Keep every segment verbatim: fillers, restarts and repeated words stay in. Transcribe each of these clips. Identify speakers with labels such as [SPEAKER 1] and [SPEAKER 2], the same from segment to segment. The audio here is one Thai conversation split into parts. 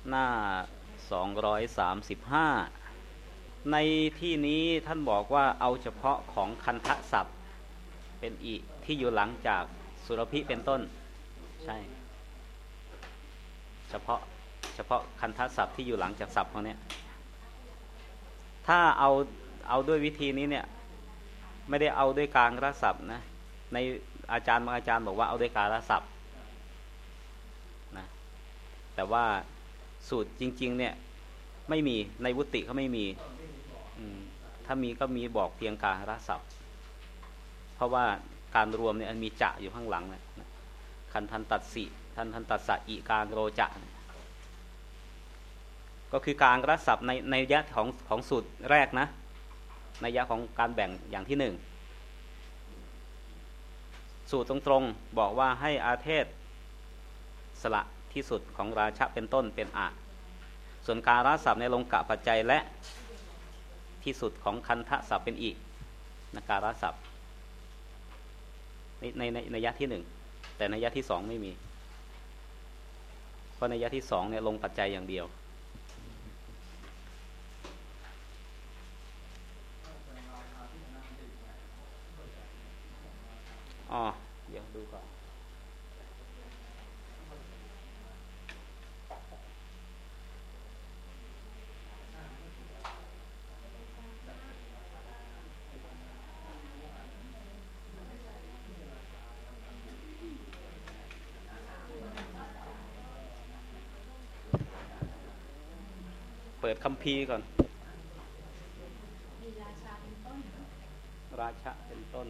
[SPEAKER 1] หน้าสองร้อยสามสิบห้าในที่นี้ท่านบอกว่าเอาเฉพาะของคันทศัพท์เป็นอิที่อยู่หลังจากสุรพิเป็นต้นใช่เฉพาะเฉพาะคันทศัพท์ที่อยู่หลังจากศัพท์พวกนี้ถ้าเอาเอาด้วยวิธีนี้เนี่ยไม่ได้เอาด้วยการรศัพท์นะในอาจารย์บางอาจารย์บอกว่าเอาด้วยการรศัพท์นะแต่ว่าสูตรจริงๆเนี่ยไม่มีในวุติเขาไม่มีถ้ามีก็มีบอกเพียงการรศัพท์เพราะว่าการรวมเนี่ยมีจะอยู่ข้างหลังนะคันทันตัดสิทันทันตัดสะอิการโรจะก็คือการรศัพท์ในในยะของของสูตรแรกนะในยะของการแบ่งอย่างที่หนึ่งสูตรตรงๆบอกว่าให้อาเทศสละที่สุดของราชะเป็นต้นเป็นอะส่วนการรศัพท์ในลงกะปัจจัยและที่สุดของคันทศัพท์เป็นอินะการศัพท์ในในในในยะที่หนึ่งแต่ในยะที่สองไม่มีเพราะในยะที่สองเนี่ยลงปัจจัยอย่างเดียวอ๋อเดี๋ยวดูก่อนเปิดคัมภีร์ก่อนราชะเป็นต้น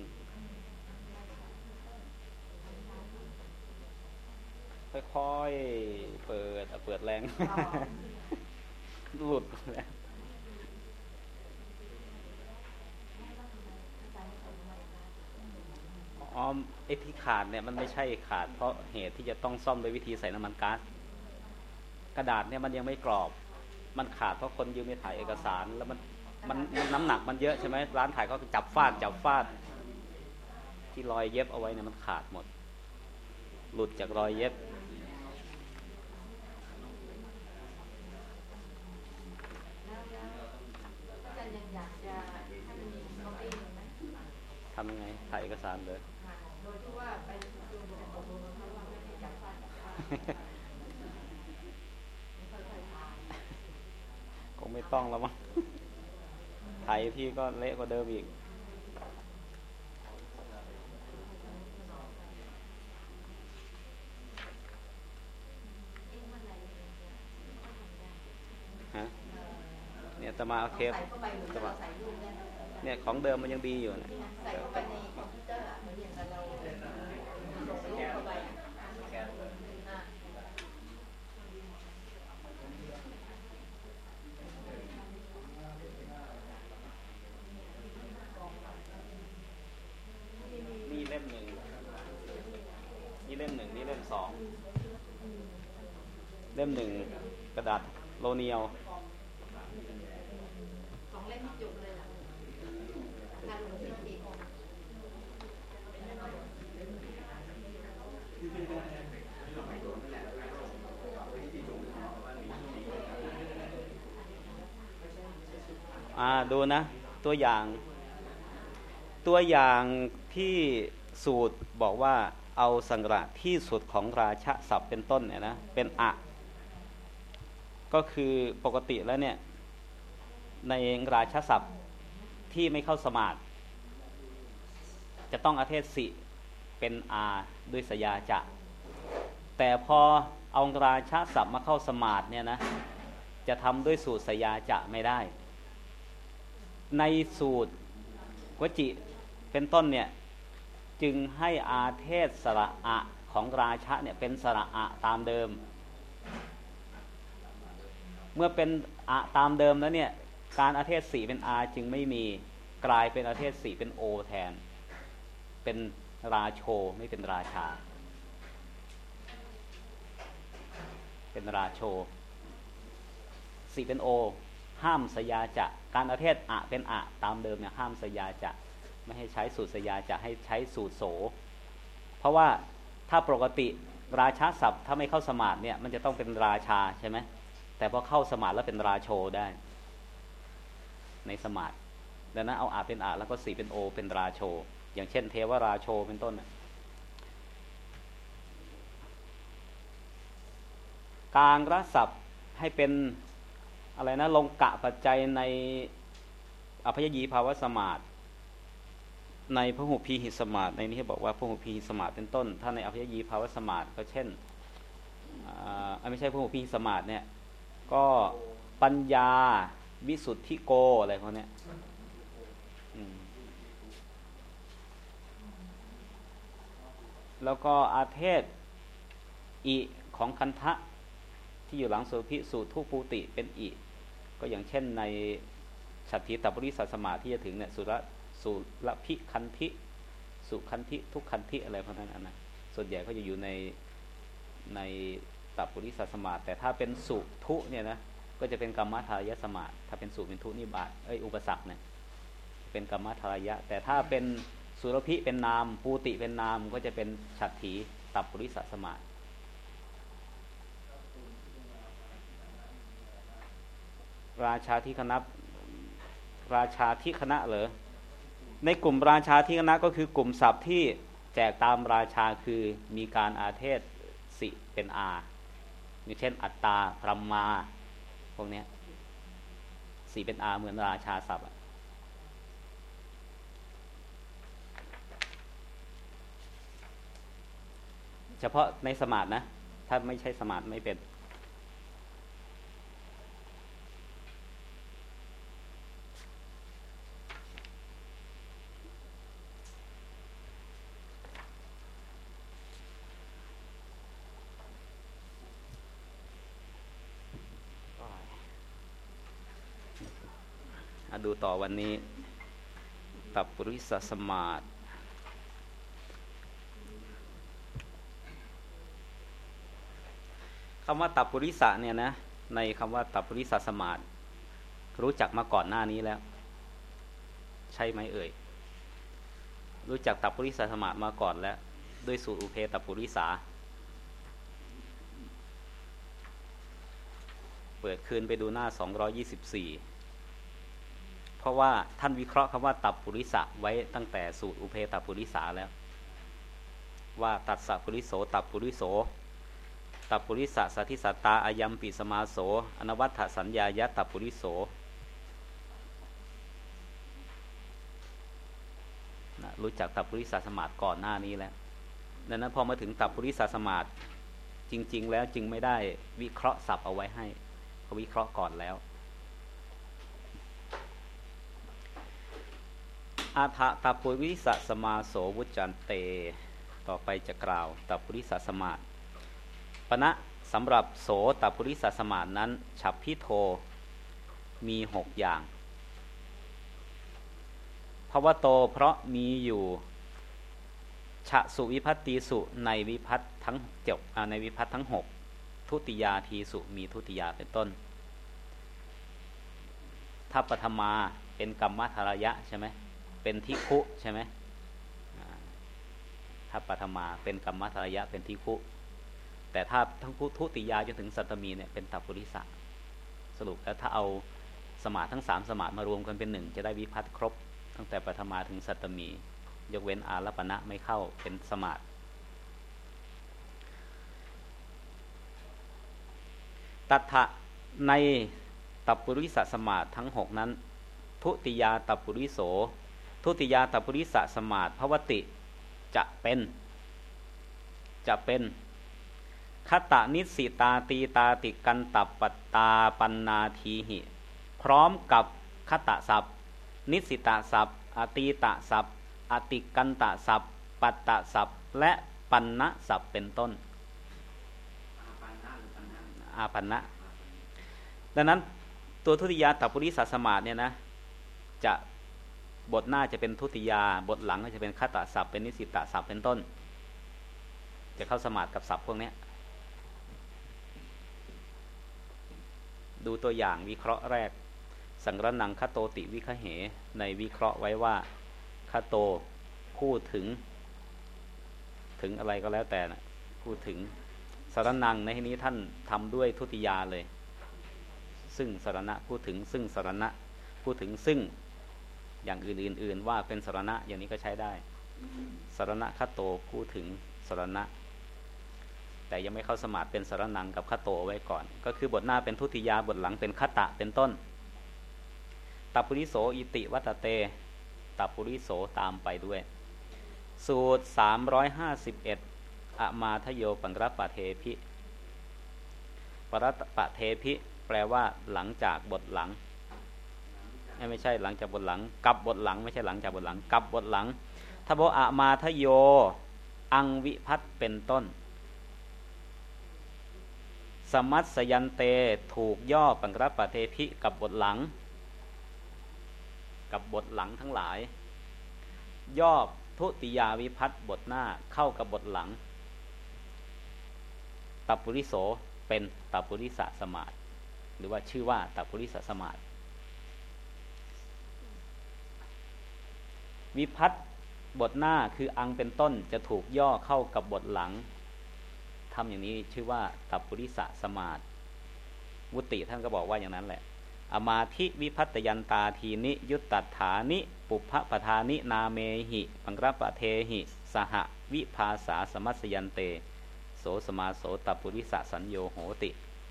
[SPEAKER 1] ค่อยๆเปิดเปิดแรงหลุดแล้วอ๋อไอ้ที่ขาดเนี่ยมันไม่ใช่ขาดเพราะเหตุที่จะต้องซ่อมโดยวิธีใส่น้ำมันก๊าซกระดาษเนี่ยมันยังไม่กรอบมันขาดเพราะคนยืมไปถ่ายเอกสารแล้วมันมันน้ำหนักมันเยอะใช่ไหมร้านถ่ายเขาจับฟาดจับฟาดที่รอยเย็บเอาไว้เนี่ยมันขาดหมดหลุดจากรอยเย็บทำยังไงถ่ายเอกสารเลยโดยที่ว่าไปคงไม่ต้องแล้วมั้งถ่ายที่ก็เละกว่าเดิมอีกฮะเนี่ยตมาเอาเทปตมาเนี่ยของเดิมมันยังดีอยู่นะนี่เล่มหนึ่งนี่เล่มหนึ่งนี่เล่มสองเล่มหนึ่งกระดาษโลเนียลสองเล่มจุกเลยล่ะอ่าดูนะตัวอย่างตัวอย่างที่สูตรบอกว่าเอาสังกะที่สุดของราชะศัพท์เป็นต้นเนี่ยนะเป็นอะก็คือปกติแล้วเนี่ยในราชะศัพท์ที่ไม่เข้าสมาสจะต้องอาเทศสิเป็นอาด้วยสยาจะแต่พอเอาราชะศัพท์มาเข้าสมาสเนี่ยนะจะทำด้วยสูตรสยาจะไม่ได้ในสูตรวจิเป็นต้นเนี่ยจึงให้อาเทศสระอะของราชะเนี่ยเป็นสระอะตามเดิมเมื่อเป็นอะตามเดิมแล้วเนี่ยการอาเทศสีเป็นอาจึงไม่มีกลายเป็นอาเทศสีเป็นโอแทนเป็นราโชไม่เป็นราชาเป็นราโชสีเป็นโอห้ามสยาจะการอาเทศอะเป็นอะตามเดิมเนี่ยห้ามสยาจะไม่ให้ใช้สูตรสยาจะให้ใช้สูตรโสเพราะว่าถ้าปกติราชาศัพท์ถ้าไม่เข้าสมาสเนี่ยมันจะต้องเป็นราชาใช่ไหมแต่พอเข้าสมาธิแล้วเป็นราโชได้ในสมาธิดังนั้นเอาอาเป็นอาแล้วก็สีเป็นโอเป็นราโชอย่างเช่นเทวราโชเป็นต้นกลางรศัพท์ให้เป็นอะไรนะลงกะปัจจัยในอภัยยีภาวสมาธิในพหุพีหิสมาธิในนี้บอกว่าพหุพีหิสมาธิเป็นต้นถ้าในอภัยยีภาวสมาธิก็เช่นไม่ใช่พหุพีหิสมาธิเนี่ยก็ปัญญาวิสุทธิโกอะไรพวกนี้แล้วก็อาเทศอิของคันทะที่อยู่หลังโสภิสูตรทุปูติเป็นอิก็อย่างเช่นในสัตถิตปริสัสมาที่จะถึงเนี่ยสุรสุรพิคันธิสุคันธิทุกคันธิอะไรพวกนั้นนะส่วนใหญ่ก็จะอยู่ในในตัปปุริสัสมาแต่ถ้าเป็นสุทุเนี่ยนะก็จะเป็นกรรมทายสมาถ้าเป็นสุเป็นทุนิบาตเอ้ยอุปสรรคเนี่ยเป็นกรรมทายะแต่ถ้าเป็นสุรพิเป็นนามปูติเป็นนามก็จะเป็นฉัตถีตัปปุริสัสมาราชาที่คณะราชาที่คณะเหรอในกลุ่มราชาที่คณะก็คือกลุ่มศัพท์ที่แจกตามราชาคือมีการอาเทศสิเป็นอาอย่างเช่นอัตตาพรหมาพวกนี้สีเป็นอาเหมือนราชาศัพท์เฉพาะในสมาธินะถ้าไม่ใช่สมาธิไม่เป็นดูต่อวันนี้ตัปปุริสสมาธิคำว่าตัปปุริสะเนี่ยนะในคำว่าตัปปุริสสมาธิรู้จักมาก่อนหน้านี้แล้วใช่ไหมเอ่ยรู้จักตัปปุริสสมาธิมาก่อนแล้วด้วยสูตรอุเพตัปปุริสาเปิดคืนไปดูหน้าสองร้อยยี่สิบสี่เพราะว่าท่านวิเคราะห์คำว่าตัปปุริสะไว้ตั้งแต่สูตรอุเพตัปปุริสาแล้วว่าตัสสะปุริโสตัปปุริโสตัปปุริสะสัทธิสัตตาอายัมปิสมาโสอนวัฏฐสัญญายะตัปปุริโสนะรู้จักตัปปุริสสมาธิก่อนหน้านี้แล้วดังนั้นพอมาถึงตัปปุริสสมาธิจริงๆแล้วจึงไม่ได้วิเคราะห์ศัพท์เอาไว้ให้เขาวิเคราะห์ก่อนแล้วอาถะตัปปุริสสมาโสวุจจันเตต่อไปจะกล่าวตัปปุริสสมาธิปณะสำหรับโสตัปปุริสสมาธินั้นฉัพพิโทมีหกอย่างภวโตเพราะมีอยู่ฉะสุวิภัตติสุในวิภัตทั้งเจ็ดในวิภัตทั้งหกทุติยาทีสุมีทุติยาเป็นต้นถ้าปฐมาเป็นกรรมทารยะใช่ไหมเป็นทิคุใช่ไหมถ้าปฐมาเป็นกรรมทารยะเป็นทิคุแต่ถ้าทั้งทุติยาจนถึงสัตตมีเนี่ยเป็นตัปปุริสะสรุปแล้วถ้าเอาสมาธิทั้งสามสมาธิมารวมกันเป็นหนึ่งจะได้วิภัตครบตั้งแต่ปฐมาถึงสัตตมียกเว้นอารัปณะไม่เข้าเป็นสมาธิตัทธะในตัปปุริสสมาธิทั้งหกนั้นทุติยาตัปปุริโสทุติยาตัปปุริสสมาธิภวติจะเป็นจะเป็นคตนิสิตาตีตาติกันตัปปตาปันนาทีหิพร้อมกับคตศัพท์นิสิตศัพท์อตีตศัพท์อติกันตศัพท์ปัตตศัพท์และปันนะศัพท์เป็นต้นอาปันนะดังนั้นตัวทุติยาตัปปุริสสมาธิเนี่ยนะจะบทหน้าจะเป็นทุติยาบทหลังก็จะเป็นคตศัพท์เป็นนิสิตศัพท์เป็นต้นจะเข้าสมาธิกับศัพท์พวกนี้ดูตัวอย่างวิเคราะห์แรกสังรนังคโตติวิคเหในวิเคราะห์ไว้ว่าคโตพูดถึงถึงอะไรก็แล้วแต่นะพูดถึงสารนังในที่นี้ท่านทำด้วยทุติยาเลยซึ่งสรณะพูดถึงซึ่งสรณะพูดถึงซึ่งอย่างอื่นๆว่าเป็นสรณะอย่างนี้ก็ใช้ได้สรณะคโตพูดถึงสรณะแต่ยังไม่เข้าสมาธิเป็นสรนังกับคโตไว้ก่อนก็คือบทหน้าเป็นทุติยาบทหลังเป็นคตะเป็นต้นตัปปุริโสอิติวัตเตตัปปุริโสตามไปด้วยสูตรสามร้อยห้าสิบเอ็ดอมาทโยปังรปะเทพิปรปะเทพิแปลว่าหลังจากบทหลังไม่ใช่หลังจากบทหลังกับบทหลังไม่ใช่หลังจากบทหลังกับบทหลังถ้าบอกอมาทโยอังวิพัตเป็นต้นสมัสยันเตถูกย่อปังรปะเทพิกับบทหลังกับบทหลังทั้งหลายย่อทุติยาวิพัตบทหน้าเข้ากับบทหลังตัปปุริโสเป็นตัปปุริสสมาสหรือว่าชื่อว่าตัปปุริสสมาสวิพัตบทหน้าคืออังเป็นต้นจะถูกย่อเข้ากับบทหลังทำอย่างนี้ชื่อว่าตัปปุริสสมาสวุติท่านก็บอกว่าอย่างนั้นแหละอมาธิวิพัตยันตาทีนิยุตตัฏฐานิปุพพปทานินาเมหิปังรปะเทหิสหวิภาษาสมัสยันเตโสสมาโสตัปปุริสสัญโยโหติ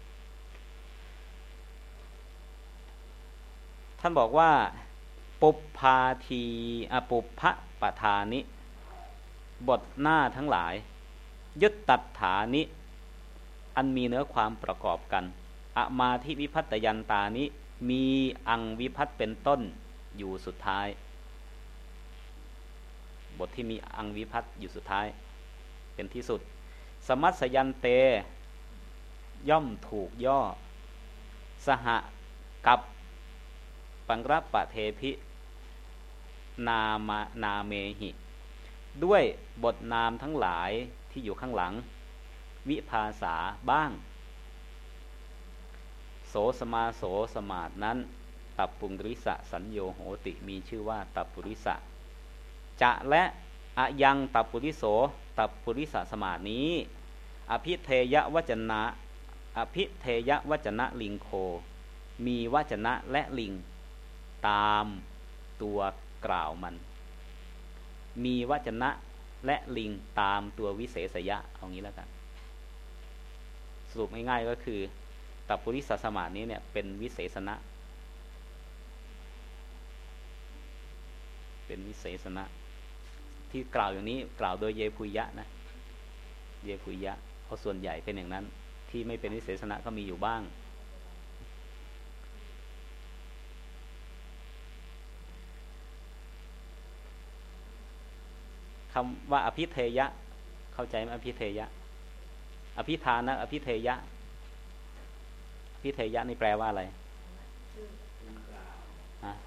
[SPEAKER 1] ท่านบอกว่าปุพพาทีอปุพพปทานิบทหน้าทั้งหลายยุตตัฏฐานิอันมีเนื้อความประกอบกันอมาธิวิพัตยันตานิมีอังวิพัตเป็นต้นอยู่สุดท้ายบทที่มีอังวิพัตอยู่สุดท้ายเป็นที่สุดสมัสยันเตย่อมถูกย่อสหกับปังรปะเทพินามานาเมหิด้วยบทนามทั้งหลายที่อยู่ข้างหลังวิภาษาบ้างโสสมาโสสมาสนั้นตัปปุริสสัญโยโหติมีชื่อว่าตัปปุริสะจะและอะยังตัปปุริโสตัปปุริสสมาสนี้อภิเทยวจนะอภิเทยวจนะลิงโคมีวจนะและลิงตามตัวกล่าวมันมีวจนะและลิงตามตัววิเศษยะเอางี้แล้วกันสรุปง่ายๆก็คือตัปปุริสสมาสนี้เนี่ยเป็นวิเศษณะเป็นวิเศษณะที่กล่าวอย่างนี้กล่าวโดยเยพุยะนะเยพุยะเพราะส่วนใหญ่เป็นอย่างนั้นที่ไม่เป็นวิเศษณะก็มีอยู่บ้างคำว่าอภิเทยะเข้าใจไหมอภิเทยะอภิธานะอภิเทยะอภิเทยะนี่แปลว่าอะไรฮะ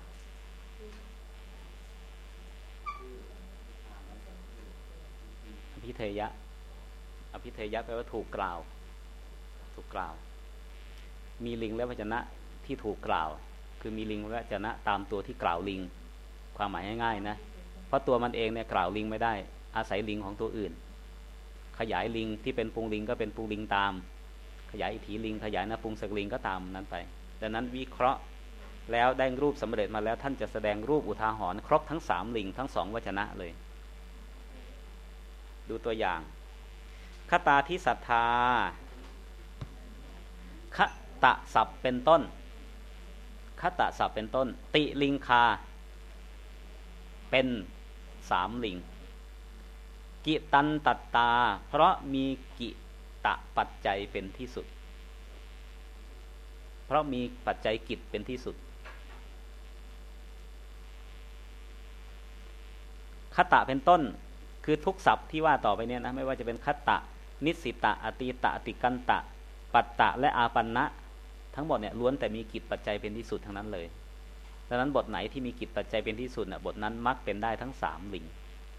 [SPEAKER 1] อภิเทยะอภิเทยะแปลว่าถูกกล่าวถูกกล่าวมีลิงและวจนะที่ถูกกล่าวคือมีลิงและวจนะตามตัวที่กล่าวลิงความหมายง่ายๆนะเพราะตัวมันเองเนี่ยกล่าวลิงไม่ได้อาศัยลิงของตัวอื่นขยายลิงที่เป็นปุงลิงก็เป็นปุงลิงตามขยายอีกทีลิงขยายนะปุงสกลิงก็ตามนั้นไปดังนั้นวิเคราะห์แล้วได้รูปสำเร็จมาแล้วท่านจะแสดงรูปอุทาหรณ์ครบทั้งสามลิงทั้งสองวจนะเลยดูตัวอย่างคตาทิสัทธาคตะศัพท์เป็นต้นคตะศัพท์เป็นต้นติลิงคาเป็นสามลิงกิตันตัตตาเพราะมีกิตะปัจจัยเป็นที่สุดเพราะมีปัจจัยกิจเป็นที่สุดคตะเป็นต้นคือทุกศัพท์ที่ว่าต่อไปเนี่ยนะไม่ว่าจะเป็นคตะนิสิตะอตีตะอติกันตะปัตตะและอาปันนะทั้งหมดเนี่ยล้วนแต่มีกิจปัจจัยเป็นที่สุดทั้งนั้นเลยดังนั้นบทไหนที่มีกิจปัจจัยเป็นที่สุดน่ะบทนั้นมักเป็นได้ทั้งสามลิง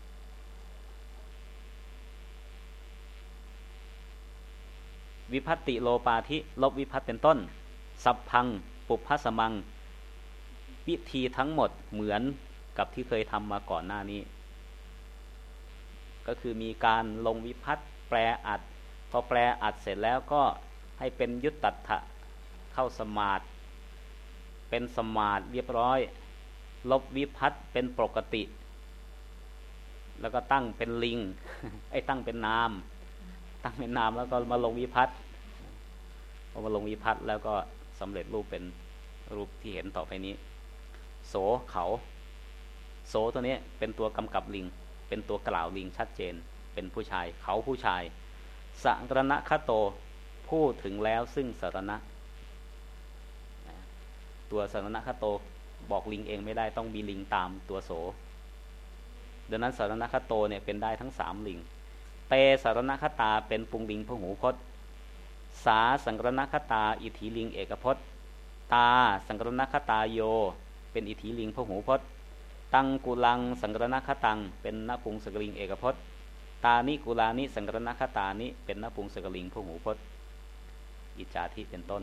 [SPEAKER 1] วิภัตติโลปาธิลบวิภัตเป็นต้นสัพพังปุพพสมังวิธีทั้งหมดเหมือนกับที่เคยทำมาก่อนหน้านี้ก็คือมีการลงวิภัตแปลอัดพอแปลอัดเสร็จแล้วก็ให้เป็นยุตตัฏฐะเข้าสมาธิเป็นสมาธิเรียบร้อยลบวิภัตเป็นปกติแล้วก็ตั้งเป็นลิง ไอ้ตั้งเป็นนามตั้งเป็นนามแล้วก็มาลงวิภัตพอมาลงวิภัตแล้วก็สำเร็จรูปเป็นรูปที่เห็นต่อไปนี้โสเขาโสตัวนี้เป็นตัวกำกับลิงเป็นตัวกล่าวลิงชัดเจนเป็นผู้ชายเขาผู้ชายสรณคโตพูดถึงแล้วซึ่งสรณะตัวสรณคโตบอกลิงเองไม่ได้ต้องมีลิงตามตัวโสดังนั้นสรณคโตเนี่ยเป็นได้ทั้งสามลิงเตสรณคตาเป็นปุงลิงพหูพจน์สาสังกรณคตาอิทธิลิงเอกพจน์ตาสังกรณคตาโยเป็นอิทธิลิงพหูพจน์ตังกุลังสังกรณคตังเป็นนปุงสกลิงเอกพจน์ตานิกุลานิสังกรณคตานิเป็นนปุงสกลิงพหูพจน์อิจฉาทิเป็นต้น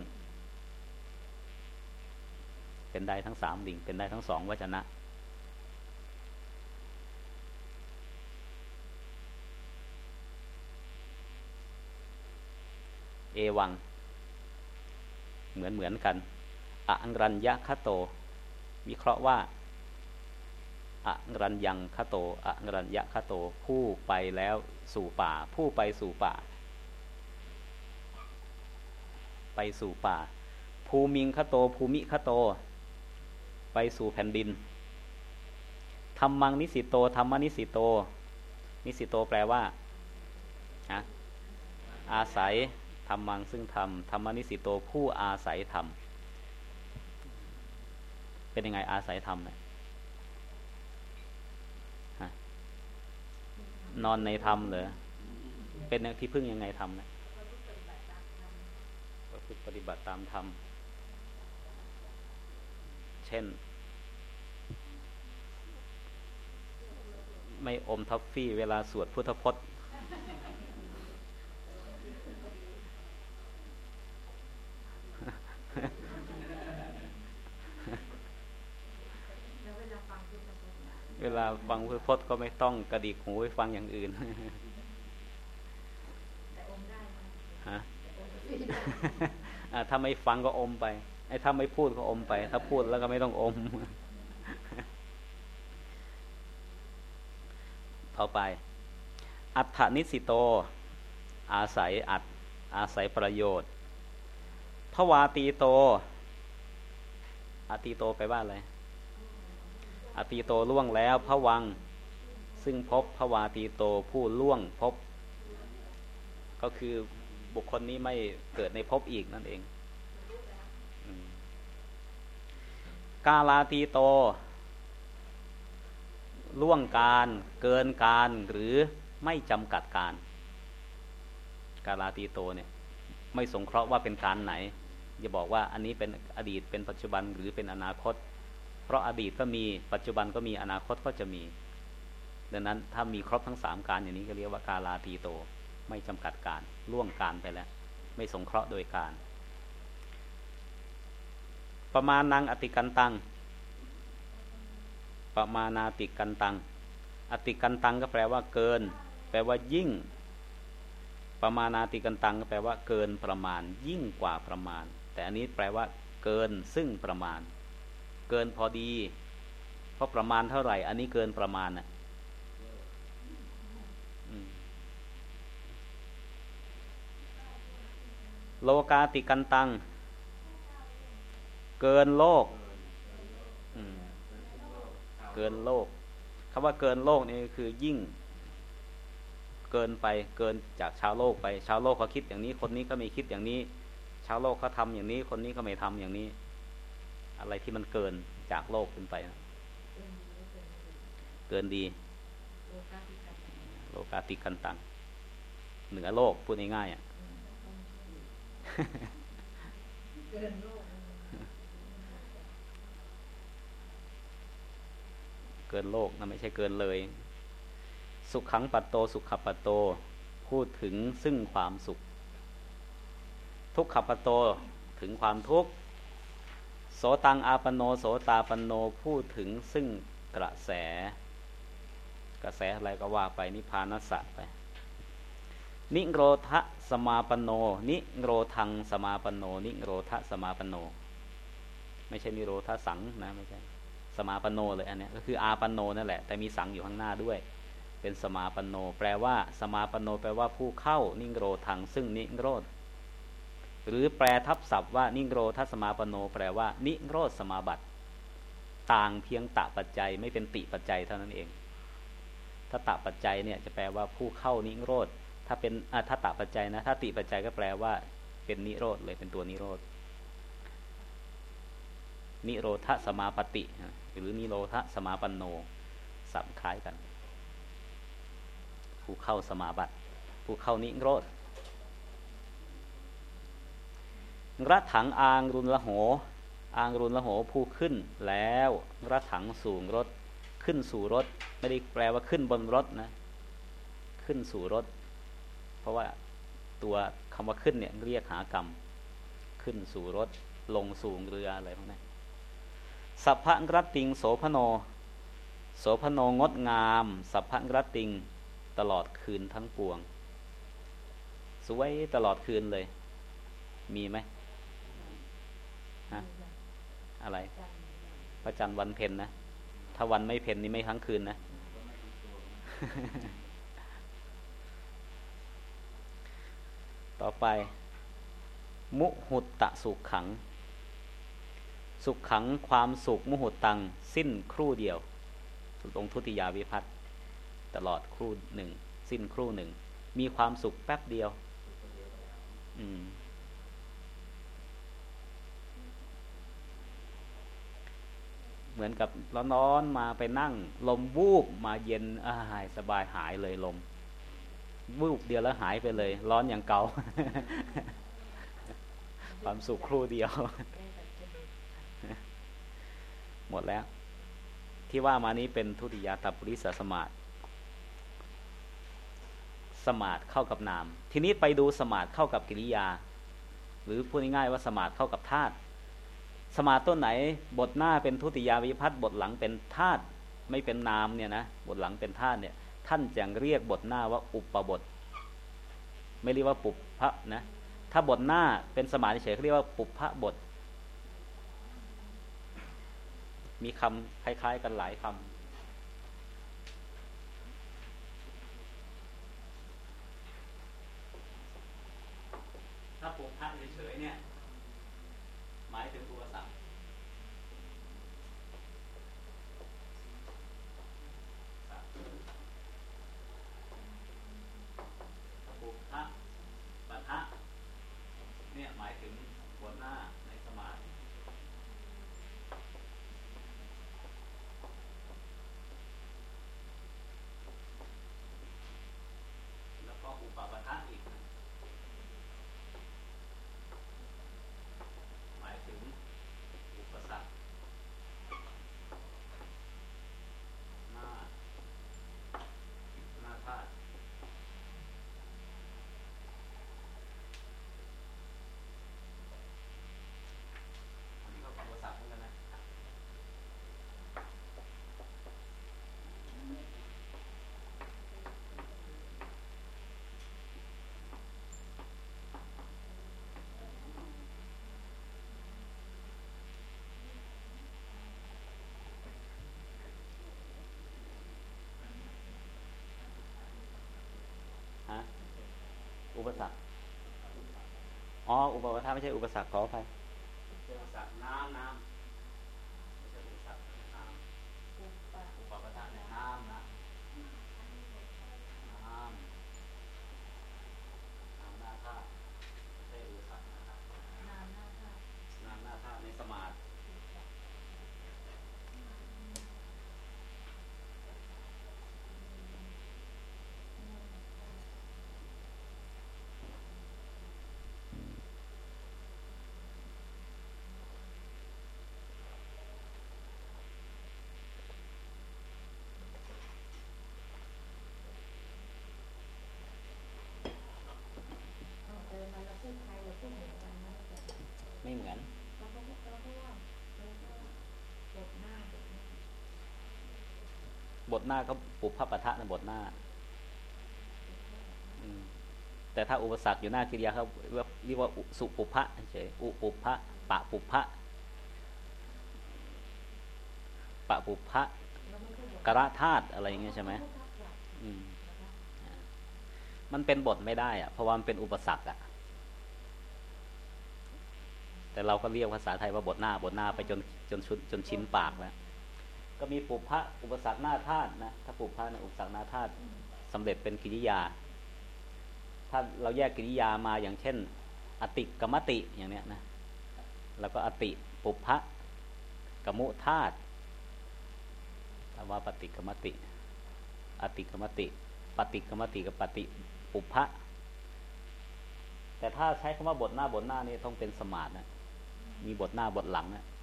[SPEAKER 1] เป็นได้ทั้งสามลิงเป็นได้ทั้งสองวจนะเอวังเหมือนเหมือนกันอังรัญญคโตวิเคราะห์ว่าอังรัญญังคโตอังรัญญคโตผู้ไปแล้วสู่ป่าผู้ไปสู่ป่าไปสู่ป่าภูมิงคโตภูมิคโตไปสู่แผ่นดินธรรมังนิสิโตธรรมนิสิโตนิสิโตแปลว่าอะอาศัยธรรมังซึ่งธรรมธรรมนิสิโตผู้อาศัยธรรมเป็นยังไงอาศัยธรรมเนี่ยนอนในธรรมเหรอเป็นที่พึ่งยังไงธรรมเนี่ยประพฤติปฏิบัติตามธรรมเช่นไม่อมท็อฟฟี่เวลาสวดพุทธพจน์เวลาฟังพุทธพจน์ก็ไม่ต้องกระดิกหูไปฟังอย่างอื่นฮะถ้าไม่ฟังก็อมไปไอ้ถ้าไม่พูดก็อมไปถ้าพูดแล้วก็ไม่ต้องอมต่อไปอัฏฐนิสิโตอาศัยอัตอาศัยประโยชน์ภวาตีโตอาตีโตไปว่าอะไรอาตีโตล่วงแล้วภวังซึ่งพบภวาตีโตผู้ล่วงพบก็คือบุคคลนี้ไม่เกิดในภพอีกนั่นเองกาลาตีโตล่วงการเกินการหรือไม่จำกัดการกาลาตีโตเนี่ยไม่สงเคราะห์ว่าเป็นการไหนอย่าบอกว่าอันนี้เป็นอดีตเป็นปัจจุบันหรือเป็นอนาคตเพราะอดีตก็มีปัจจุบันก็มีอนาคตก็จะมีดังนั้นถ้ามีครบทั้งสามการอย่างนี้ก็เรียกว่ากาลาตีโตไม่จำกัดการล่วงการไปแล้วไม่สงเคราะห์โดยการประมาณนังอติกันตังประมาณาติกันตังอติกันตังก็แปลว่าเกินแปลว่ายิ่งประมาณาติกันตังก็แปลว่าเกินประมาณยิ่งกว่าประมาณแต่อันนี้แปลว่าเกินซึ่งประมาณเกินพอดีเพราะประมาณเท่าไหร่อันนี้เกินประมาณน่ะโลกาติกันตังเกินโลกเกินโลกคำว่าเกินโลกนี่คือยิ่งเกินไปเกินจากชาวโลกไปชาวโลกเขาคิดอย่างนี้คนนี้ก็ไม่คิดอย่างนี้ชาวโลกเขาทำอย่างนี้คนนี้ก็ไม่ทำอย่างนี้อะไรที่มันเกินจากโลกขึ้นไปเกินดีโลกาติกันตังเหนือโลกพูดง่ายๆอ่ะเกินโลกเกินโลกนะไม่ใช่เกินเลยสุขขังปัตโตสุขขัปปัตโตพูดถึงซึ่งความสุขทุกขัปปัตโตถึงความทุกข์โสตังอาปโนโสตาปโนพูดถึงซึ่งกระแสกระแสอะไรก็ว่าไปนิพพานัสสะไปนิโรธสมาปโนนิโรธังสมาปโนนิโรธสมาปโนไม่ใช่นิโรธาสังนะไม่ใช่สมาปโนเลยอันนี้ก็คืออาปโนนั่นแหละแต่มีสังอยู่ข้างหน้าด้วยเป็นสมาปโนแปลว่าสมาปโนแปลว่าผู้เข้านิโรธังซึ่งนิโรธหรือแปลทับศัพท์ว่านิโรธสมาปโนแปลว่านิโรธสมาบัติต่างเพียงตะปัจจัยไม่เป็นติปัจจัยเท่านั้นเองถ้าตะปัจจัยเนี่ยจะแปลว่าผู้เข้านิโรธถ้าเป็นถ้าตะปัจจัยนะถ้าติปัจจัยก็แปลว่าเป็นนิโรธเลยเป็นตัวนิโรธนิโรธสมาปติหรือนิโรธสมาปันโนสับคล้ายกันผู้เข้าสมาบัติผู้เข้านิโรธรัตถังอางรุนละโหอางรุนละโหผู้ขึ้นแล้วรัตถังสูงรถขึ้นสู่รถไม่ได้แปลว่าขึ้นบนรถนะขึ้นสู่รถเพราะว่าตัวคำว่าขึ้นเนี่ยเรียกหากรรมขึ้นสู่รถลงสู่เรืออะไรพวกนี้สัพพะกรติงโสพโนโสพโนงดงามสัพพะกรติงตลอดคืนทั้งปวงสวยตลอดคืนเลยมีไหมฮะอะไรพระจันทร์วันเพ็ญนะถ้าวันไม่เพ็ญนี่ไม่ทั้งคืนนะ ต่อไปมุหุตตะสุขขังสุขขังความสุขมุหุตังสิ้นครู่เดียวลงทุติยาวิภัตติตลอดครู่หนึ่งสิ้นครู่หนึ่งมีความสุขแป๊บเดียวอืมเหมือนกับร้อนๆมาไปนั่งลมวูบมาเย็นอ่าสบายหายเลยลมวูบเดียวแล้วหายไปเลยร้อนอย่างเก่า ความสุขครู่เดียว หมดแล้วที่ว่ามานี้เป็นทุติยตปุริสสมาธิสมาธิเข้ากับนามทีนี้ไปดูสมาธิเข้ากับกิริยาหรือพูดง่ายๆว่าสมาธิเข้ากับธาตุสมาธิต้นไหนบทหน้าเป็นทุติยาวิภัตติบทหลังเป็นธาตุไม่เป็นนามเนี่ยนะบทหลังเป็นธาตุเนี่ยท่านจึงเรียกบทหน้าว่าอุปบทไม่เรียกว่าปุพพะนะถ้าบทหน้าเป็นสมาธิเฉยเขาเรียกว่าปุพพะบทมีคำคล้ายๆกันหลายคำถ้าปุพพะเฉยๆเนี่ยหมายถึงอุปสรรคปุพพะปะทะเนี่ยหมายถึงบทหน้าในสมาธิแล้วก็อุปปะทะอีกหมายถึงอุปสรรคหน้าหน้าธาตุอันนี้ก็อุปสรรคเหมือนกันนะฮะอุปสรรคอ๋ออุปปะทะไม่ใช่อุปสรรคขออภัยอุปสรรคน้ำน้ำไม่ใช่อุปสรรคน้ำอุปปะทะเนี่ยน้ำนะน้ำน้ำหน้าธาตุไม่ใช่อุปสรรคนะครับน้ำหน้าธาตุน้ำหน้าธาตุในสมาธิไม่เหมือนบทหน้าก็ปุพพปะทะในบทหน้าแต่ถ้าอุปสรรคอยู่หน้ากิริยาเขาเรียกว่าสุปุพพะเฉยอุปุพพะปะปุพพะะปุพพะกระธาตุอะไรอย่างเงี้ยใช่ไหมอืมมันเป็นบทไม่ได้อะเพราะว่ามันเป็นอุปสรรคอะแต่เราก็เรียกภาษาไทยว่าบทหน้าบทหน้าไปจนจนชุดจนชิ้นปากแล้วก็มีปุพพะอุปสรรคหน้าธาตุนะถ้าปุพพะนะอุปสรรคหน้าธาตุสำเร็จเป็นกิริยาถ้าเราแยกกิริยามาอย่างเช่นอติกมติอย่างเนี้ยนะแล้วก็อติปุพพะกมุธาตุคำว่าปฏิกมติอติกมติปฏิกมติกับปฏิปุพพะแต่ถ้าใช้คำว่าบทหน้าบทหน้านี่ต้องเป็นสมาสนะมีบทหน้าบทหลังนะ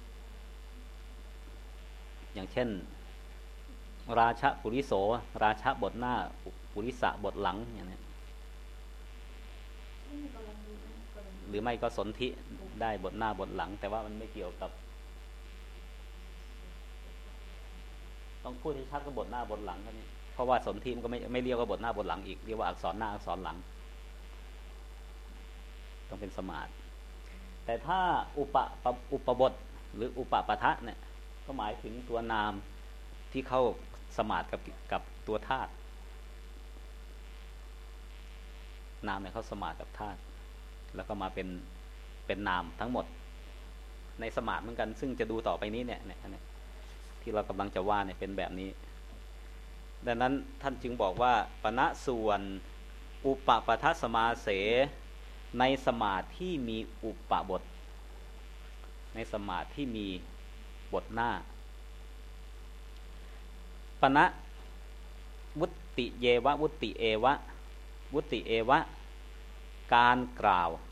[SPEAKER 1] อย่างเช่นราชปุริโสราชบทหน้าปุริสะบทหลังอย่างนี้หรือไม่ก็สนธิได้บทหน้าบทหลังแต่ว่ามันไม่เกี่ยวกับต้องพูดให้ชัดกับบทหน้าบทหลังกันนี้เพราะว่าสนธิมันก็ไม่ไม่เรียกว่าบทหน้าบทหลังอีกเรียกว่าอักษรหน้าอักษรหลังต้องเป็นสมาสแต่ถ้าอุปอุปบทหรืออุปปทะเนี่ยก็หมายถึงตัวนามที่เข้าสมาสกับกับตัวธาตุนามเนี่ยเข้าสมาสกับธาตุแล้วก็มาเป็นเป็นนามทั้งหมดในสมาสเหมือนกันซึ่งจะดูต่อไปนี้เนี่ยเนี่ยที่เรากำลังจะว่าเนี่ยเป็นแบบนี้ดังนั้นท่านจึงบอกว่าปณะส่วนอุปปทสมาเสในสมาธิที่มีอุปบทในสมาธิที่มีบทหน้าปณะวุติเยวะวุติเอวะวุติเอวะการกล่าว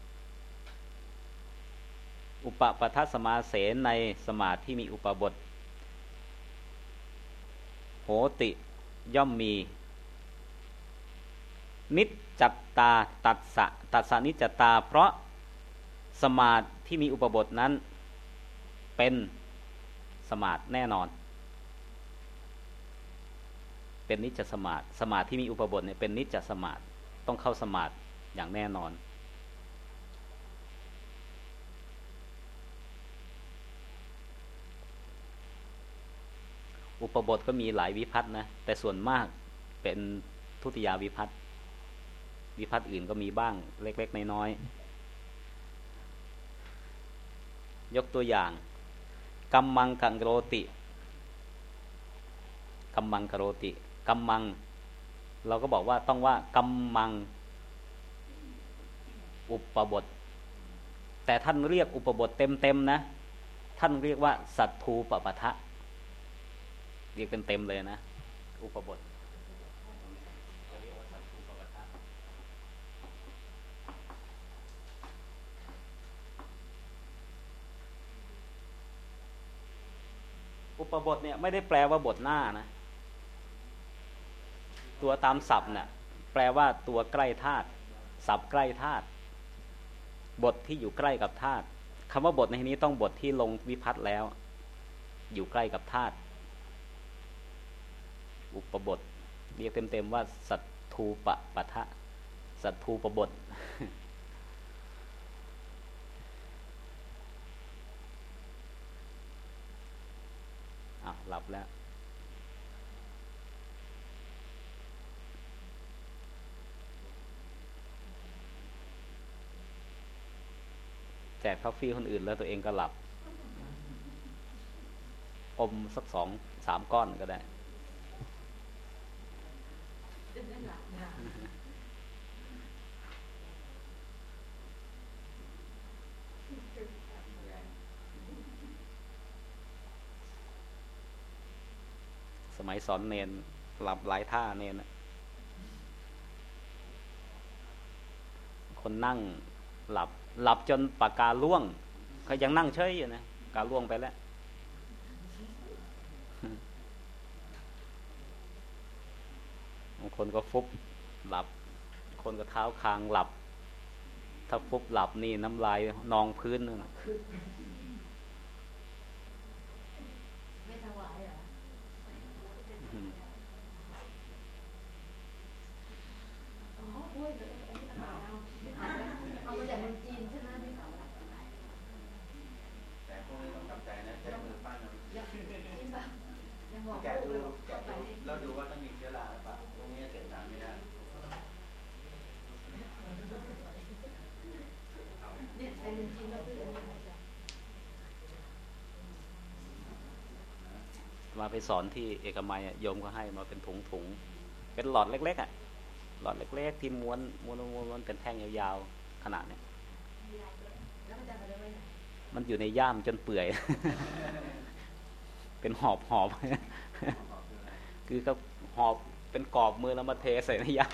[SPEAKER 1] อุปปทสมาเสในสมาธิที่มีอุปบทโหติย่อมมีนิจจัตตาตัสสะตัสสะนิจจัตตาเพราะสมาธิที่มีอุปบทนั้นเป็นสมาธิแน่นอนเป็นนิจจสมาธิสมาธิที่มีอุปบทเนี่ยเป็นนิจจสมาธิต้องเข้าสมาธิอย่างแน่นอนอุปบทก็มีหลายวิภัตนะแต่ส่วนมากเป็นทุติยาวิภัตวิภัตอื่นก็มีบ้างเล็กๆน้อยๆยกตัวอย่างกัมมังกังโรติกัมมังกโรติกัมมังเราก็บอกว่าต้องว่ากัมมังอุปบทแต่ท่านเรียกอุปบทเต็มๆนะท่านเรียกว่าสัตถูปปทะเรียกเต็มๆเลยนะอุปบทอุปบทเนี่ยไม่ได้แปลว่าบทหน้านะตัวตามศัพท์เนี่ยแปลว่าตัวใกล้ธาตุศัพท์ใกล้ธาตุบทที่อยู่ใกล้กับธาตุคำว่าบทในที่นี้ต้องบทที่ลงวิภัตต์แล้วอยู่ใกล้กับธาตุอุปบทเรียกเต็มๆว่าสัตถูปปทะสัตถูปบทอ้าวหลับแล้วแจกกาแฟคนอื่นแล้วตัวเองก็หลับอมสักสองสามก้อนก็ได้สมัยสอนเนนหลับหลายท่าเนนคนนั่งหลับหลับจนปากกาล่วงเขายังนั่งเฉยอยู่นะกาล่วงไปแล้วบางคนก็ฟุบหลับคนก็เท้าคางหลับถ้าฟุบหลับนี่น้ำลายนองพื้นนึงไม่ถวายเหรอเอามาจากเมืองจีนใช่ไหมแต่พวกนี้ต้องกำใจนะใช้มือปั้นไปสอนที่เอกมัยโยมก็ให้มาเป็นถุงถุงเป็นหลอดเล็กๆอ่ะหลอดเล็กๆที่ม้วนม้วนม้วนเป็นแท่งยาวๆขนาดเนี้ยมันอยู่ในย่ามจนเปื่อย เป็นหอบหอบ คือก็หอบเป็นกรอบมือแล้วมาเทใส่ในย่าม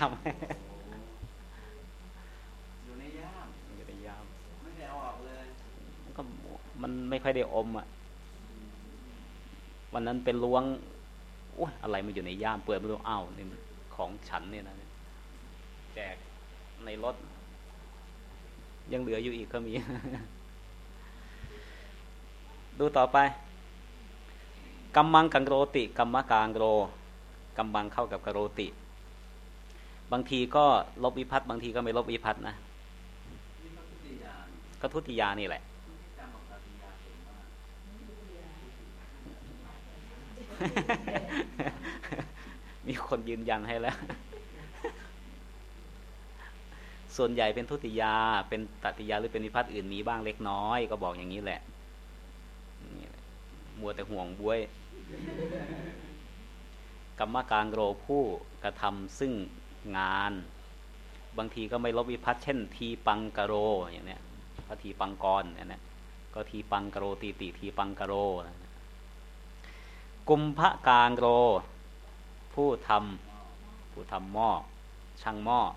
[SPEAKER 2] อยู่ในย่าม
[SPEAKER 1] อยู่ในย่าม
[SPEAKER 2] ไม่ได้เอาออกเลย
[SPEAKER 1] มันก็มันไม่ค่อยได้อมอ่ะวันนั้นเป็นล้วงโอ้ยอะไรมันอยู่ในย่ามเปิดไม่รู้อ้าวนี่ของฉันเนี่ยนะแจกในรถยังเหลืออยู่อีกก็มี ดูต่อไปกัมมังกังโรติกัมมะกางโรกัมมังเข้ากับกโรติบางทีก็ลบวิภัตบางทีก็ไม่ลบวิภัตนะก็ทุติยานี่แหละ มีคนยืนยันให้แล้ว ส่วนใหญ่เป็นทุติยาเป็นตติยาหรือเป็นวิภัตอื่นมีบ้างเล็กน้อยก็บอกอย่างนี้แหละมัวแต่ห่วงบ้วยกัมมะกางโรผู้กระทำซึ่งงานบางทีก็ไม่ลบวิภัตเช่นทีปังกโรอย่างเนี้ยพระทีปังกรเนี่ยนะก็ทีปังกโรตีติทีปังกโรกุมภกางโรผู้ทำผู้ทำหม้อช่างหม้อ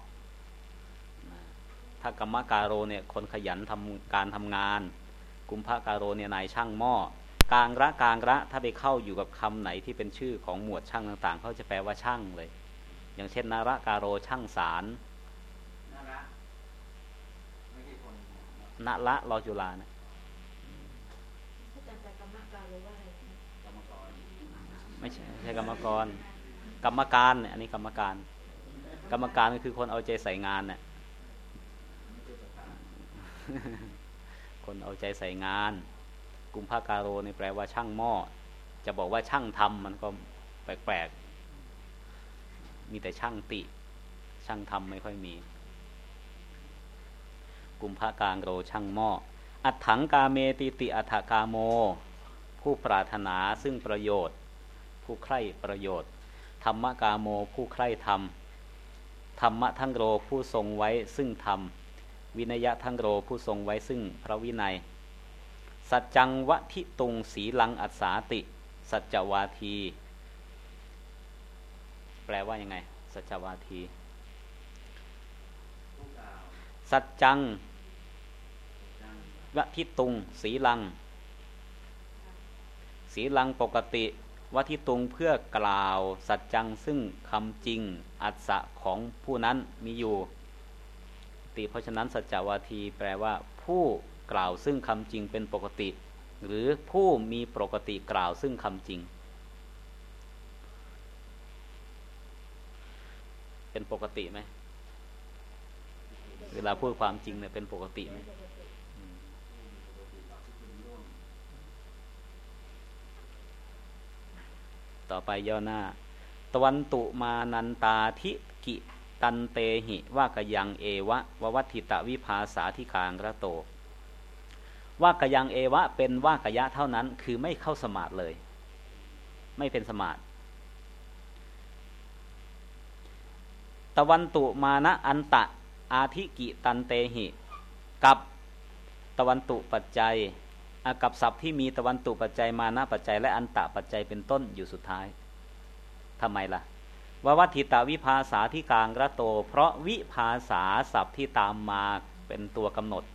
[SPEAKER 1] ถ้ากัมมะการโรเนี่ยคนขยันทำการทำงานกุมภการโรเนี่ยนายช่างหม้อกางระกางระถ้าไปเข้าอยู่กับคำไหนที่เป็นชื่อของหมวดช่างต่างๆเขาจะแปลว่าช่างเลยอย่างเช่นนาระการโรช่างสารนาระไม่ใช่คนนาระรอจุฬานะไม่ใช่ใช่กรรมกรกรรมการเนี่ยอันนี้กรรมการกรรมการก็คือคนเอาใจใส่งานเนี่ยคนเอาใจใส่งานกุมภการโรนี่แปลว่าช่างหม้อจะบอกว่าช่างทำมันก็แปลกๆมีแต่ช่างติช่างทำไม่ค่อยมีกุมภกางโรช่างหม้ออัฏฐังกาเมติติอัฏฐกาโมผู้ปรารถนาซึ่งประโยชน์ผู้ใคร่ประโยชน์ธรรมกาโมผู้ใคร่ธรรมธรรมะทั้งโรผู้ทรงไว้ซึ่งธรรมวินัยะทั้งโรผู้ทรงไว้ซึ่งพระวินัยสัจจังวะทิตุงสีลังอัสสาติสัจจวาทีแปลว่ายังไงสัจจวาทีสัจจังวะทิตุงสีลังสีลังปกติวะทิตุงเพื่อกล่าวสัจจังซึ่งคำจริงอัสสะของผู้นั้นมีอยู่ติเพราะฉะนั้นสัจจวาทีแปลว่าผู้กล่าวซึ่งคำจริงเป็นปกติหรือผู้มีปกติกล่าวซึ่งคำจริงเป็นปกติไหมเวลาพูดความจริงเนี่ยเป็นปกติไหมต่อไปย่อหน้าตวันตุมานันตาทิกิตันเตหิว่ากยังเอวะววัตถิตวิภาสาธิคางระโตว่ากยังเอวะเป็นว่ากยะเท่านั้นคือไม่เข้าสมาธิเลยไม่เป็นสมาธิตวันตุมานะอันตะอาทิกิตันเตหิกับตวันตุปัจจัยกับศัพท์ที่มีตวันตุปัจจัยมานะปัจจัยและอันตะปัจจัยเป็นต้นอยู่สุดท้ายทำไมล่ะววัตถิตวิภาษาที่กลางระโตเพราะวิภาษาศัพท์ที่ตามมาเป็นตัวกำหนด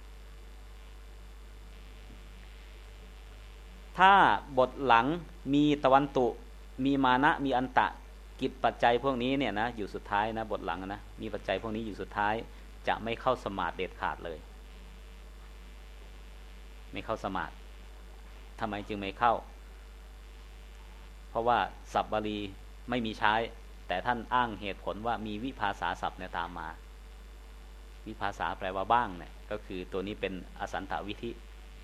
[SPEAKER 1] ถ้าบทหลังมีตวันตุมีมานะมีอันตะกิจปัจจัยพวกนี้เนี่ยนะอยู่สุดท้ายนะบทหลังนะมีปัจจัยพวกนี้อยู่สุดท้ายจะไม่เข้าสมาธิเด็ดขาดเลยไม่เข้าสมาธิทำไมจึงไม่เข้าเพราะว่าศัพท์บาลีไม่มีใช้แต่ท่านอ้างเหตุผลว่ามีวิภาษาศัพท์เนี่ยตามมาวิภาษาแปลว่าบ้างเนี่ยก็คือตัวนี้เป็นอสันตวิธิ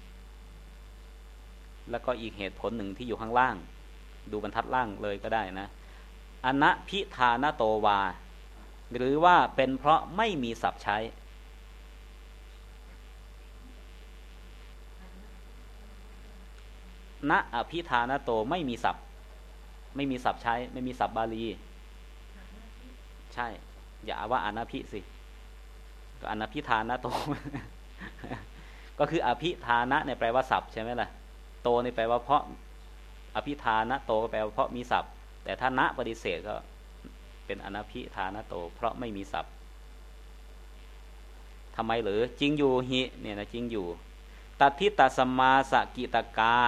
[SPEAKER 1] แล้วก็อีกเหตุผลหนึ่งที่อยู่ข้างล่างดูบรรทัดล่างเลยก็ได้นะอนะพิธานโตวาหรือว่าเป็นเพราะไม่มีศัพท์ใช้ณอภิธานโตไม่มีศัพท์ไม่มีศัพท์ใช้ไม่มีศัพท์บาลีใช่อย่าว่าอนาภิสิก็อนาภิธานะโต ก็คืออภิธานะเนี่ยแปลว่าศัพท์ใช่ไหมล่ะโตนี่แปลว่าเพราะอภิธานะโตก็แปลว่าเพราะมีศัพท์แต่ถ้าณปฏิเสธก็เป็นอนาภิธานะโตเพราะไม่มีศัพท์ทำไมหรือจริงอยู่หิเนี่ยนะจริงอยู่ตัทธิตสมาสกิตกา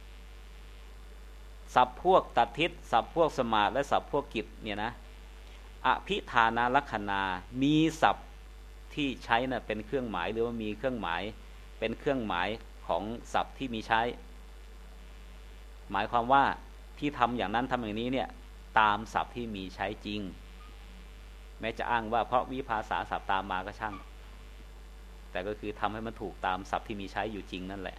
[SPEAKER 1] ศัพท์พวกตัทธิศัพท์พวกสมาและศัพท์พวกกิจเนี่ยนะอภิธานาลักษณามีศัพท์ที่ใช้น่ะเป็นเครื่องหมายหรือว่ามีเครื่องหมายเป็นเครื่องหมายของศัพท์ที่มีใช้หมายความว่าที่ทำอย่างนั้นทำอย่างนี้เนี่ยตามศัพท์ที่มีใช้จริงแม้จะอ้างว่าเพราะวิภาษาศัพท์ตามมาก็ช่างแต่ก็คือทำให้มันถูกตามศัพท์ที่มีใช้อยู่จริงนั่นแหละ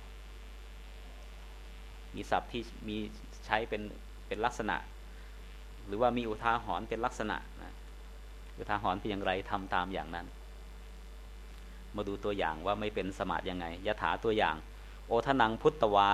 [SPEAKER 1] มีศัพท์ที่มีใช้เป็นเป็นลักษณะหรือว่ามีอุทาหรณ์เป็นลักษณะนะอุทาหรณ์เป็นอย่างไรทำตามอย่างนั้นมาดูตัวอย่างว่าไม่เป็นสมาธิยังไงยถาตัวอย่างโอทนังพุทธวา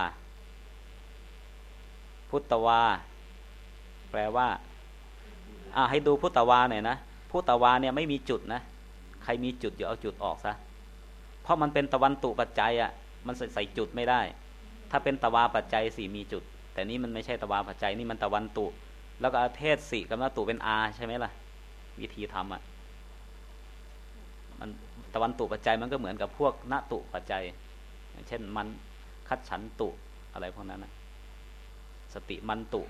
[SPEAKER 1] พุทธวาแปลว่าอ่าให้ดูพุทธวาหน่อยนะพุทธวาเนี่ยไม่มีจุดนะใครมีจุดอย่าเอาจุดออกซะเพราะมันเป็นตะวันตุปัจจัยอ่ะมันใส่จุดไม่ได้ถ้าเป็นตวาปัจจัยสี่มีจุดแต่นี่มันไม่ใช่ตวาปัจจัยนี่มันตะวันตุแล้วก็อาเทศสี่กับนตุเป็นอาใช่ไหมล่ะวิธีทำอ่ะมันตะวันตุปัจจัยมันก็เหมือนกับพวกนตุปัจจัยอย่างเช่นมันคัดฉันตุอะไรพวกนั้นนะสติมันตุ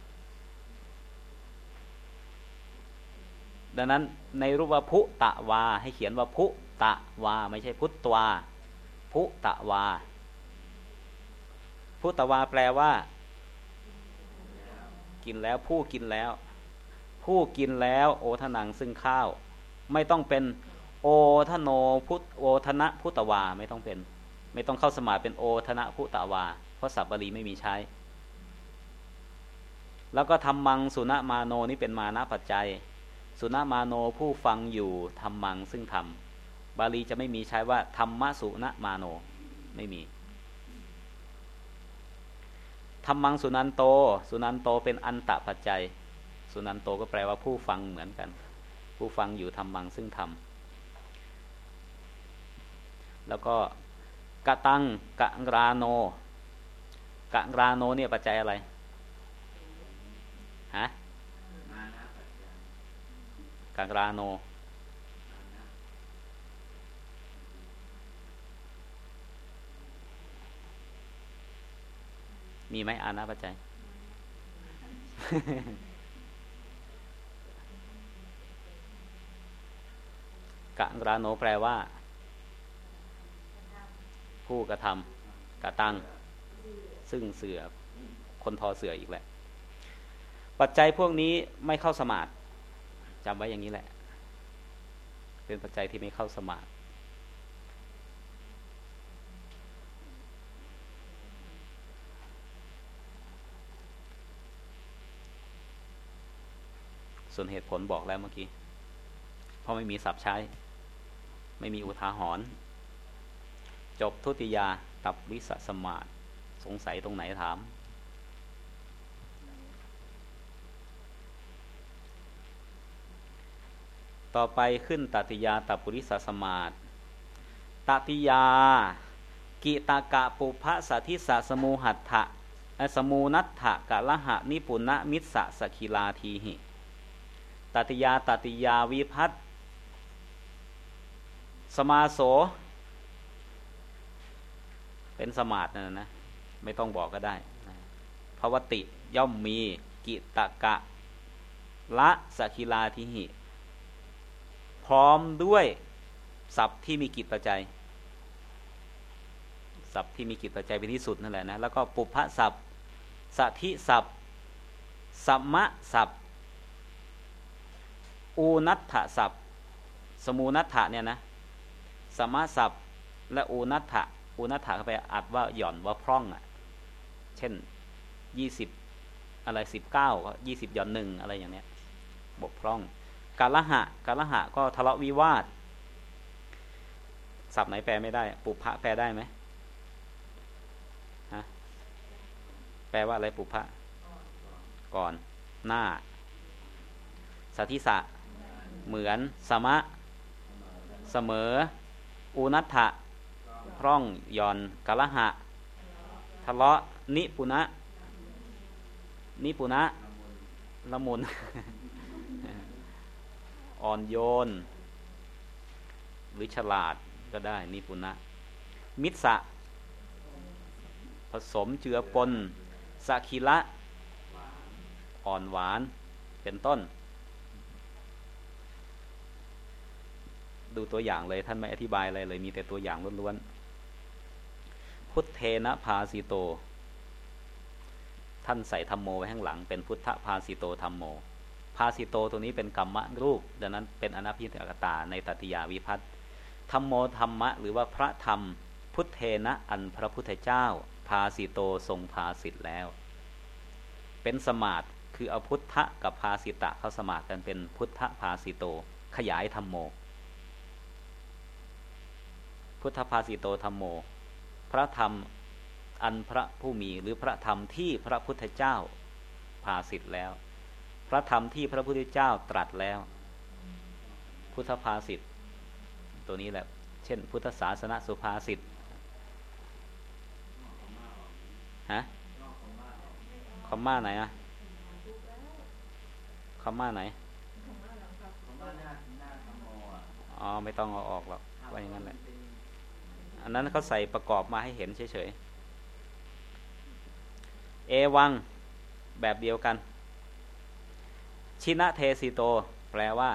[SPEAKER 1] ดังนั้นในรูปว่าพุตะวาให้เขียนว่าพุตะวาไม่ใช่พุตตวาพุตะวาพุตะวาแปลว่ากินแล้วผู้กินแล้วผู้กินแล้วโอทนังซึ่งข้าวไม่ต้องเป็นโอทโนพุทโอทนะพุตวาไม่ต้องเป็นไม่ต้องเข้าสมาธิเป็นโอทนะพุตวาเพราะศัพท์บาลีไม่มีใช้แล้วก็ธรรมังสุนมาโนนี่เป็นมานะปัจจัยสุนมาโนผู้ฟังอยู่ธรรมังซึ่งธรรมบาลีจะไม่มีใช้ว่าธรรมะสุนมาโนไม่มีธรรมังสุนันโตสุนันโตเป็นอันตะปัจจัยสุนันโตก็แปลว่าผู้ฟังเหมือนกันผู้ฟังอยู่ธรรมังซึ่งธรรมแล้วก็กะตังกะราโนกะราโนเนี่ยปัจจัยอะไรฮะกะราโนมีไหมอานาปัจจัย กะราโนแปลว่าผู้กระทำกะตังซึ่งเสือคนทอเสืออีกแหละปัจจัยพวกนี้ไม่เข้าสมาธิจำไว้อย่างนี้แหละเป็นปัจจัยที่ไม่เข้าสมาธิส่วนเหตุผลบอกแล้วเมื่อกี้เพราะไม่มีศัพท์ใช้ไม่มีอุทาหรณ์จบทุติยาตับวิสสมาธิสงสัยตรงไหนถามต่อไปขึ้นตติยาตับปุริสสมาธิตติยากิตากะปุพะสัทธิสะสมูหัตถะสมูนัตถะกะละหะนิปุณะมิสสะสกิลาทีหิตติยาตติยาวิภัตสมาโสเป็นสมาธินั่นนะไม่ต้องบอกก็ได้ภวติย่อมมีกิตกะละสกิลาทิหิพร้อมด้วยศัพท์ที่มีกิจปัจจัยศัพท์ที่มีกิจปัจจัยเป็นที่สุดนั่นแหละนะแล้วก็ปุพพะศัพท์สัทธิศัพท์สัมมะศัพท์อูนัตถะศัพท์สมูนัตถะเนี่ยนะสัมมะศัพท์และอูนัตถะอูนัตถะเข้าไปอัดว่าหย่อนว่าพร่องอ่ะเช่นยี่สิบอะไรสิบเก้าก็ยี่สิบหย่อนหนึ่งอะไรอย่างเนี้ยบกพร่องกาละหะกาละหะก็ทะเลาะวิวาทศัพท์ไหนแปลไม่ได้ปุพพะแปลได้ไหมฮะแปลว่าอะไรปุพพะก่อนหน้าสัทธิสะเหมือนสมะเสมออุนัตถะพร่องหย่อนกะละหะทะเลาะนิปุณะนิปุณะละมุน อ่อนโยนหรือฉลาดก็ได้นิปุณะมิตรสะผสมเจือปนสัคิละอ่อนหวานเป็นต้นดูตัวอย่างเลยท่านไม่อธิบายอะไรเลยมีแต่ตัวอย่างล้วนๆพุทเทนะภาสิโตท่านใส่ธัมโมไว้ข้างหลังเป็นพุทธภาสิโตธัมโมภาสิโตตัวนี้เป็นกรรมรูปดังนั้นเป็นอนัพพิกตาในตัตติยาวิภัตธัมโมธรรมะหรือว่าพระธรรมพุทเทนะอันพระพุทธเจ้าภาสิโตทรงภาสิทธิ์แล้วเป็นสมาธิคือเอาพุทธะกับภาสิตะเข้าสมาธิกันเป็นพุทธภาสิโตขยายธัมโมพุทธภาสิโตธัมโมพระธรรมอันพระผู้มีหรือพระธรรมที่พระพุทธเจ้าภาสิทธิ์แล้วพระธรรมที่พระพุทธเจ้าตรัสแล้วพุทธภาสิทธิ์ตัวนี้แหละเช่นพุทธศาสนสุภาษิตฮะคอมม่าไหนอะคอมม่าไหนอ๋อไม่ต้องเอาออกหรอกว่าอย่างนั้นแหละอันนั้นเขาใส่ประกอบมาให้เห็นเฉยๆเอวังแบบเดียวกันชินะเทสิโตแปลว่า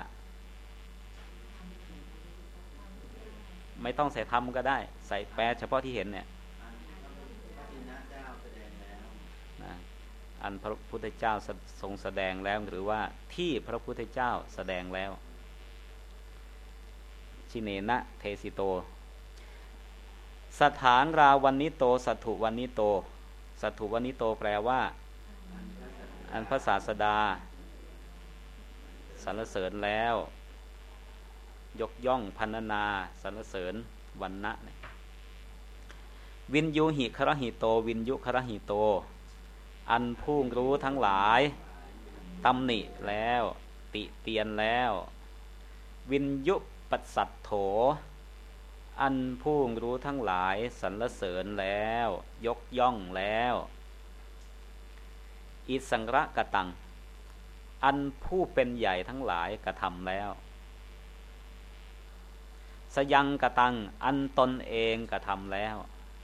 [SPEAKER 1] ไม่ต้องใส่ธรรมก็ได้ใส่แปลเฉพาะที่เห็นเนี่ยอันพระพุทธเจ้าทรงแสดงแล้วหรือว่าที่พระพุทธเจ้าแสดงแล้วชิเนนะเทสิโตสถานราวันนิโตสัตถุวันนิโตสัตถุวันนิโตแปลว่าอันพระศาสดาสรรเสริญแล้วยกย่องพรรณนาสรรเสริญวันนะวินยูหิครหิโตวินยุครหิโตอันผู้รู้ทั้งหลายตำหนิแล้วติเตียนแล้ววินยุปัสสัตโถอันผู้รู้ทั้งหลายสรรเสริญแล้วยกย่องแล้วอิสังระกตังอันผู้เป็นใหญ่ทั้งหลายกระทำแล้วสยังกตังอันตนเองกระทำแล้ว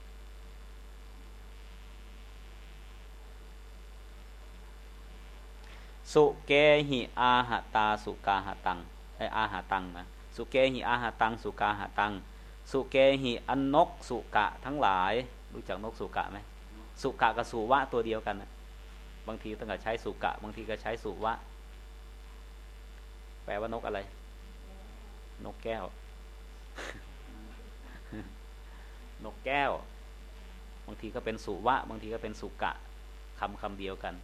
[SPEAKER 1] สุเกหิอาหตาสุกาหตังไออาหตังนะสุเกหิอาหตังสุกาหตังสุเกหิอันนกสุกะทั้งหลายรู้จักนกสุกะไหมสุกะกับสุวะตัวเดียวกันนะบางทีต้องการใช้สุกะบางทีก็ใช้สุวะแปลว่านกอะไรนกแก้ว นกแก้วบางทีก็เป็นสุวะบางทีก็เป็นสุกะคำคำเดียวกัน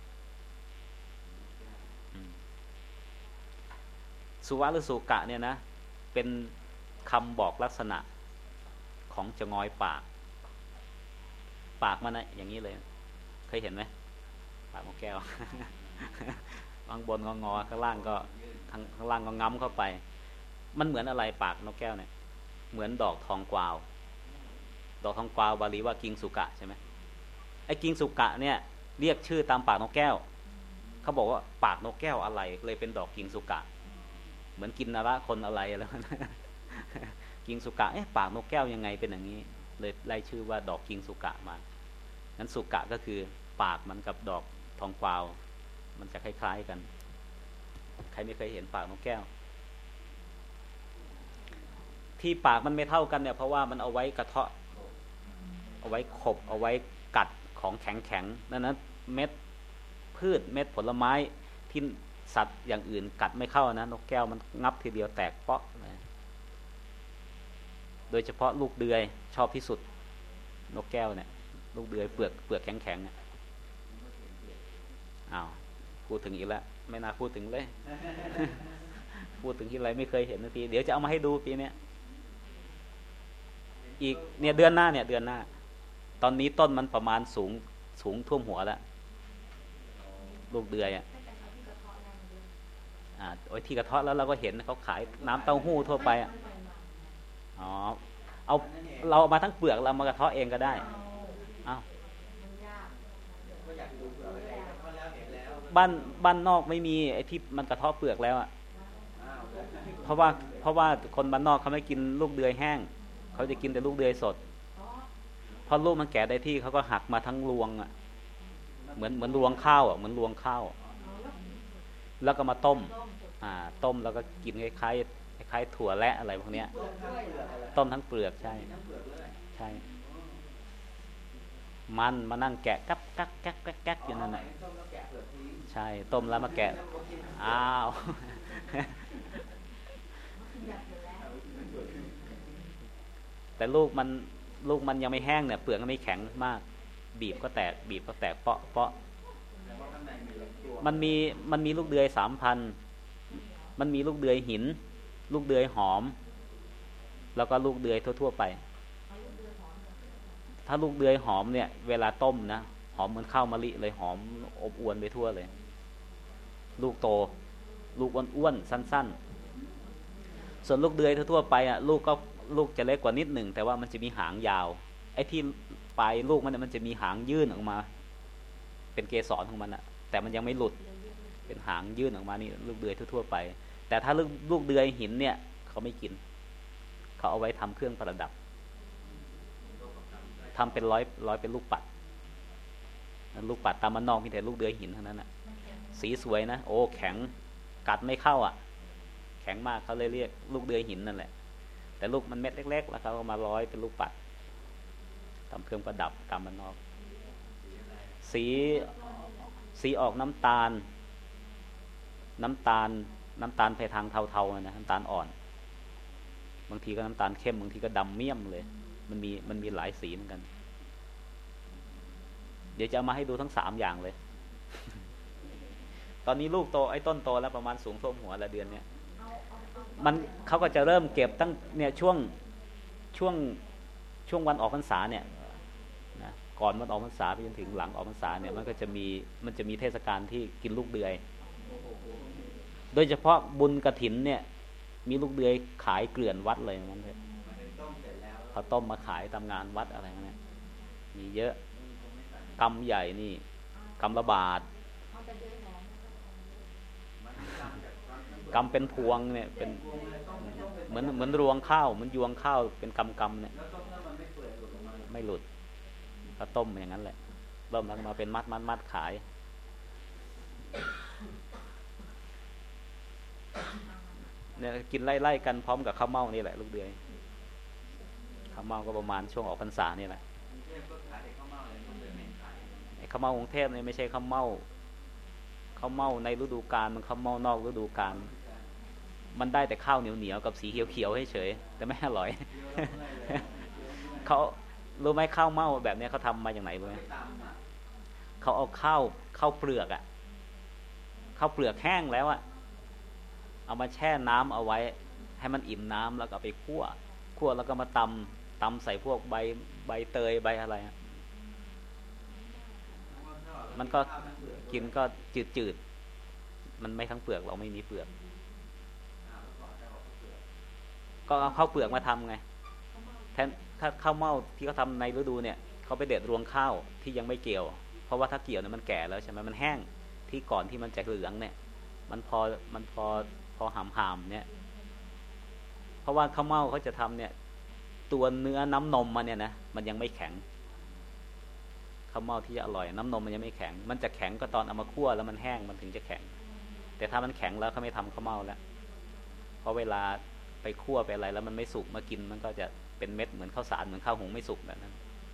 [SPEAKER 1] สุวะหรือสุกะเนี่ยนะเป็นคำบอกลักษณะของจะงอยปากปากมันนะอย่างนี้เลยเคยเห็นไหมปากนกแก้ว ข้างบนงองอข้างล่างก็ข้างข้างล่างก็ง้ำเข้าไปมันเหมือนอะไรปากนกแก้วเนี่ยเหมือนดอกทองกวาวดอกทองกวาวบาลีว่ากิงสุกะใช่ไหมไอ้กิงสุกะเนี่ยเรียกชื่อตามปากนกแก้วเขาบอกว่าปากนกแก้วอะไรเลยเป็นดอกกิงสุกะเหมือนกินนาระคนอะไรแล้ว กิงสุกะเอ๊ะปากนกแก้วยังไงเป็นอย่างนี้เลยไล่ชื่อว่าดอกกิงสุกะมางั้นสุกะก็คือปากมันกับดอกทองกวาวมันจะคล้ายๆกันใครไม่เคยเห็นปากนกแก้วที่ปากมันไม่เท่ากันเนี่ยเพราะว่ามันเอาไว้กระเทาะเอาไว้ขบเอาไว้กัดของแข็งๆดังนั้นเม็ดพืชเม็ดผลไม้ที่สัตว์อย่างอื่นกัดไม่เข้านะนกแก้วมันงับทีเดียวแตกเปาะเลยโดยเฉพาะลูกเดือยชอบที่สุดนกแก้วเนี่ยลูกเดือยเปลือกเปลือกแข็งๆอ้าวพูดถึงอีกแล้วไม่น่าพูดถึงเลย พูดถึงที่ไรไม่เคยเห็นนาทีเดี๋ยวจะเอามาให้ดูปีนี้อีกเนี่ยเดือนหน้าเนี่ยเดือนหน้าตอนนี้ต้นมันประมาณสูงสูงท่วมหัวแล้วลูกเดือยอ่ะอ่าโอ้ยที่กระเทาะแล้วเราก็เห็นเขาขายน้ำเต้าหู้ทั่วไปอ่ะอ๋อเอาเราเอามาทั้งเปลือกเรามากระเทาะเองก็ได้อ้าวบ้านบ้านนอกไม่มีไอ้ที่มันกระเทาะเปลือกแล้วอ่ะเพราะว่าเพราะว่าคนบ้านนอกเขาไม่กินลูกเดือยแห้งเขาจะกินแต่ลูกเดือยสดพอลูกมันแก่ได้ที่เขาก็หักมาทั้งรวงอ่ะเหมือนเหมือนรวงข้าวอ่ะเหมือนรวงข้าวแล้วก็มาต้มอ่าต้มแล้วก็กินคล้ายๆคล้ายๆถั่วและอะไรพวกเนี้ยต้มทั้งเปลือกใช่ใช่มันมานั่งแกะกั๊กกั๊กแก๊กแก๊กแก๊กอยู่นั่นน่ะใช่ต้มแล้วมาแกะอ้าวแต่ลูกมันลูกมันยังไม่แห้งเนี่ยเปลือกมันไม่แข็งมากบีบก็แตกบีบก็แตกเปาะเปาะมันมีมันมีลูกเดือยสามพันมันมีลูกเดือยหินลูกเดือยหอมแล้วก็ลูกเดือยทั่วๆไปถ้าลูกเดือยหอมเนี่ยเวลาต้มนะหอมเหมือนข้าวมะลิเลยหอมอบอวลไปทั่วเลยลูกโตลูกอ้วนๆสั้นๆส่วนลูกเดือยทั่วๆไปอ่ะลูกก็ลูกจะเล็กกว่านิดหนึ่งแต่ว่ามันจะมีหางยาวไอ้ที่ปลายลูกมันมันจะมีหางยื่นออกมาเป็นเกสรของมันอ่ะแต่มันยังไม่หลุดเป็นหางยื่นออกมานี่ลูกเดือยทั่วๆไปแต่ถ้าลูกลูกเดือยหินเนี่ยเขาไม่กินเขาเอาไว้ทำเครื่องประดับทำเป็นร้อยร้อยเป็นลูกปัดลูกปัดตามมันนอกมีแต่ลูกเดือยหินเท่านั้นน่ะสีสวยนะโอ้แข็งกัดไม่เข้าอ่ะแข็งมากเขาเลยเรียกลูกเดือยหินนั่นแหละแต่ลูกมันเม็ดเล็กๆแล้วเขาเอามาร้อยเป็นลูกปัดทำเครื่องประดับตามมันนอกสีสีออกน้ำตาลน้ำตาลน้ำตาลไปทางเทาๆนะน้ำตาลอ่อนบางทีก็น้ำตาลเข้มบางทีก็ดำเมี่ยมเลยมันมีมันมีหลายสีเหมือนกันเดี๋ยวจะเอามาให้ดูทั้งสามอย่างเลย ตอนนี้ลูกโตไอ้ต้นโตแล้วประมาณสูงท่วมหัวละเดือนเนี้ยมันเขาก็จะเริ่มเก็บตั้งเนี่ยช่วงช่วงช่วงวันออกพรรษาเนี่ยนะก่อนวันออกพรรษาไปจนถึงหลังออกพรรษาเนี่ยมันก็จะมีมันจะมีเทศกาลที่กินลูกเดือยโดยเฉพาะบุญกฐินเนี่ยมีลูกเดือยขายเกลื่อนวัดเลยมันเลยเขาต้มมาขายตามงานวัดอะไรเงี้ยมีเยอะกำใหญ่นี่กำละบาทกำเป็นพวงเนี่ยเป็นเหมือนเหมือนรวงข้าวเหมือนยวงข้าวเป็นกำกำเนี่ยไม่หลุดก็ต้มอย่างนั้นแหละต้มแล้วมาเป็นมัดมัดมัดขายเนี่ยกินไล่ๆกันพร้อมกับข้าวเม่านี่แหละลูกเดือยข้าวเม่าก็ประมาณช่วงออกพรรษานี่แหละไอ้ข้าวเม่ากรุงเทพเนี่ยไม่ใช่ข้าวเม่าข้าวเม่าในฤดูกาลมันข้าวเม่านอกฤดูกาลมันได้แต่ข้าวเหนียวๆกับสีเขียวๆให้เฉยแต่ไม่อร่อย เขารู้ไหมข้าวเม่าแบบนี้เขาทำมาอย่างไหนรู้ไหมเขาเอาข้าวข้าวเปลือกอะข้าวเปลือกแห้งแล้วอะเอามาแช่น้ำเอาไว้ให้มันอิ่มน้ำแล้วก็ไปคั่วคั่วแล้วก็มาตำตำใส่พวกใบใบเตยใบอะไรมันก็กินก็จืดๆมันไม่ทั้งเปลือกเราไม่มีเปลือกก็เอาข้าวเปลือกมาทำไงแทนถ้าข้าวเม่าที่เขาทาในฤดูเนี่ยเขาไปเด็ดรวงข้าวที่ยังไม่เกี่ยวเพราะว่าถ้าเกี่ยวเนี่ยมันแก่แล้วใช่ไหมมันแห้งที่ก่อนที่มันจะเหลืองเนี่ยมันพอมันพอพอหามหามเนี่ยเพราะว่าข้าวเม่าเขาจะทำเนี่ยตัวเนื้อน้ำนมมันเนี่ยนะมันยังไม่แข็งข้าวเม่าที่จะอร่อยน้ำนมมันยังไม่แข็งมันจะแข็งก็ตอนเอามาคั่วแล้วมันแห้งมันถึงจะแข็งแต่ถ้ามันแข็งแล้วเขาไม่ทำข้าวเม่าแล้วเพราะเวลาไปคั่วไปอะไรแล้วมันไม่สุกมากินมันก็จะเป็นเม็ดเหมือนข้าวสารเหมือนข้าวหุงไม่สุกแบบนั้น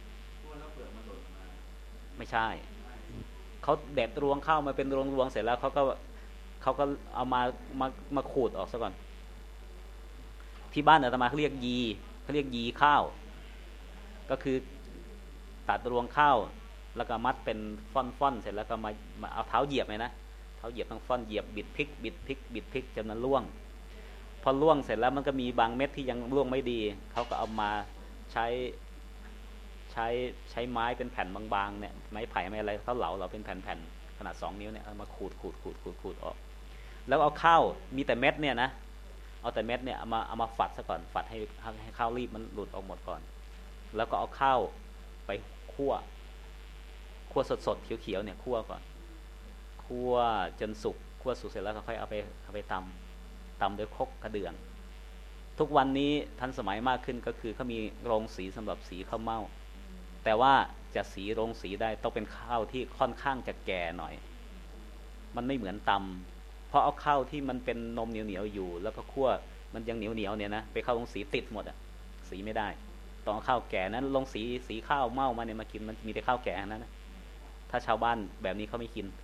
[SPEAKER 1] ไม่ใช่เขาเด็ดรวงข้าวมาเป็นรวงรวงเสร็จแล้วเขาก็เขาก็เอามามามาขูดออกซะก่อนที่บ้านอาตมาเขาเรียกยีเขาเรียกยีข้าวก็คือตัดรวงข้าวแล้วก็มัดเป็นฟ่อนๆเสร็จแล้วก็มามาเอาเท้าเหยียบเลยนะเท้าเหยียบทั้งฟ่อนเหยียบบิดพลิกบิดพลิกบิดพลิกจนมันร่วงพอร่วงเสร็จแล้วมันก็มีบางเม็ดที่ยังร่วงไม่ดีเขาก็เอามาใช้ใช้ใช้ไม้เป็นแผ่นบางๆเนี่ยไม้ไผ่ไม่อะไรเขาเหลาเราเป็นแผ่นๆขนาดสองนิ้วเนี่ยเอามาขูดขูดขูดขูดขูดออกแล้วเอาข้าวมีแต่เม็ดเนี่ยนะเอาแต่เม็ดเนี่ยเอามาเอามาฝัดซะก่อนฝัดให้ให้ข้าวรีบมันหลุดออกหมดก่อนแล้วก็เอาข้าวไปคั่วคั่วสดๆเขียวๆเนี่ยคั่วก่อนคั่วจนสุกคั่วสุกเสร็จแล้วก็ค่อยเอาไปเอาไปตำตำด้วยครกกระเดื่องทุกวันนี้ทันสมัยมากขึ้นก็คือเขามีโรงสีสำหรับสีข้าวเม่าแต่ว่าจะสีโรงสีได้ต้องเป็นข้าวที่ค่อนข้างจะแก่หน่อยมันไม่เหมือนตำเพราะเอาข้าวที่มันเป็นนมเหนียวๆอยู่แล้วก็คั่วมันยังเหนียวๆเนี่ยนะไปเข้าโรงสีติดหมดอ่ะสีไม่ได้ต้องเอาข้าวแก่นั้นโรงสีสีข้าวเม่ามาเนี่ยมากินมันมีแต่ข้าวแก่นั้นนะถ้าชาวบ้านแบบนี้เขาไม่กิน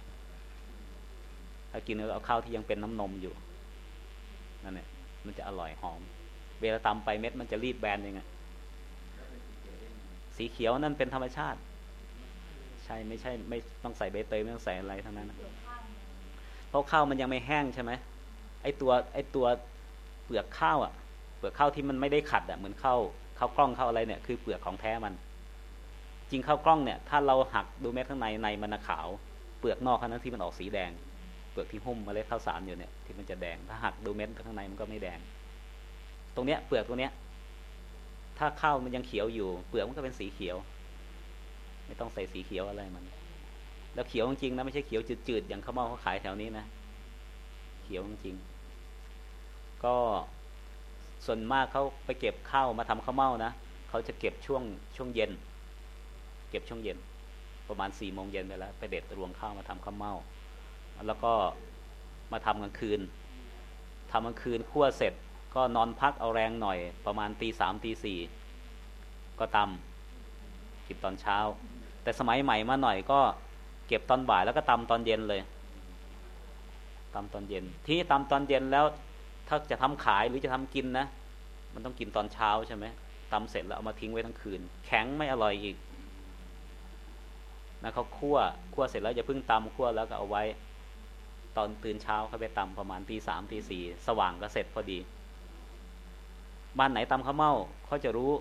[SPEAKER 1] ถ้ากินเอาข้าวที่ยังเป็นน้ำนมอยู่นั่นแหละมันจะอร่อยหอมเวลาตำไปเม็ดมันจะรีบแบนยังไงสีเขียวนั่นเป็นธรรมชาติใช่ไม่ใช่ไม่ต้องใส่ใบเตยไม่ต้องใส่อะไรทั้งนั้นเพราะข้าวมันยังไม่แห้งใช่ไหมไอตัวไอตัวเปลือกข้าวอ่ะเปลือกข้าวที่มันไม่ได้ขัดอ่ะเหมือนข้าวข้าวกล้องข้าวอะไรเนี่ยคือเปลือกของแท้มันจริงข้าวกล้องเนี่ยถ้าเราหักดูเม็ดข้างในในมันขาวเปลือกนอกข้างนั้นที่มันออกสีแดงเปลือกที่หุ้มเมล็ดข้าวสารอยู่เนี่ยที่มันจะแดงถ้าหักดูเม็ดข้างในมันก็ไม่แดงตรงเนี้ยเปลือกตรงเนี้ยถ้าข้าวมันยังเขียวอยู่เปลือกมันก็เป็นสีเขียวไม่ต้องใส่สีเขียวอะไรมันแล้วเขียวจริงๆนะไม่ใช่เขียวจืดๆอย่างข้าวเม่าเขาขายแถวนี้นะเขียวจริงๆก็ส่วนมากเขาไปเก็บข้าวมาทำข้าวเม่านะเขาจะเก็บช่วงช่วงเย็นเก็บช่วงเย็นประมาณสี่โมงเย็นไปแล้วไปเด็ดรวงข้าวมาทำข้าวเม่าแล้วก็มาทำกลางคืนทำกลางคืนคั่วเสร็จก็นอนพักเอาแรงหน่อยประมาณตีสามตีสี่ก็ตำกินตอนเช้าแต่สมัยใหม่มาหน่อยก็เก็บตอนบ่ายแล้วก็ตำตอนเย็นเลยตำตอนเย็นที่ตำตอนเย็นแล้วถ้าจะทำขายหรือจะทำกินนะมันต้องกินตอนเช้าใช่ไหมตำเสร็จแล้วเอามาทิ้งไว้ทั้งคืนแข็งไม่อร่อยอีกนะเขาคั่วคั่วเสร็จแล้วอย่าเพิ่งตำคั่วแล้วก็เอาไว้ตอนตื่นเช้าเขาไปตำประมาณตีสามตีสี่สว่างก็เสร็จพอดีบ้านไหนตำข้าวเม่าเขาจะรู้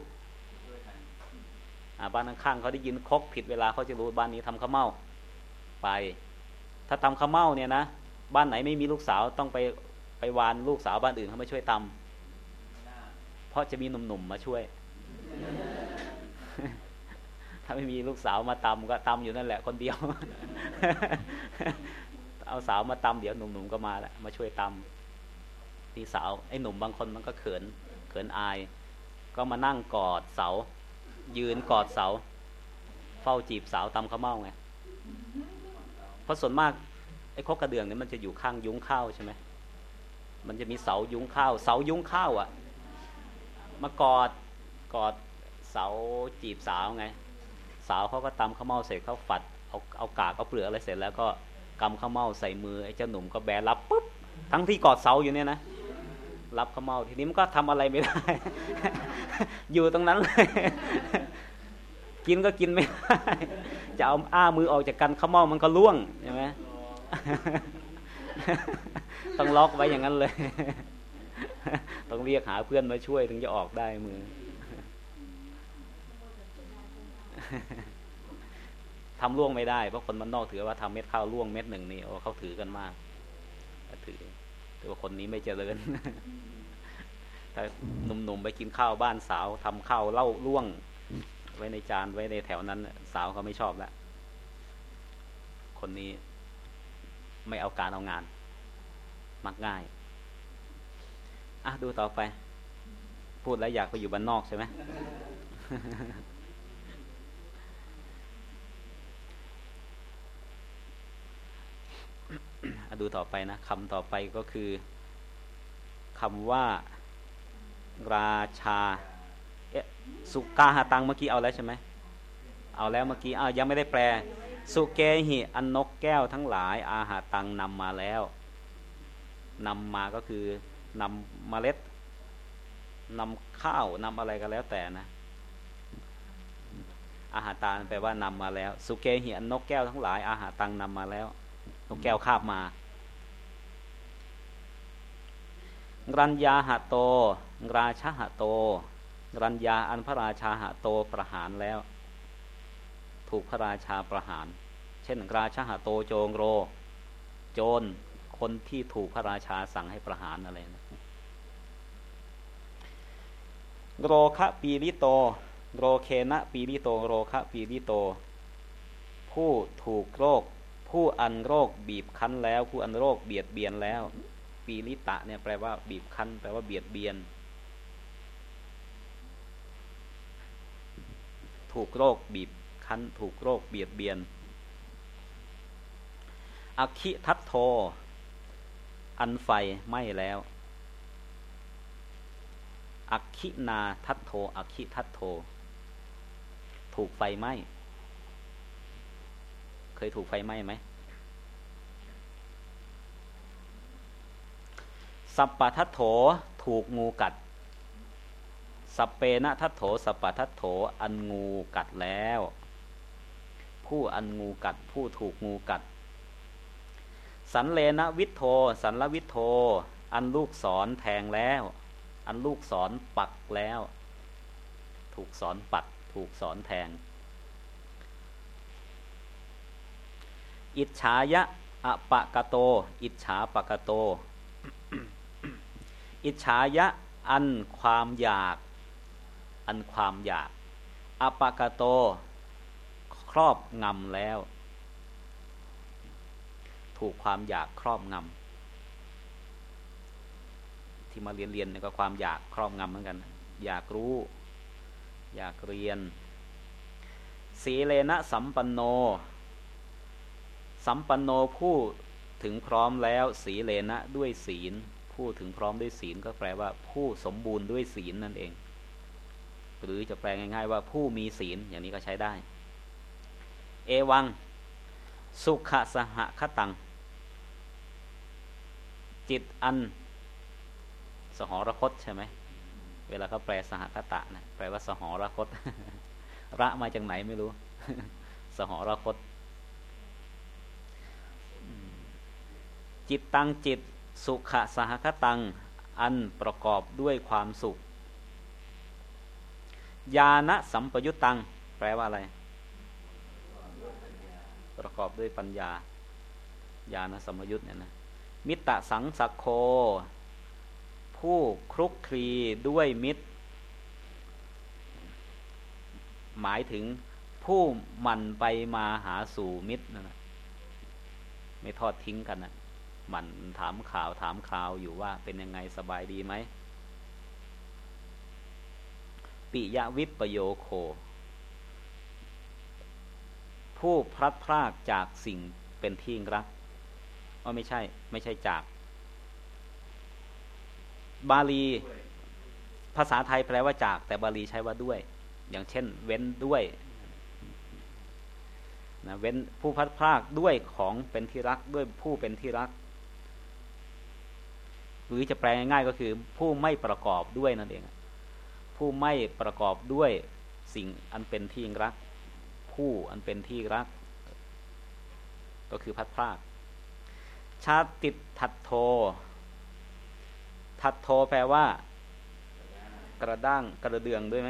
[SPEAKER 1] บ้านข้างๆเขาได้ยินครกผิดเวลาเขาจะรู้บ้านนี้ทำข้าวเม่าไปถ้าตำข้าวเม่าเนี่ยนะบ้านไหนไม่มีลูกสาวต้องไปไปวานลูกสาวบ้านอื่นเขามาช่วยตำเพราะจะมีหนุ่มๆมาช่วย ถ้าไม่มีลูกสาวมาตำก็ตำอยู่นั่นแหละคนเดียว เอาสาวมาตำเดี๋ยวหนุ่มๆก็มาแล้วมาช่วยตำที่สาวไอ้หนุ่มบางคนมันก็เขินเขินอายก็มานั่งกอดเสายืนกอดเสาเฝ้าจีบสาวตำข้าวเม่าไงเพราะส่วนมากไอ้ครกกระเดื่องเนี่ยมันจะอยู่ข้างยุ้งข้าวใช่ไหมมันจะมีเสายุ้งข้าวเสายุ้งข้าวอ่ะมากอดกอดเสาจีบสาวไงสาวเขาก็ตำข้าวเม่าเสร็จเขาฝัดเอาเอากากเอาเปลือกอะไรเสร็จแล้วก็กำข้าวเม่าใส่มือไอ้เจ้าหนุ่มก็แบรับปุ๊บทั้งที่กอดเสาอยู่เนี่ยนะรับข้าวเม่าทีนี้มันก็ทำอะไรไม่ได้ อยู่ตรงนั้นเลย กินก็กินไม่ได้จะเอาอ้ามือออกจากกันข้าวเม่ามันก็ล่วงใช่ไหม ต้องล็อกไว้อย่างนั้นเลย ต้องเรียกหาเพื่อนมาช่วยถึงจะออกได้มือ ทำล่วงไม่ได้เพราะคนมันนอกถือว่าทำเม็ดข้าวล่วงเม็ดหนึ่งนี่โอ้เขาถือกันมากถือแต่ว่าคนนี้ไม่เจริญ ถ้าหนุ่มๆไปกินข้าวบ้านสาวทำข้าวเล่าล่วงไว้ในจานไว้ในแถวนั้นสาวเขาไม่ชอบแล้วคนนี้ไม่เอาการเอางานมักง่ายอ่ะดูต่อไปพูดแล้วอยากไปอยู่บ้านนอกใช่ไหม ดูต่อไปนะคำต่อไปก็คือคำว่าราชาเอ๊ะสุกาหาตังเมื่อกี้เอาแล้วใช่ไหมเอาแล้วเมื่อกี้อ้าวยังไม่ได้แปลสุเกหิอันนกแก้วทั้งหลายอาหาตังนำมาแล้วนำมาก็คือนำเมล็ดนำข้าวนำอะไรก็แล้วแต่นะอาหาตังแปลว่านำมาแล้วสุเกหิอันนกแก้วทั้งหลายอาหาตังนำมาแล้วนกแก้วคาบมารัญญาหะโตราชหะโตรัญญาอันพระราชาหะโตประหารแล้วถูกพระราชาประหารเช่นราชหะโตโจงโรโจรคนที่ถูกพระราชาสั่งให้ประหารอะไรนะโรคะปีริโตโรเคนะปีริโตโรคะปีริโตผู้ถูกโรคผู้อันโรคบีบคั้นแล้วผู้อันโรคเบียดเบียนแล้วปีริตะเนี่ยแปลว่าบีบคั้นแปลว่าเบียดเบียนถูกโรคบีบคั้นถูกโรคเบียดเบียนอคิทัตโธอันไฟไหม้แล้วอคินาทัตโธอคิทัตโธถูกไฟไหม้เคยถูกไฟไหม้ไหมสัปปะทัตโถถูกงูกัดสัปเปนะทัตโถสัปปะทัตโถอันงูกัดแล้วผู้อันงูกัดผู้ถูกงูกัดสันเลนะวิทโธสันละวิทโธอันลูกศรแทงแล้วอันลูกศรปักแล้วถูกศรปักถูกศรแทงอิจฉายะอปะกะโตอิจฉาปะกะโต อิจฉายะอันความอยากอันความอยากอปะกะโตครอบงำแล้วถูกความอยากครอบงำที่มาเรียนเรียนเนี่ยก็ความอยากครอบงำเหมือนกันอยากรู้อยากเรียนสีเลนะสัมปันโนสัมปันโนผู้ถึงพร้อมแล้วสีเลนะด้วยศีลผู้ถึงพร้อมด้วยศีลก็แปลว่าผู้สมบูรณ์ด้วยศีลนั่นเองหรือจะแปลง่ายๆว่าผู้มีศีลอย่างนี้ก็ใช้ได้เอวังสุขสหคตังจิตอันสหรคตใช่ไหมเวลาเขาแปลสหคตะนะแปลว่าสหรคต ระมาจากไหนไม่รู้ สหรคตจิตตังจิตสุขสหคตังอันประกอบด้วยความสุขญาณสัมปยุตตังแปลว่าอะไรประกอบด้วยปัญญาญาณสัมปยุตเนี่ยนะมิตตสังสักโคผู้คลุกคลีด้วยมิตรหมายถึงผู้หมั่นไปมาหาสู่มิตรนั่นแหละไม่ทอดทิ้งกันนะหมั่นถามข่าวถามคราวอยู่ว่าเป็นยังไงสบายดีไหมปิยวิปปโยโคผู้พลัดพรากจากสิ่งเป็นที่รักอ๋อไม่ใช่ไม่ใช่จากบาลีภาษาไทยแปลว่าจากแต่บาลีใช้ว่าด้วยอย่างเช่นเว้นด้วยนะเว้นผู้พลัดพรากด้วยของเป็นที่รักด้วยผู้เป็นที่รักหรือจะแปลง่ายๆก็คือผู้ไม่ประกอบด้วยนั่นเองผู้ไม่ประกอบด้วยสิ่งอันเป็นที่รักผู้อันเป็นที่รักก็คือพลัดพรากชาติทัตโธทัตโธแปลว่ากระด้างกระเดืองด้วยไหม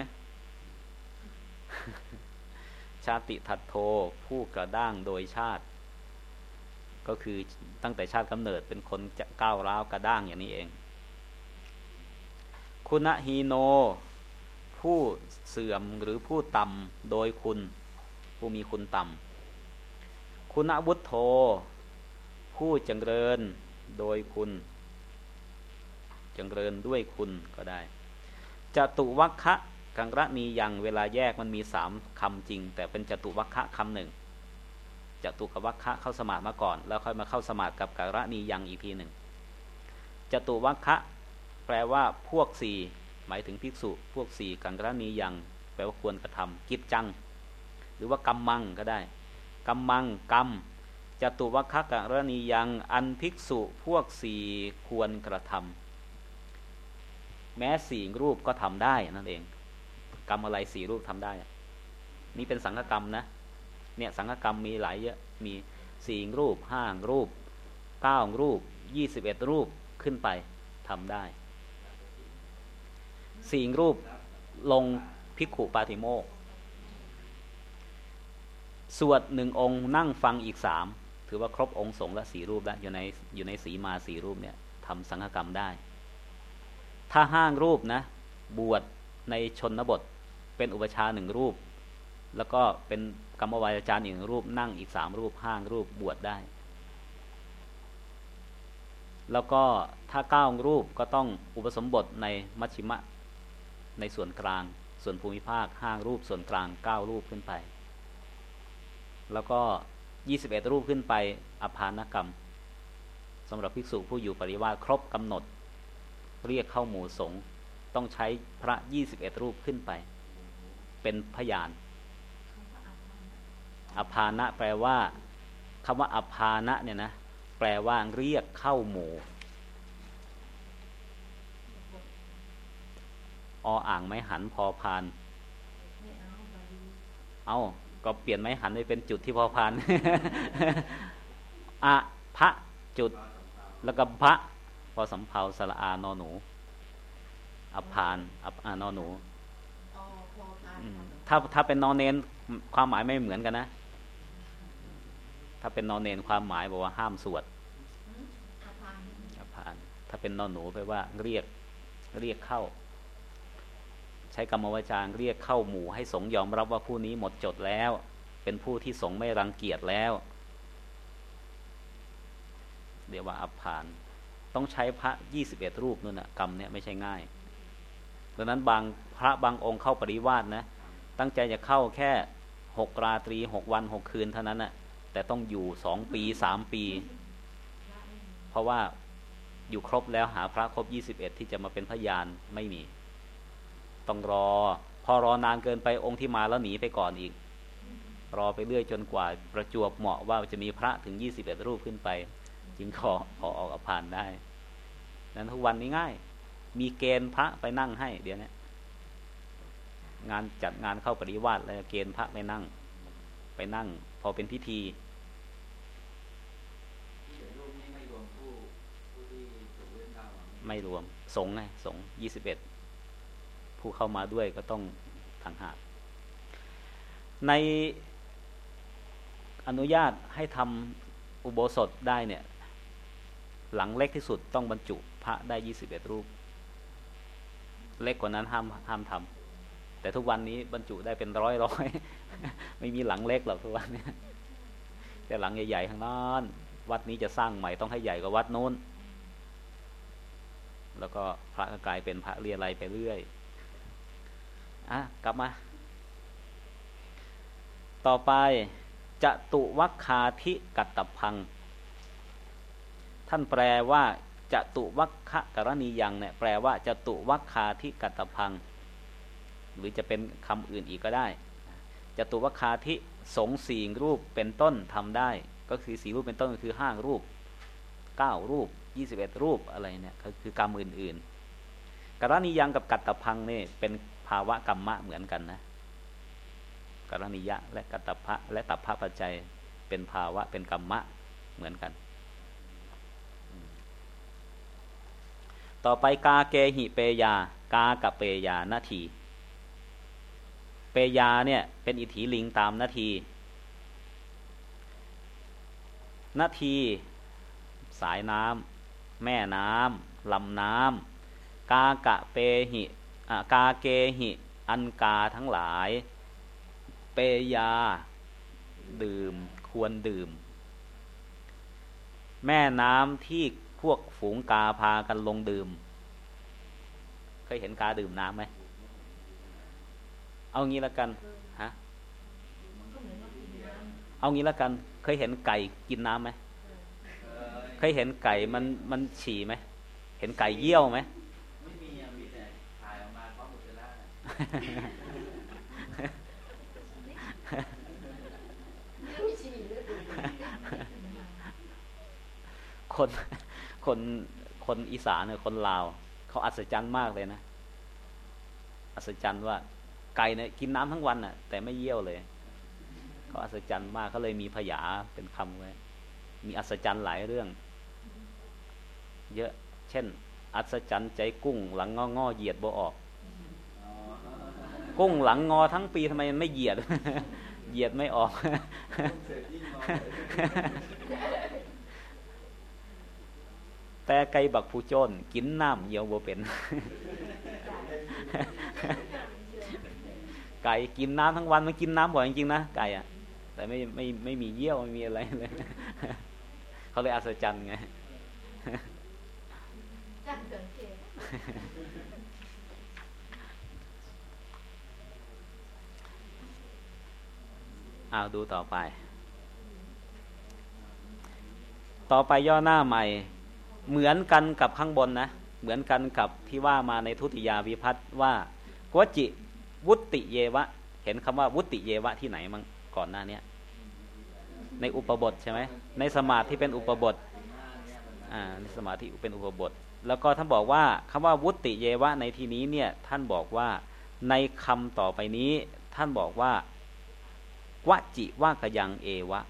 [SPEAKER 1] ชาติทัตโธผู้กระด้างโดยชาติก็คือตั้งแต่ชาติกำเนิดเป็นคนจะก้าวร้าวกระด้างอย่างนี้เองคุณฮีโนผู้เสื่อมหรือผู้ต่ำโดยคุณผู้มีคุณต่ำคุณวุฒโธผู้จำเริญโดยคุณจำเริญด้วยคุณก็ได้จตุวัคคะกังระนียังเวลาแยกมันมีสามคำจริงแต่เป็นจตุวัคคะคำหนึ่งจตุกวัคคะเข้าสมาธิมาก่อนแล้วค่อยมาเข้าสมาธิกับกังระนียังอีกทีหนึ่งจตุวัคคะแปลว่าพวกสี่หมายถึงภิกษุพวกสี่กังระนียังแปลว่าควรกระทำกิจจังหรือว่ากัมมังก็ได้กัมมังกรรมจตุวัคคะกังระนียังอันภิกษุพวกสี่ควรกระทำแม้สี่รูปก็ทำได้นั่นเองกรรมอะไรสี่รูปทำได้นี่เป็นสังฆกรรมนะเนี่ยสังฆกรรมมีหลายเยอะมีสี่รูปห้ารูปเก้ารูปยี่สิบเอ็ดรูปขึ้นไปทำได้สี่รูปลงภิกขุปาติโมกข์สวดหนึ่งองค์นั่งฟังอีกสามถือว่าครบองค์สงฆ์ละสี่รูปแล้วอยู่ในอยู่ในสีมาสี่รูปเนี่ยทำสังฆกรรมได้ถ้าห้างรูปนะบวชในชนบทเป็นอุปชาหนึ่งรูปแล้วก็เป็นกรรมวาจารย์อีกหนึ่งรูปนั่งอีกสามรูปห้างรูปบวชได้แล้วก็ถ้าเก้ารูปก็ต้องอุปสมบทในมัชชิมะในส่วนกลางส่วนภูมิภาคห้างรูปส่วนกลางเก้ารูปขึ้นไปแล้วก็ยี่สิบเอ็ดรูปขึ้นไปอภานกรรมสำหรับภิกษุผู้อยู่ปริวาสครบกำหนดเรียกเข้าหมู่สงฆ์ต้องใช้พระยี่สิบเอ็ดรูปขึ้นไปเป็นพยานอภานะแปลว่าคำว่าอภานะเนี่ยนะแปลว่าเรียกเข้าหมู่ออ่างไม้หันพอพานเอาก็เปลี่ยนไม้หันไปเป็นจุดที่พอพาน อะพระจุดแล้วก็พระพอสำเภาสระอานอหนูอภานอภานอหนูถ้าถ้าเป็นนอเนนความหมายไม่เหมือนกันนะถ้าเป็นนอเนนความหมายบอกว่าห้ามสวดอภานถ้าเป็นนอหนูแปลว่าเรียกเรียกเข้าใช้กรรมวจรเรียกเข้าหมู่ให้สงฆ์ยอมรับว่าผู้นี้หมดจดแล้วเป็นผู้ที่สงฆ์ไม่รังเกียจแล้วเรียกว่าอภานต้องใช้พระยี่สิบเอ็ดรูปนู่นน่ะกรรมเนี่ยไม่ใช่ง่ายดังนั้นบางพระบางองค์เข้าปริวาสนะตั้งใจจะเข้าแค่หกราตรีหกวันหกคืนเท่านั้นน่ะแต่ต้องอยู่สองปีสามปีเพราะว่าอยู่ครบแล้วหาพระครบยี่สิบเอ็ดที่จะมาเป็นพยานไม่มีต้องรอพอรอนานเกินไปองค์ที่มาแล้วหนีไปก่อนอีกรอไปเรื่อยจนกว่าประจวบเหมาะว่าจะมีพระถึงยี่สิบเอ็ดรูปขึ้นไปจึงขอขอออกอภานได้นั้นทุกวันนี้ง่ายมีเกณฑ์พระไปนั่งให้เดี๋ยวนี้งานจัดงานเข้าปริวาสแล้วเกณฑ์พระไปนั่งไปนั่งพอเป็นพิธีไม่รวมสงฆ์ไงสงฆ์ยี่สิบเอ็ดผู้เข้ามาด้วยก็ต้องต่างหากในอนุญาตให้ทำอุโบสถได้เนี่ยหลังเล็กที่สุดต้องบรรจุพระได้ยี่สิบเอ็ดรูปเล็กกว่านั้นห้ามห้ามทำแต่ทุกวันนี้บรรจุได้เป็นร้อยร้อย ไม่มีหลังเล็กหรอกทุกวันนี้แต่หลังใหญ่ๆข้างนั้นวัดนี้จะสร้างใหม่ต้องให้ใหญ่กว่าวัดโน้นแล้วก็พระก็กลายเป็นพระเรียรัยไปเรื่อยอ่ะกลับมาต่อไปจตุวัคคาธิกัตตพังท่านแปลว่าจตุวัคคะกรณียังเนี่ยแปลว่าจตุวัคคาธิกัตตพังหรือจะเป็นคำอื่นอีกก็ได้จตุวัคคาธิสงฆ์สี่รูปเป็นต้นทำได้ก็คือสี่รูปเป็นต้นก็คือห้ารูปเก้ารูปยี่สิบเอ็ดรูปอะไรเนี่ยก็คือกรรมอื่นๆกรณียังกับกัตตพังนี่เป็นภาวะกรรมะเหมือนกันนะกรณียะและกัตตภะและตัพพะปัจจัยเป็นภาวะเป็นกรรมะเหมือนกันต่อไปกาเกหิเปยากากับเปยานาทีเปยาเนี่ยเป็นอิทธิลิงตามนาทีนาทีสายน้ำแม่น้ำลำน้ำกากะเปหิกาเกหิอันกาทั้งหลายเปยาดื่มควรดื่มแม่น้ำที่พวกฝูงกาพากันลงดื่มเคยเห็นกาดื่มน้ำไหมเอางี้ละกันฮะเอางี้ละกันเคยเห็นไก่กินน้ำไหมเคยเห็นไก่มันมันฉี่ไหมเห็นไก่เยี่ยวไหมไม่มีมีแต่ถ่ายออกมาพร้อมอุจจาระคนคนคนอีสานเนี่ยคนลาวเขาอัศจรรย์มากเลยนะอัศจรรย์ว่าไก่เนี่ยกินน้ำทั้งวันน่ะแต่ไม่เยี่ยวเลยเขาอัศจรรย์มากเขาเลยมีพยาเป็นคำไว้มีอัศจรรย์หลายเรื่องเยอะเช่นอัศจรรย์ใจกุ้งหลังงองอเหยียดบ่ออกกุ้งหลังงอทั้งปีทำไมมันไม่เหยียดเหยียดไม่ออกแต่ไก่บักผู้โจนกินน้ำเยี่ยวบ่เป็นไก่กินน้ำทั้งวันมันกินน้ำบ่อยจริงๆนะไก่อะแต่ไม่ไม่ไม่มีเยี่ยวไม่มีอะไรเลยเขาเลยอัศจรรย์ไงเอาดูต่อไปต่อไปย่อหน้าใหม่เหมือนกันกับข้างบนนะเหมือนกันกับที่ว่ามาในทุติยาวิภัตติว่ากวจิวุตติเยวะเห็นคำว่าวุตติเยวะที่ไหนมั้งก่อนหน้านี้ในอุปบทใช่ไหมในสมาธิที่เป็นอุปบทอ่าในสมาธิเป็นอุปบทแล้วก็ท่านบอกว่าคำว่าวุตติเยวะในที่นี้เนี่ยท่านบอกว่าในคำต่อไปนี้ท่านบอกว่ากวจิว่ากยังเอวะ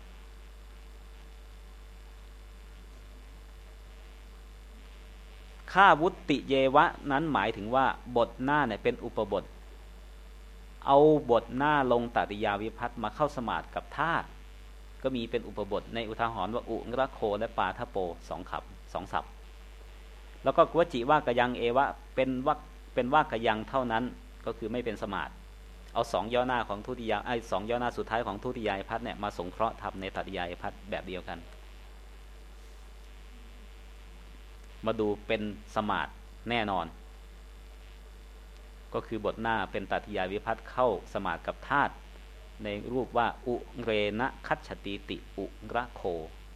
[SPEAKER 1] ค่าวุตติเยวะนั้นหมายถึงว่าบทหน้าเนี่ยเป็นอุปบทเอาบทหน้าลงตติยาวิภัตติมาเข้าสมาธิกับธาตุก็มีเป็นอุปบทในอุทาหรณ์ว่าอุงระโคและปาทโปสองขับสองศัพท์แล้วก็กวจิว่ากยังเอวะเป็นว่าเป็นว่ากยังเท่านั้นก็คือไม่เป็นสมาธิเอาสองย่อหน้าของทุติยาไอ้สองย่อหน้าสุดท้ายของทุติยาวิภัตติเนี่ยมาสงเคราะห์ทำในตติยาวิภัตติแบบเดียวกันมาดูเป็นสมาธิแน่นอนก็คือบทหน้าเป็นตติยาวิภัตติเข้าสมาธิกับธาตุในรูปว่าอุเรนะคัจฉติติอุระโค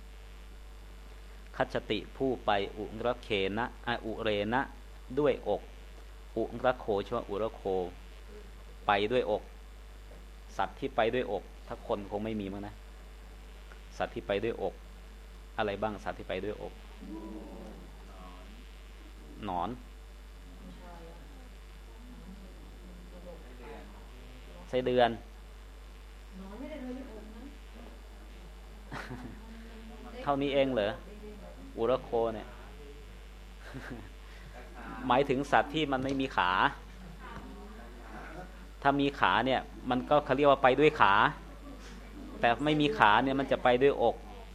[SPEAKER 1] คัจฉติผู้ไปอุระเคนะอุเรนะด้วยอกอุระโคชื่อว่าอุระโคไปด้วยอกสัตว์ที่ไปด้วยอกถ้าคนคงไม่มีมั้งนะสัตว์ที่ไปด้วยอกอะไรบ้างสัตว์ที่ไปด้วยอกหนอนไส้เดือนเท่านี้เองเหรออุระโคเนี่ยหมายถึงสัตว์ที่มันไม่มีขาถ้ามีขาเนี่ยมันก็เขาเรียกว่าไปด้วยขาแต่ไม่มีขาเนี่ยมันจะไปด้วยอก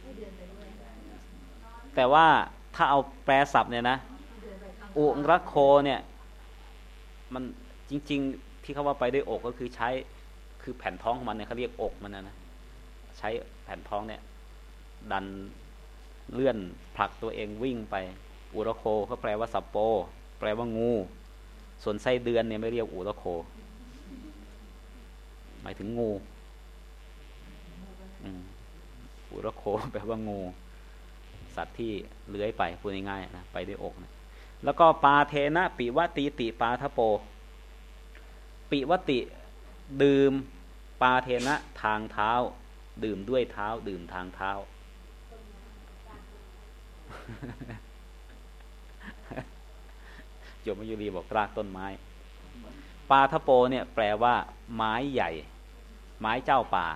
[SPEAKER 1] แต่ว่าถ้าเอาแปลศัพท์เนี่ยนะอุระโคเนี่ยมันจริงๆที่เขาว่าไปด้วยอกก็คือใช้คือแผ่นท้องของมันเนี่ยเขาเรียกอกมันนะนะใช้แผ่นท้องเนี่ยดันเลื่อนผลักตัวเองวิ่งไปอุระโคเขาแปลว่าสัปโปแปลว่างูส่วนไส้เดือนเนี่ยไม่เรียกอุระโคหมายถึงงูอุระโคแปลว่างูสัตว์ที่เลื้อยไปพูดง่ายๆนะไปด้วยอกนะแล้วก็ปาเทนะปิวติติปาทโปปิวติดื่มปาเทนะทางเท้าดื่มด้วยเท้าดื่มทางเท้าโยมยุรีบอกรากต้นไม้ปาทโปเนี่ยแปลว่าไม้ใหญ่ไม้เจ้าป่า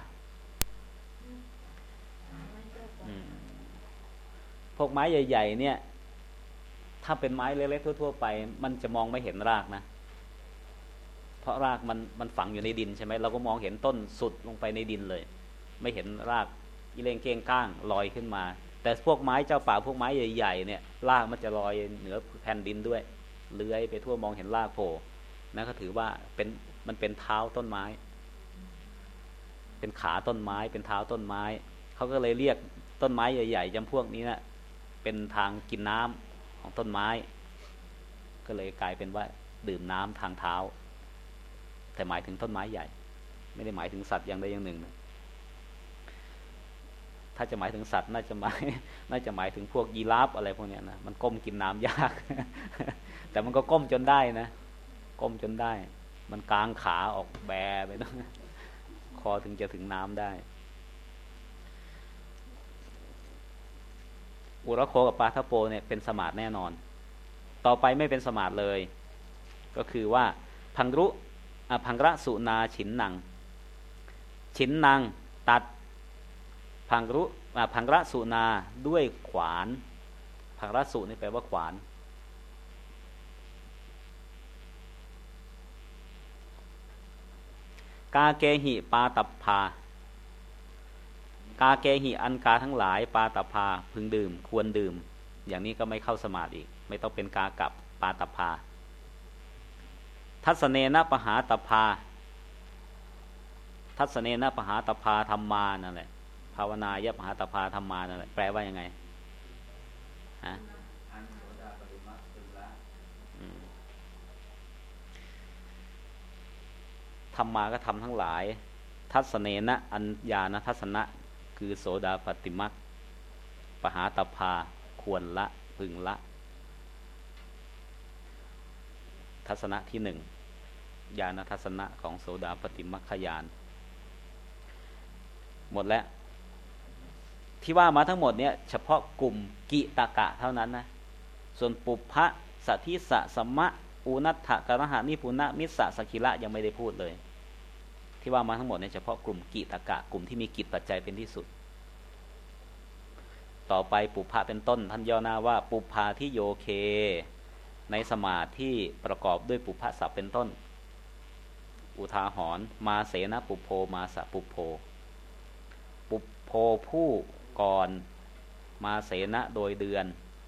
[SPEAKER 1] พวกไม้ใหญ่ๆเนี่ยถ้าเป็นไม้เล็กๆทั่วๆไปมันจะมองไม่เห็นรากนะเพราะรากมันมันฝังอยู่ในดินใช่ไหมเราก็มองเห็นต้นสุดลงไปในดินเลยไม่เห็นรากอีเลงเก้งก้างลอยขึ้นมาแต่พวกไม้เจ้าป่าพวกไม้ใหญ่ๆเนี่ยรากมันจะลอยเหนือแผ่นดินด้วยเลื้อยไปทั่วมองเห็นรากโผล่นั่นก็ถือว่าเป็นมันเป็นเท้าต้นไม้เป็นขาต้นไม้เป็นเท้าต้นไม้เขาก็เลยเรียกต้นไม้ใหญ่ๆจำพวกนี้นะเป็นทางกินน้ำของต้นไม้ก็เลยกลายเป็นว่าดื่มน้ำทางเท้าแต่หมายถึงต้นไม้ใหญ่ไม่ได้หมายถึงสัตว์อย่างใดอย่างหนึ่งนะถ้าจะหมายถึงสัตว์น่าจะหมายน่าจะหมายถึงพวกยีราฟอะไรพวกนี้นะมันก้มกินน้ำยาก แต่มันก็ก้มจนได้นะก้มจนได้มันกางขาออกแบไปนะคอถึงจะถึงน้ำได้อุระโคกับปาทโปเนี่ยเป็นสมาธิแน่นอนต่อไปไม่เป็นสมาธิเลยก็คือว่าพังรุพังระสุนาฉินนังฉินนังตัดพังรุพังระสุนาด้วยขวานพังระสุนี่แปลว่าขวานกาเกหิปาตัปพากาเกหิอันกาทั้งหลายปาตภาพึงดื่มควรดื่มอย่างนี้ก็ไม่เข้าสมาธิอีกไม่ต้องเป็นกากับปาตภาทัศเนนะปหาตภาทัศเนนะปหาตภาธรรมานั่นแหละภาวนายะปหาตภาธรรมานั่นแหละแปลว่ายังไงฮะธรรมาก็ทำทั้งหลายทัศเนนะอัญญาณทัศนะคือโสดาปฏิมัคปหาตภาควรละพึงละทัศนะที่หนึ่งญาณทัศนะของโสดาปฏิมัคคญาณหมดแล้วที่ว่ามาทั้งหมดเนี่ยเฉพาะกลุ่มกิตกะเท่านั้นนะส่วนปุพพะสัทธิสะสัมมะอุนัตถกรหานิปุณะมิสสะสกิละยังไม่ได้พูดเลยที่ว่ามาทั้งหมดเนี่ยเฉพาะกลุ่มกิตกะกลุ่มที่มีกิจปัจจัยเป็นที่สุดต่อไปปุพพะเป็นต้นท่านย่อหน้าว่าปุพพาที่โยเคในสมาธิที่ประกอบด้วยปุพพะศัพท์เป็นต้นอุทาหรณ์มาเสนะปุพโพมาสะปุพโพปุพโพผู้ก่อนมาเสนะโดยเดือน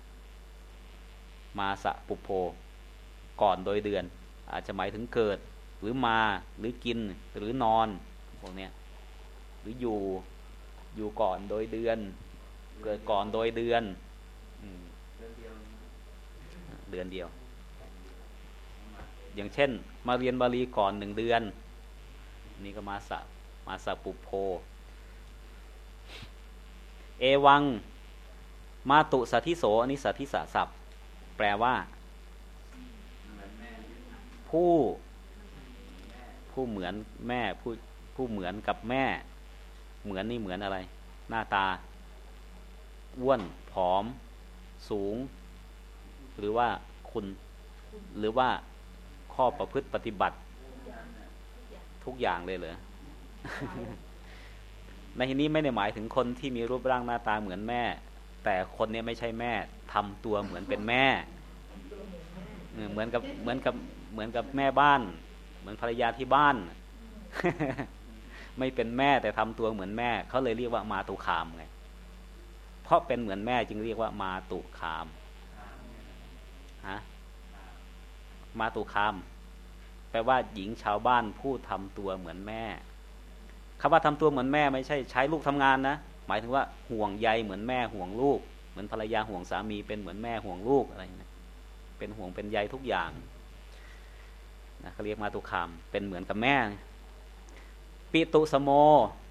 [SPEAKER 1] มาสะปุพโพก่อนโดยเดือนอาจจะหมายถึงเกิดหรือมาหรือกินหรือนอนพวกเนี้ยหรืออยู่อยู่ก่อนโดยเดือนเกิดก่อนโดยเดือนเดือนเดียวเดือนเดียวอย่างเช่นมาเรียนบาลีก่อนหนึ่งเดือนนี่ก็มาสะมาสะปุพโพเอวังมาตุสัทธิโสอันนี้สัทธิสะศัพท์แปลว่าผู้ผู้เหมือนแม่ผู้ผู้เหมือนกับแม่เหมือนนี่เหมือนอะไรหน้าตาอ้วนผอมสูงหรือว่าคุณหรือว่าข้อประพฤติปฏิบัติทุกอย่างเลยเหรอ ในที่นี้ไม่ได้หมายถึงคนที่มีรูปร่างหน้าตาเหมือนแม่แต่คนนี้ไม่ใช่แม่ทำตัวเหมือนเป็นแม่เหมือนกับเหมือนกับเหมือนกับแม่บ้านเหมือนภรรยาที่บ้าน ไม่เป็นแม่แต่ทำตัวเหมือนแม่เขาเลยเรียกว่ามาตุคามไงเพราะเป็นเหมือนแม่จึงเรียกว่ามาตุคามฮะมาตุคามแปลว่าหญิงชาวบ้านผู้ทำตัวเหมือนแม่คำว่าทำตัวเหมือนแม่ไม่ใช่ใช้ลูกทำงานนะหมายถึงว่าห่วงใยเหมือนแม่ห่วงลูกเหมือนภรรยาห่วงสามีเป็นเหมือนแม่ห่วงลูกอะไรนะเป็นห่วงเป็นใยทุกอย่างนะเขาเรียกมาตุคามเป็นเหมือนกับแม่ปิตุสโม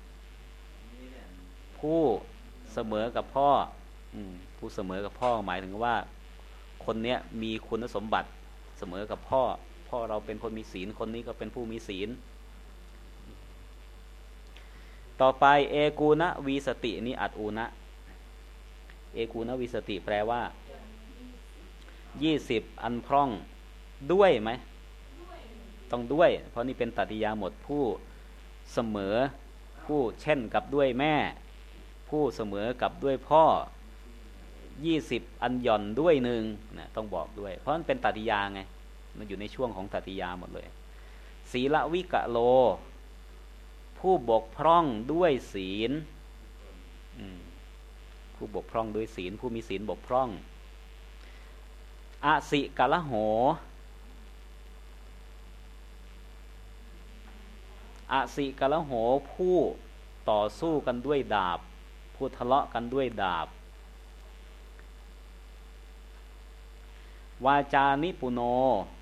[SPEAKER 1] ผู้เสมอกับพ่อผู้เสมอกับพ่อหมายถึงว่าคนเนี้ยมีคุณสมบัติเสมอกับพ่อพ่อเราเป็นคนมีศีลคนนี้ก็เป็นผู้มีศีลต่อไปเอกูณวีสตินี่อัดอูนะเอกูณวีสติแปลว่ายี่สิบอันพร่องด้วยไหมต้องด้วยเพราะนี่เป็นตติยาหมดผู้เสมอผู้เช่นกับด้วยแม่ผู้เสมอกับด้วยพ่อยี่สิบอันหย่อนด้วยหนึ่งนะต้องบอกด้วยเพราะมันเป็นตติยาไงมันอยู่ในช่วงของตติยาหมดเลยศีลวิกะโลผู้บกพร่องด้วยศีลผู้บกพร่องด้วยศีลผู้มีศีลบกพร่องอสิกะละโหอสิกะละโหผู้ต่อสู้กันด้วยดาบผู้ทะเลาะกันด้วยดาบวาจานิปุโน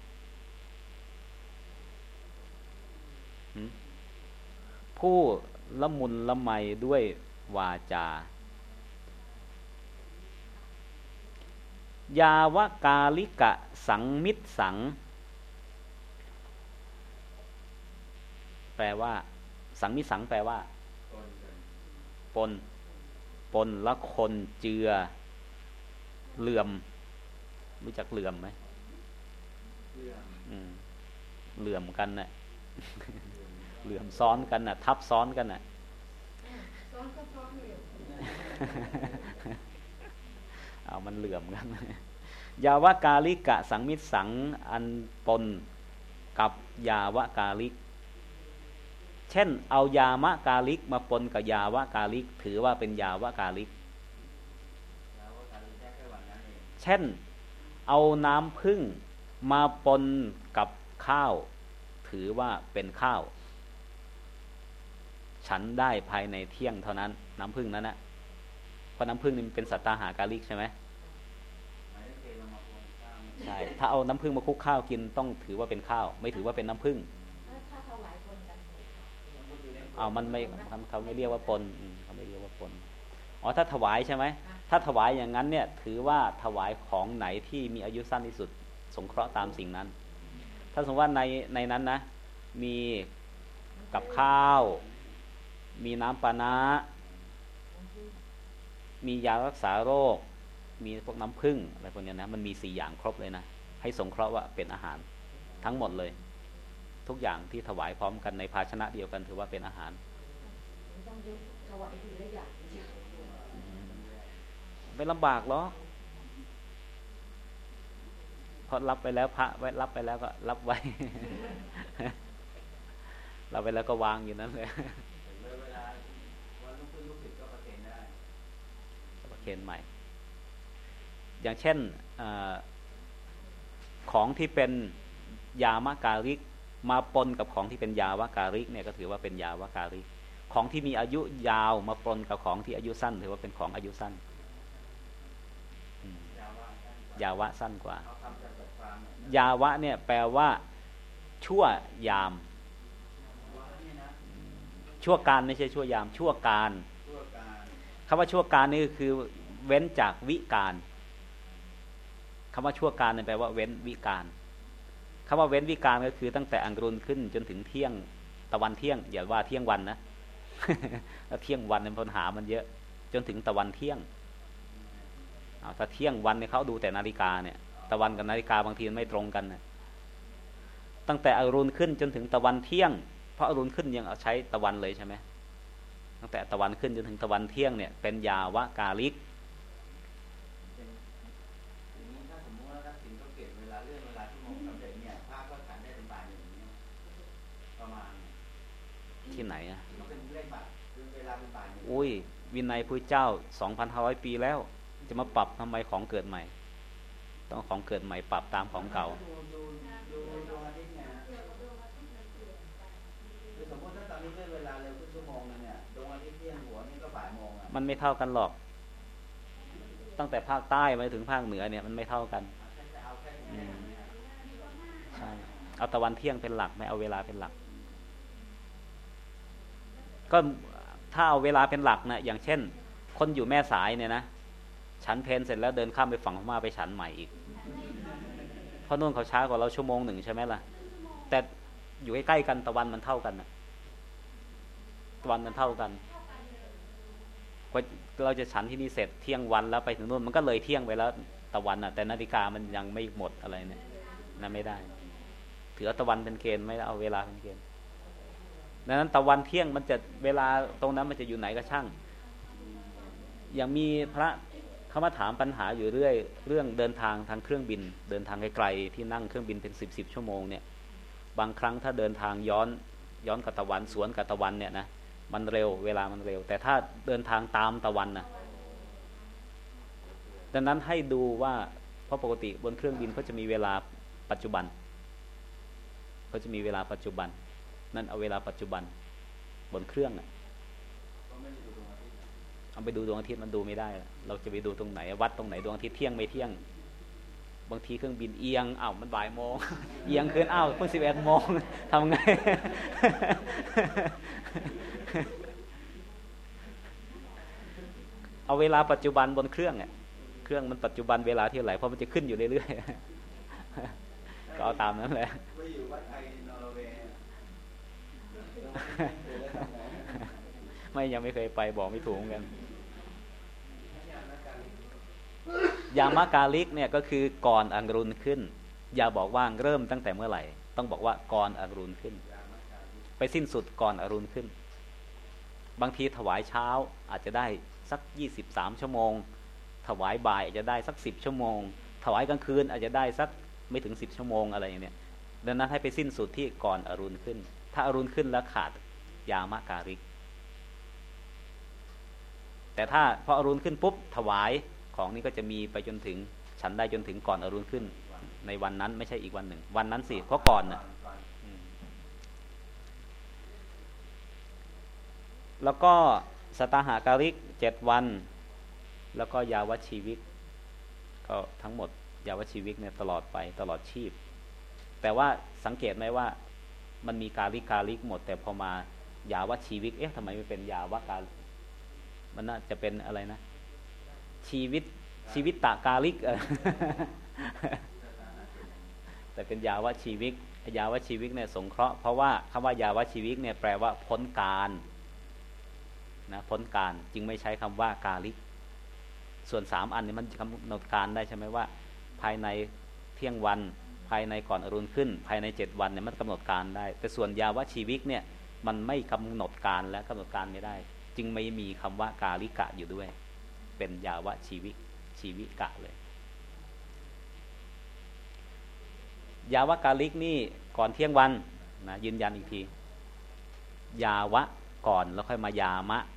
[SPEAKER 1] ผู้ละมุนละไมด้วยวาจายาวกาลิกะสังมิตสังแปลว่าสังมิตสังแปลว่าปนปนละคนเจือเหลื่อมรู้จักเหลื่อมไหมเหลื่อมกันน่ะเหลื่อมซ้อนกันน่ะทับซ้อนกันน่ะซ้อนก็ซ้อนเหลื่อมเอามันเหลื่อมกันยาวกาลิกะสังมิตสังอันปนกับยาวกาลิกเช่นเอายามะกาลิกมาปนกับยาวะกาลิกถือว่าเป็นยาวะกาลิกเช่นเอาน้ำผึ้งมาปนกับข้าวถือว่าเป็นข้าวฉันได้ภายในเที่ยงเท่านั้นน้ำผึ้งนั้นนะเพราะน้ำผึ้งนี่มันเป็นสัตตาหากาลิกใช่ไหมใช่ถ้าเอาน้ำผึ้งมาคลุกข้าวกินต้องถือว่าเป็นข้าวไม่ถือว่าเป็นน้ำผึ้งเอามันไม่เขาไม่เรียกว่าปนเขาไม่เรียกว่าปนอ๋อถ้าถวายใช่ไหมถ้าถวายอย่างนั้นเนี่ยถือว่าถวายของไหนที่มีอายุสั้นที่สุดสงเคราะห์ตามสิ่งนั้นถ้าสมมติว่าในในนั้นนะมีกับข้าวมีน้ำปานะมียารักษาโรคมีพวกน้ำผึ้งอะไรพวกนี้นะมันมีสี่อย่างครบเลยนะให้สงเคราะห์ว่าเป็นอาหารทั้งหมดเลยทุกอย่างที่ถวายพร้อมกันในภาชนะเดียวกันถือว่าเป็นอาหารไม่ลำบากหรอกพอรับไปแล้วพระไว้รับไปแล้วก็รับไว้ รับไปแล้วก็วางอยู่นั้นเลยเวลาวันลูกขึ้นลูกศิษย์ก็ประเคนได้ประเคนใหม่อย่างเช่นอของที่เป็นยามะการิกมาปนกับของที่เป็นยาวะการิกเนี่ยก็ถือว่าเป็นยาวะการิกของที่มีอายุยาวมาปนกับของที่อายุสั้นถือว่าเป็นของอายุสั้นยาวะสั้นกว่ายาวะเนี่ยแปลว่าชั่วยามชั่วการไม่ใช่ชั่วยามชั่วการคำว่าชั่วการนี่คือเว้นจากวิการคำว่าชั่วการเนี่ยแปลว่าเว้นวิการคำว่าเว้นวิการก็คือตั้งแต่อังรุณขึ้นจนถึงเที่ยงตะวันเที่ยงอย่าว่าเที่ยงวันนะ แล้วเที่ยงวันเนี่ยปัญหามันเยอะจนถึงตะวันเที่ยงเอาถ้าเที่ยงวันเนี่ยเขาดูแต่นาฬิกาเนี่ยตะวันกับนาฬิกาบางทีมันไม่ตรงกันนะตั้งแต่อรุณขึ้นจนถึงตะวันเที่ยงเพราะอรุณขึ้นยังเอาใช้ตะวันเลยใช่ไหมตั้งแต่ตะวันขึ้นจนถึงตะวันเที่ยงเนี่ยเป็นยาวะกาลิกที่ไหนอ่ะอุ้ยวินัยพุทธเจ้า สองพันห้าร้อย ปีแล้วจะมาปรับทำไมของเกิดใหม่ต้องของเกิดใหม่ปรับตามของเก่ามันไม่เท่ากันหรอกตั้งแต่ภาคใต้มาถึงภาคเหนือเนี่ยมันไม่เท่ากันใช่เอาตะวันเที่ยงเป็นหลักไม่เอาเวลาเป็นหลักก็ถ้าเอาเวลาเป็นหลักนะอย่างเช่นคนอยู่แม่สายเนี่ยนะฉันเพลเสร็จแล้วเดินข้ามไปฝั่งพม่าไปฉันใหม่อีกเพราะนู่นเขาช้ากว่าเราชั่วโมงหนึ่งใช่ไหมล่ะแต่อยู่ใกล้ๆกันตะวันมันเท่ากันนะตะวันมันเท่ากันกว่าเราจะฉันที่นี่เสร็จเที่ยงวันแล้วไปถึงนู่นมันก็เลยเที่ยงไปแล้วตะวันอ่ะแต่นาฬิกามันยังไม่หมดอะไรเนี่ยนั่นไม่ได้ถือตะวันเป็นเกณฑ์ไม่เอาเวลาเป็นเกณฑ์ดังนั้นตะวันเที่ยงมันจะเวลาตรงนั้นมันจะอยู่ไหนก็ช่างอย่างมีพระเขามาถามปัญหาอยู่เรื่อยเรื่องเดินทางทางเครื่องบินเดินทางไกลๆที่นั่งเครื่องบินเป็นสิบสิบชั่วโมงเนี่ยบางครั้งถ้าเดินทางย้อนย้อนกับตะวันสวนกับตะวันเนี่ยนะมันเร็วเวลามันเร็วแต่ถ้าเดินทางตามตะวันนะดังนั้นให้ดูว่าเพราะปกติบนเครื่องบินเขาจะมีเวลาปัจจุบันเขาจะมีเวลาปัจจุบันนั่นเอาเวลาปัจจุบันบนเครื่องอ่ะเอาไปดูดวงอาทิตย์มันดูไม่ได้เราจะไปดูตรงไหนวัดตรงไหนดวงอาทิตย์เที่ยงไม่เที่ยงบางทีเครื่องบินเอียงอ้าวมันบ่ายโมงเอียงขึ้นอ้าวเพิ่งสิบเอ็ดโมงทำไง เอาเวลาปัจจุบันบนเครื่องอ่ะเครื่องมันปัจจุบันเวลาที่ไหนเพราะมันจะขึ้นอยู่เรื่อยๆก็เอาตามนั้นแหละไม่ยังไม่เคยไปบอกไม่ถูกเหมือนกันยามะกาลิกเนี่ยก็คือก่อนอังรุณขึ้นอย่าบอกว่าเริ่มตั้งแต่เมื่อไหร่ต้องบอกว่าก่อนอังรุณขึ้นไปสิ้นสุดก่อนอรุณขึ้นบางทีถวายเช้าอาจจะได้สักยี่สิบสามชั่วโมงถวายบ่ายอาจจะได้สักสิบชั่วโมงถวายกลางคืนอาจจะได้สักไม่ถึงสิบชั่วโมงอะไรอย่างเนี้ยดังนั้นให้ไปสิ้นสุดที่ก่อนอรุณขึ้นถ้าอรุณขึ้นแล้วขาดยามะการิกแต่ถ้าพออรุณขึ้นปุ๊บถวายของนี่ก็จะมีไปจนถึงฉันได้จนถึงก่อนอรุณขึ้นในวันนั้นไม่ใช่อีกวันหนึ่งวันนั้นสิเพราะก่อนนะแล้วก็สตาหาการิกเจ็ดวันแล้วก็ยาวชีวิกก็ทั้งหมดยาวชีวิกเนี่ยตลอดไปตลอดชีพแต่ว่าสังเกตไหมว่ามันมีการิกการิกหมดแต่พอมายาวชีวิกเอ๊ะทำไมไม่เป็นยาวการมันน่าจะเป็นอะไรนะชีวิตชีวิตตะการิก แต่เป็นยาวชีวิกยาวชีวิกเนี่ยสงเคราะห์เพราะว่าคำว่ายาวชีวิกเนี่ยแปลว่าพ้นการนะพ้นการจึงไม่ใช้คำว่ากาลิกส่วนสามอันนี้มันกำหนดการได้ใช่ไหมว่าภายในเที่ยงวันภายในก่อนอรุณขึ้นภายในเจ็ดวันเนี่ยมันกำหนดการได้แต่ส่วนยาวชีวิกเนี่ยมันไม่กำหนดการและกำหนดการไม่ได้จึงไม่มีคำว่ากาลิกะอยู่ด้วยเป็นยาวชีวิกชีวิกะเลยยาวกาลิกนี่ก่อนเที่ยงวันนะยืนยันอีกทียาวะก่อนแล้วค่อยมายามะ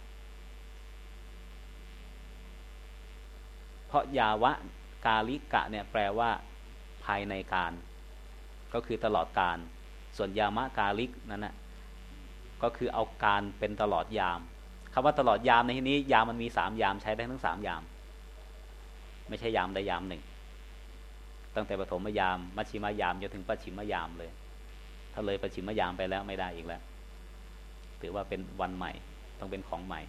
[SPEAKER 1] เพราะยาวะกาลิกะเนี่ยแปลว่าภายในการก็คือตลอดการส่วนยามะกาลิกนั้นนะก็คือเอาการเป็นตลอดยามคำว่าตลอดยามในที่นี้ยามมันมีสามยามใช้ได้ทั้งสามยามไม่ใช่ยามใดยามหนึ่งตั้งแต่ปฐมยามมัชฌิมยามจนถึงปัจฉิมยามเลยถ้าเลยปัจฉิมยามไปแล้วไม่ได้อีกแล้วถือว่าเป็นวันใหม่ต้องเป็นของใหม่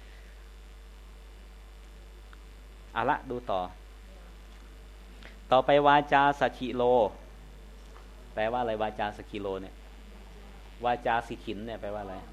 [SPEAKER 1] เอาละดูต่อต่อไปวาจาสักขิโลแปลว่าอะไรวาจาสักขิโลเนี่ยวาจาสิขินเนี่ยแปลว่าอะไร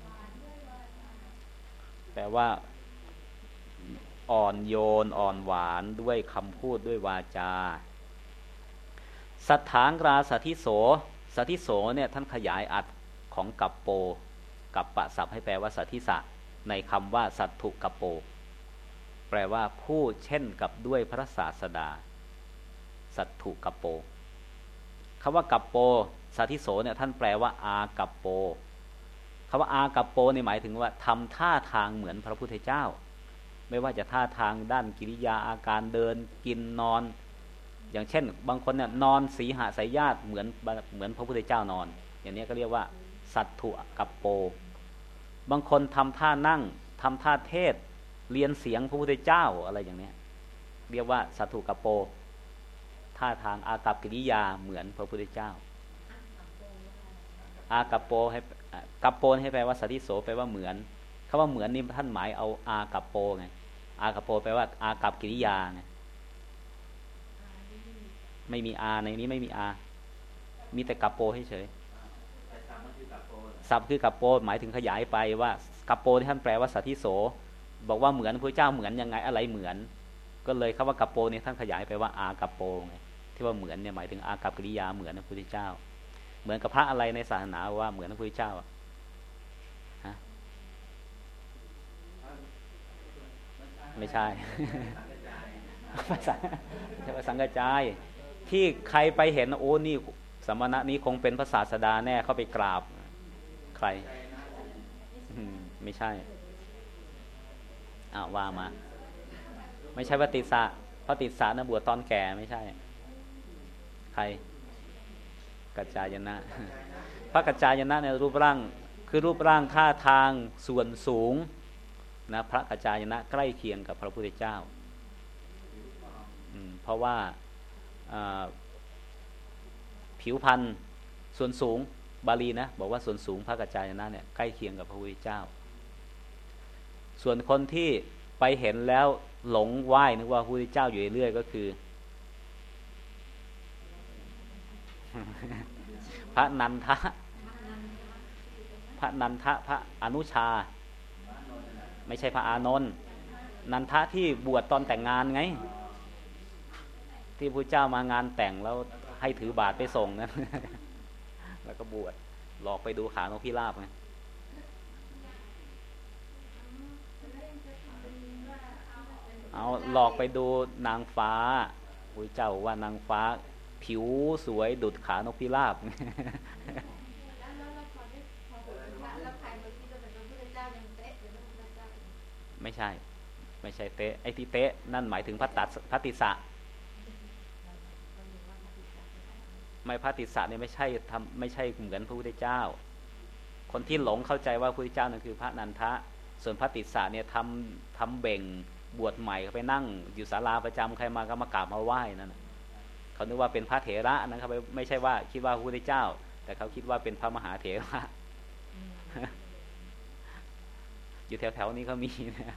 [SPEAKER 1] แปลว่าอ่อนโยนอ่อนหวานด้วยคำพูดด้วยวาจาสัทธางราสัทธิโสสัทธิโสเนี่ยท่านขยายอัดของกัปโปกับปะศัพท์ให้แปลว่าสัทธิสะในคำว่าสัตถุกัปโปแปลว่าผู้เช่นกับด้วยพระศาสดาสัตถุกัปโปคำว่ากัปโปสัทธิโสเนี่ยท่านแปลว่าอากัปโปคำว่าอากัปโปนี่หมายถึงว่าทำท่าทางเหมือนพระพุทธเจ้าไม่ว่าจะท่าทางด้านกิริยาอาการเดินกินนอนอย่างเช่นบางคนเนี่ยนอนสีหสายญาติเหมือนเหมือนพระพุทธเจ้านอนอย่างนี้ก็เรียกว่าสัตถุกัปโปบางคนทำท่านั่งทำท่าเทศเรียนเสียงพระพุทธเจ้าอะไรอย่างนี้เรียกว่าสัตถุกัปโปท่าทางอากัปกิริยาเหมือนพระพุทธเจ้าอากัปโปให้กัปโปให้แปลว่าสัทธิโสแปลว่าเหมือนคำว่าเหมือนนี่ท่านหมายเอาอากัปโปไงอากัปโปแปลว่าอากัปกิริยาไงไม่มีอาในนี้ไม่มีอามีแต่กัปโปให้เฉยศัพท์คือกัปโปหมายถึงขยายไปว่ากัปโปที่ท่านแปลว่าสัทธิโสบอกว่าเหมือนพระเจ้าเหมือนยังไงอะไรเหมือนก็เลยคำว่ากัปโปนี่ท่านขยายไปว่าอากัปโปไงที่ว่าเหมือนเนี่ยหมายถึงอากัปกิริยาเหมือนพระพุทธเจ้าเหมือนกับพระอะไรในศาสนาว่าเหมือนพระพุทธเจ้าฮะไม่ใช่ภาษาใช่ภาษาสังกจายที่ใครไปเห็นโอ้นี่สมณะนี้คงเป็นพระศาสดาแน่เข้าไปกราบใครไม่ใช่อ้าวว่ามาไม่ใช่พระติสสะพระติสสะนะบวชตอนแก่ไม่ใช่ใครกัจจายนะพระกัจจายนะเนี่ยรูปร่างคือรูปร่างท่าทางส่วนสูงนะพระกัจจายนะใกล้เคียงกับพระพุทธเจ้าเพราะว่าผิวพรรณส่วนสูงบาลีนะบอกว่าส่วนสูงพระกัจจายนะเนี่ยใกล้เคียงกับพระพุทธเจ้าส่วนคนที่ไปเห็นแล้วหลงไหว้นึกว่าพระพุทธเจ้าอยู่เรื่อยก็คือพระนันทะพระนันทะพระอนุชาไม่ใช่พระอานนท์นันทะที่บวชตอนแต่งงานไงที่พระเจ้ามางานแต่งแล้วให้ถือบาตรไปส่งนะแล้วก็บวชหลอกไปดูขานกพิราบไงเอาหลอกไปดูนางฟ้าพระเจ้าว่านางฟ้าผิวสวยดุจขานกพิราบไม่ใช่ไม่ใช่เตะไอ้ที่เตะนั่นหมายถึงพระตัดพระติสสะไม่พระติสสะเนี่ยไม่ใช่ทำไม่ใช่เหมือนพระพุทธเจ้าคนที่หลงเข้าใจว่าพระพุทธเจ้านั่นคือพระนันทะส่วนพระติสสะเนี่ยทำทำเบ่งบวชใหม่เขาไปนั่งอยู่ศาลาประจำใครมาก็มากราบมาไหว้นั่นเขานึกว่าเป็นพระเถระนะครับไม่ใช่ว่าคิดว่าพระพุทธเจ้าแต่เขาคิดว่าเป็นพระมหาเถระอยู่แถวๆนี้เขามีนะ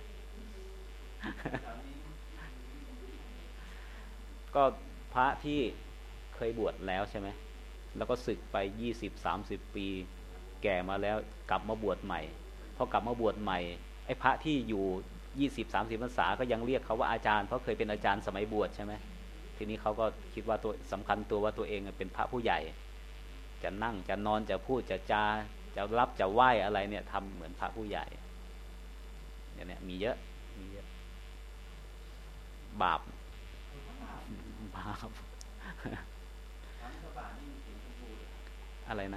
[SPEAKER 1] ก็พระที่เคยบวชแล้วใช่ไหมแล้วก็ศึกไปยี่สิบสามสิบปีแก่มาแล้วกลับมาบวชใหม่พอกลับมาบวชใหม่ไอ้พระที่อยู่ยี่สิบสามสิบพรรษาก็ยังเรียกเขาว่าอาจารย์เพราะเคยเป็นอาจารย์สมัยบวชใช่ไหมทีนี้เขาก็คิดว่าตัวสำคัญตัวว่าตัวเองเป็นพระผู้ใหญ่จะนั่งจะนอนจะพูดจะจาจะรับจะไหว้อะไรเนี่ยทำเหมือนพระผู้ใหญ่เนี่ยเนี่ยมีเยอะมีเยอะบาปบาปอะไรนะ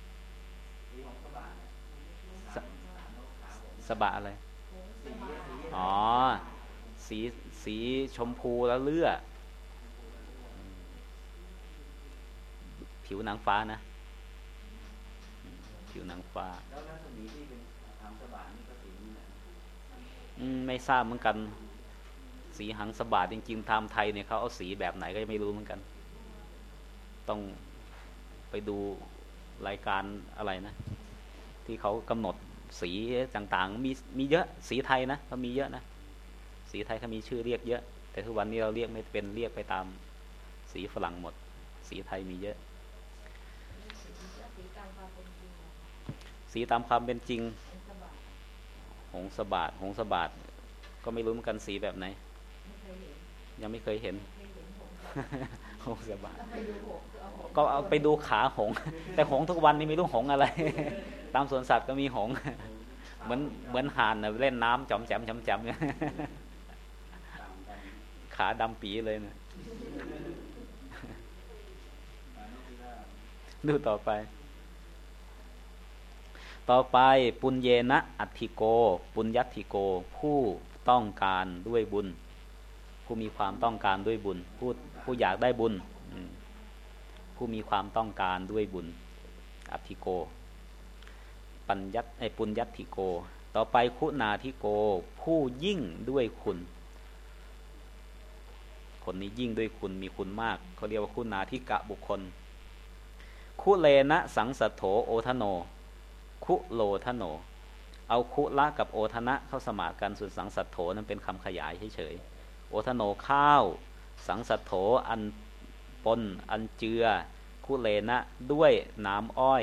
[SPEAKER 1] สบะอะไรอ๋อสีสีชมพูแล้วเลือดผิวหนังฟ้านะผิวหนังฟ้าแล้วรัศมีที่เป็นหางสบะนี่ก็สีนี้อืมไม่ทราบเหมือนกันสีหางสบะจริงๆไทม์ไทยเนี่ยเขาเอาสีแบบไหนก็ไม่รู้เหมือนกันต้องไปดูรายการอะไรนะที่เขากำหนดสีต่างๆมีมีเยอะสีไทยนะเขามีเยอะนะสีไทยเขามีชื่อเรียกเยอะแต่ทุกวันนี้เราเรียกไม่เป็นเรียกไปตามสีฝรั่งหมดสีไทยมีเยอะสีตามความเป็นจริงหงสบาทหงสบาทก็ไม่รู้เหมือนกันสีแบบไหนยังไม่เคยเห็นหงสบาทก็เอาไปดูขาหงแต่หงทุกวันนี้ไม่รู้หงอะไรตามสวนสัตว์ก็มีหงเหมือนเหมือนห่านนะเล่นน้ำจอมแจมจอมแจมขาดำปีเลยนะดูต่อไปต่อไปปุญเยนะอัตถิโกปุญญัตถิโกผู้ต้องการด้วยบุญผู้มีความต้องการด้วยบุญผู้ผู้อยากได้บุญผู้มีความต้องการด้วยบุญอัตถิโกปัญญัตไอปุญญัตถิโกต่อไปคุณาธิโกผู้ยิ่งด้วยคุณคนนี้ยิ่งด้วยคุณมีคุณมากเขาเรียกว่าคุณาธิกะบุคคลคุเลนะสังสัทโธโอทโนคุโลทโนเอาคุละกับโอทนะเข้าสมากันส่วนสังสัทโธนั้นเป็นคำขยายเฉยๆโอทโนข้าวสังสัทโธอันปนอันเจือคุเลนะด้วยน้ำอ้อย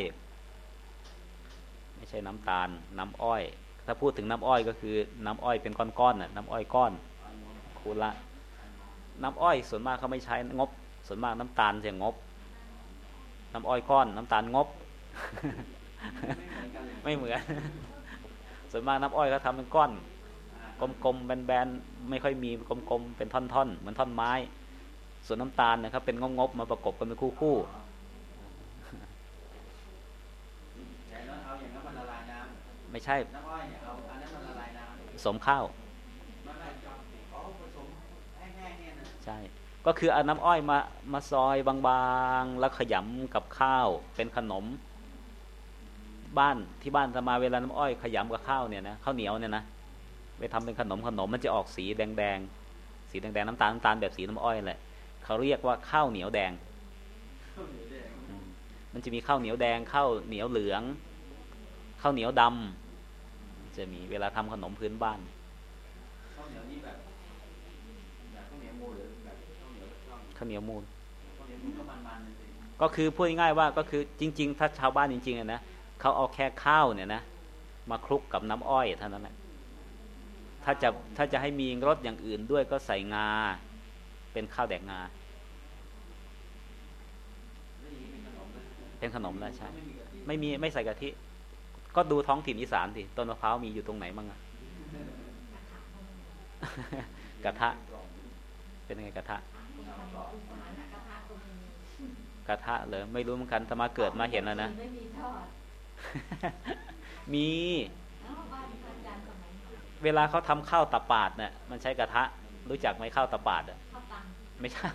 [SPEAKER 1] ไม่ใช่น้ำตาลน้ำอ้อยถ้าพูดถึงน้ำอ้อยก็คือน้ำอ้อยเป็นก้อนๆน่ะน้ำอ้อยก้อนคุละน้ำอ้อยส่วนมากเขาไม่ใช้งบส่วนมากน้ำตาลเสียงบน้ำอ้อยก้อนน้ำตาลงบไม่เหมือนส่วนมากน้ำอ้อยเขาทำเป็นก้อนกลมๆแบนๆไม่ค่อยมีกลมๆเป็นท่อนๆเหมือนท่อนไม้ส่วนน้ำตาลนะครับเป็นงบๆมาประกบกันเป็นคู่ๆไม่ใช่สมข้าวใช่ก็คือเอาน้ำอ้อยมามาซอยบางๆแล้วขยำกับข้าวเป็นขนมบ้านที่บ้านจะมาเวลาน้ำอ้อยขยำกับข้าวเนี่ยนะข้าวเหนียวเนี่ยนะไปทำเป็นขนมขนมมันจะออกสีแดงๆสีแดงๆน้ำตาลน้ำตาลแบบสีน้ำอ้อยแหละเขาเรียกว่าข้าวเหนียวแดงมันจะมีข้าวเหนียวแดงข้าวเหนียวเหลืองข้าวเหนียวดำจะมีเวลาทำขนมพื้นบ้านข้าวเหนียวนี่แบบข้าวเหนียวมูลหรือแบบข้าวเหนียวข้าวเหนียวมูลก็คือพูดง่ายๆว่าก็คือจริงๆถ้าชาวบ้านจริงๆนะเขาเอาแค่ข้าวเนี่ยนะมาคลุกกับน้ำอ้อยเท่านั้นแหละถ้าจะถ้าจะให้มีรสอย่างอื่นด้วยก็ใส่งาเป็นข้าวแดกงาเป็นขนมแล้วใช่ไม่มีไม่ใส่กะทิก็ดูท้องถิ่นอีสานสิต้นมะพร้าวมีอยู่ตรงไหนบ้างอะกระทะเป็นไงกระทะกระทะเลยไม่รู้เหมือนกันถ้ามาเกิดมาเห็นแล้วนะมีเวลาเขาทำข้าวตะปาดเนี่ยมันใช้กระทะรู้จักไหมข้าวตะปาดอ่ะไม่ใช่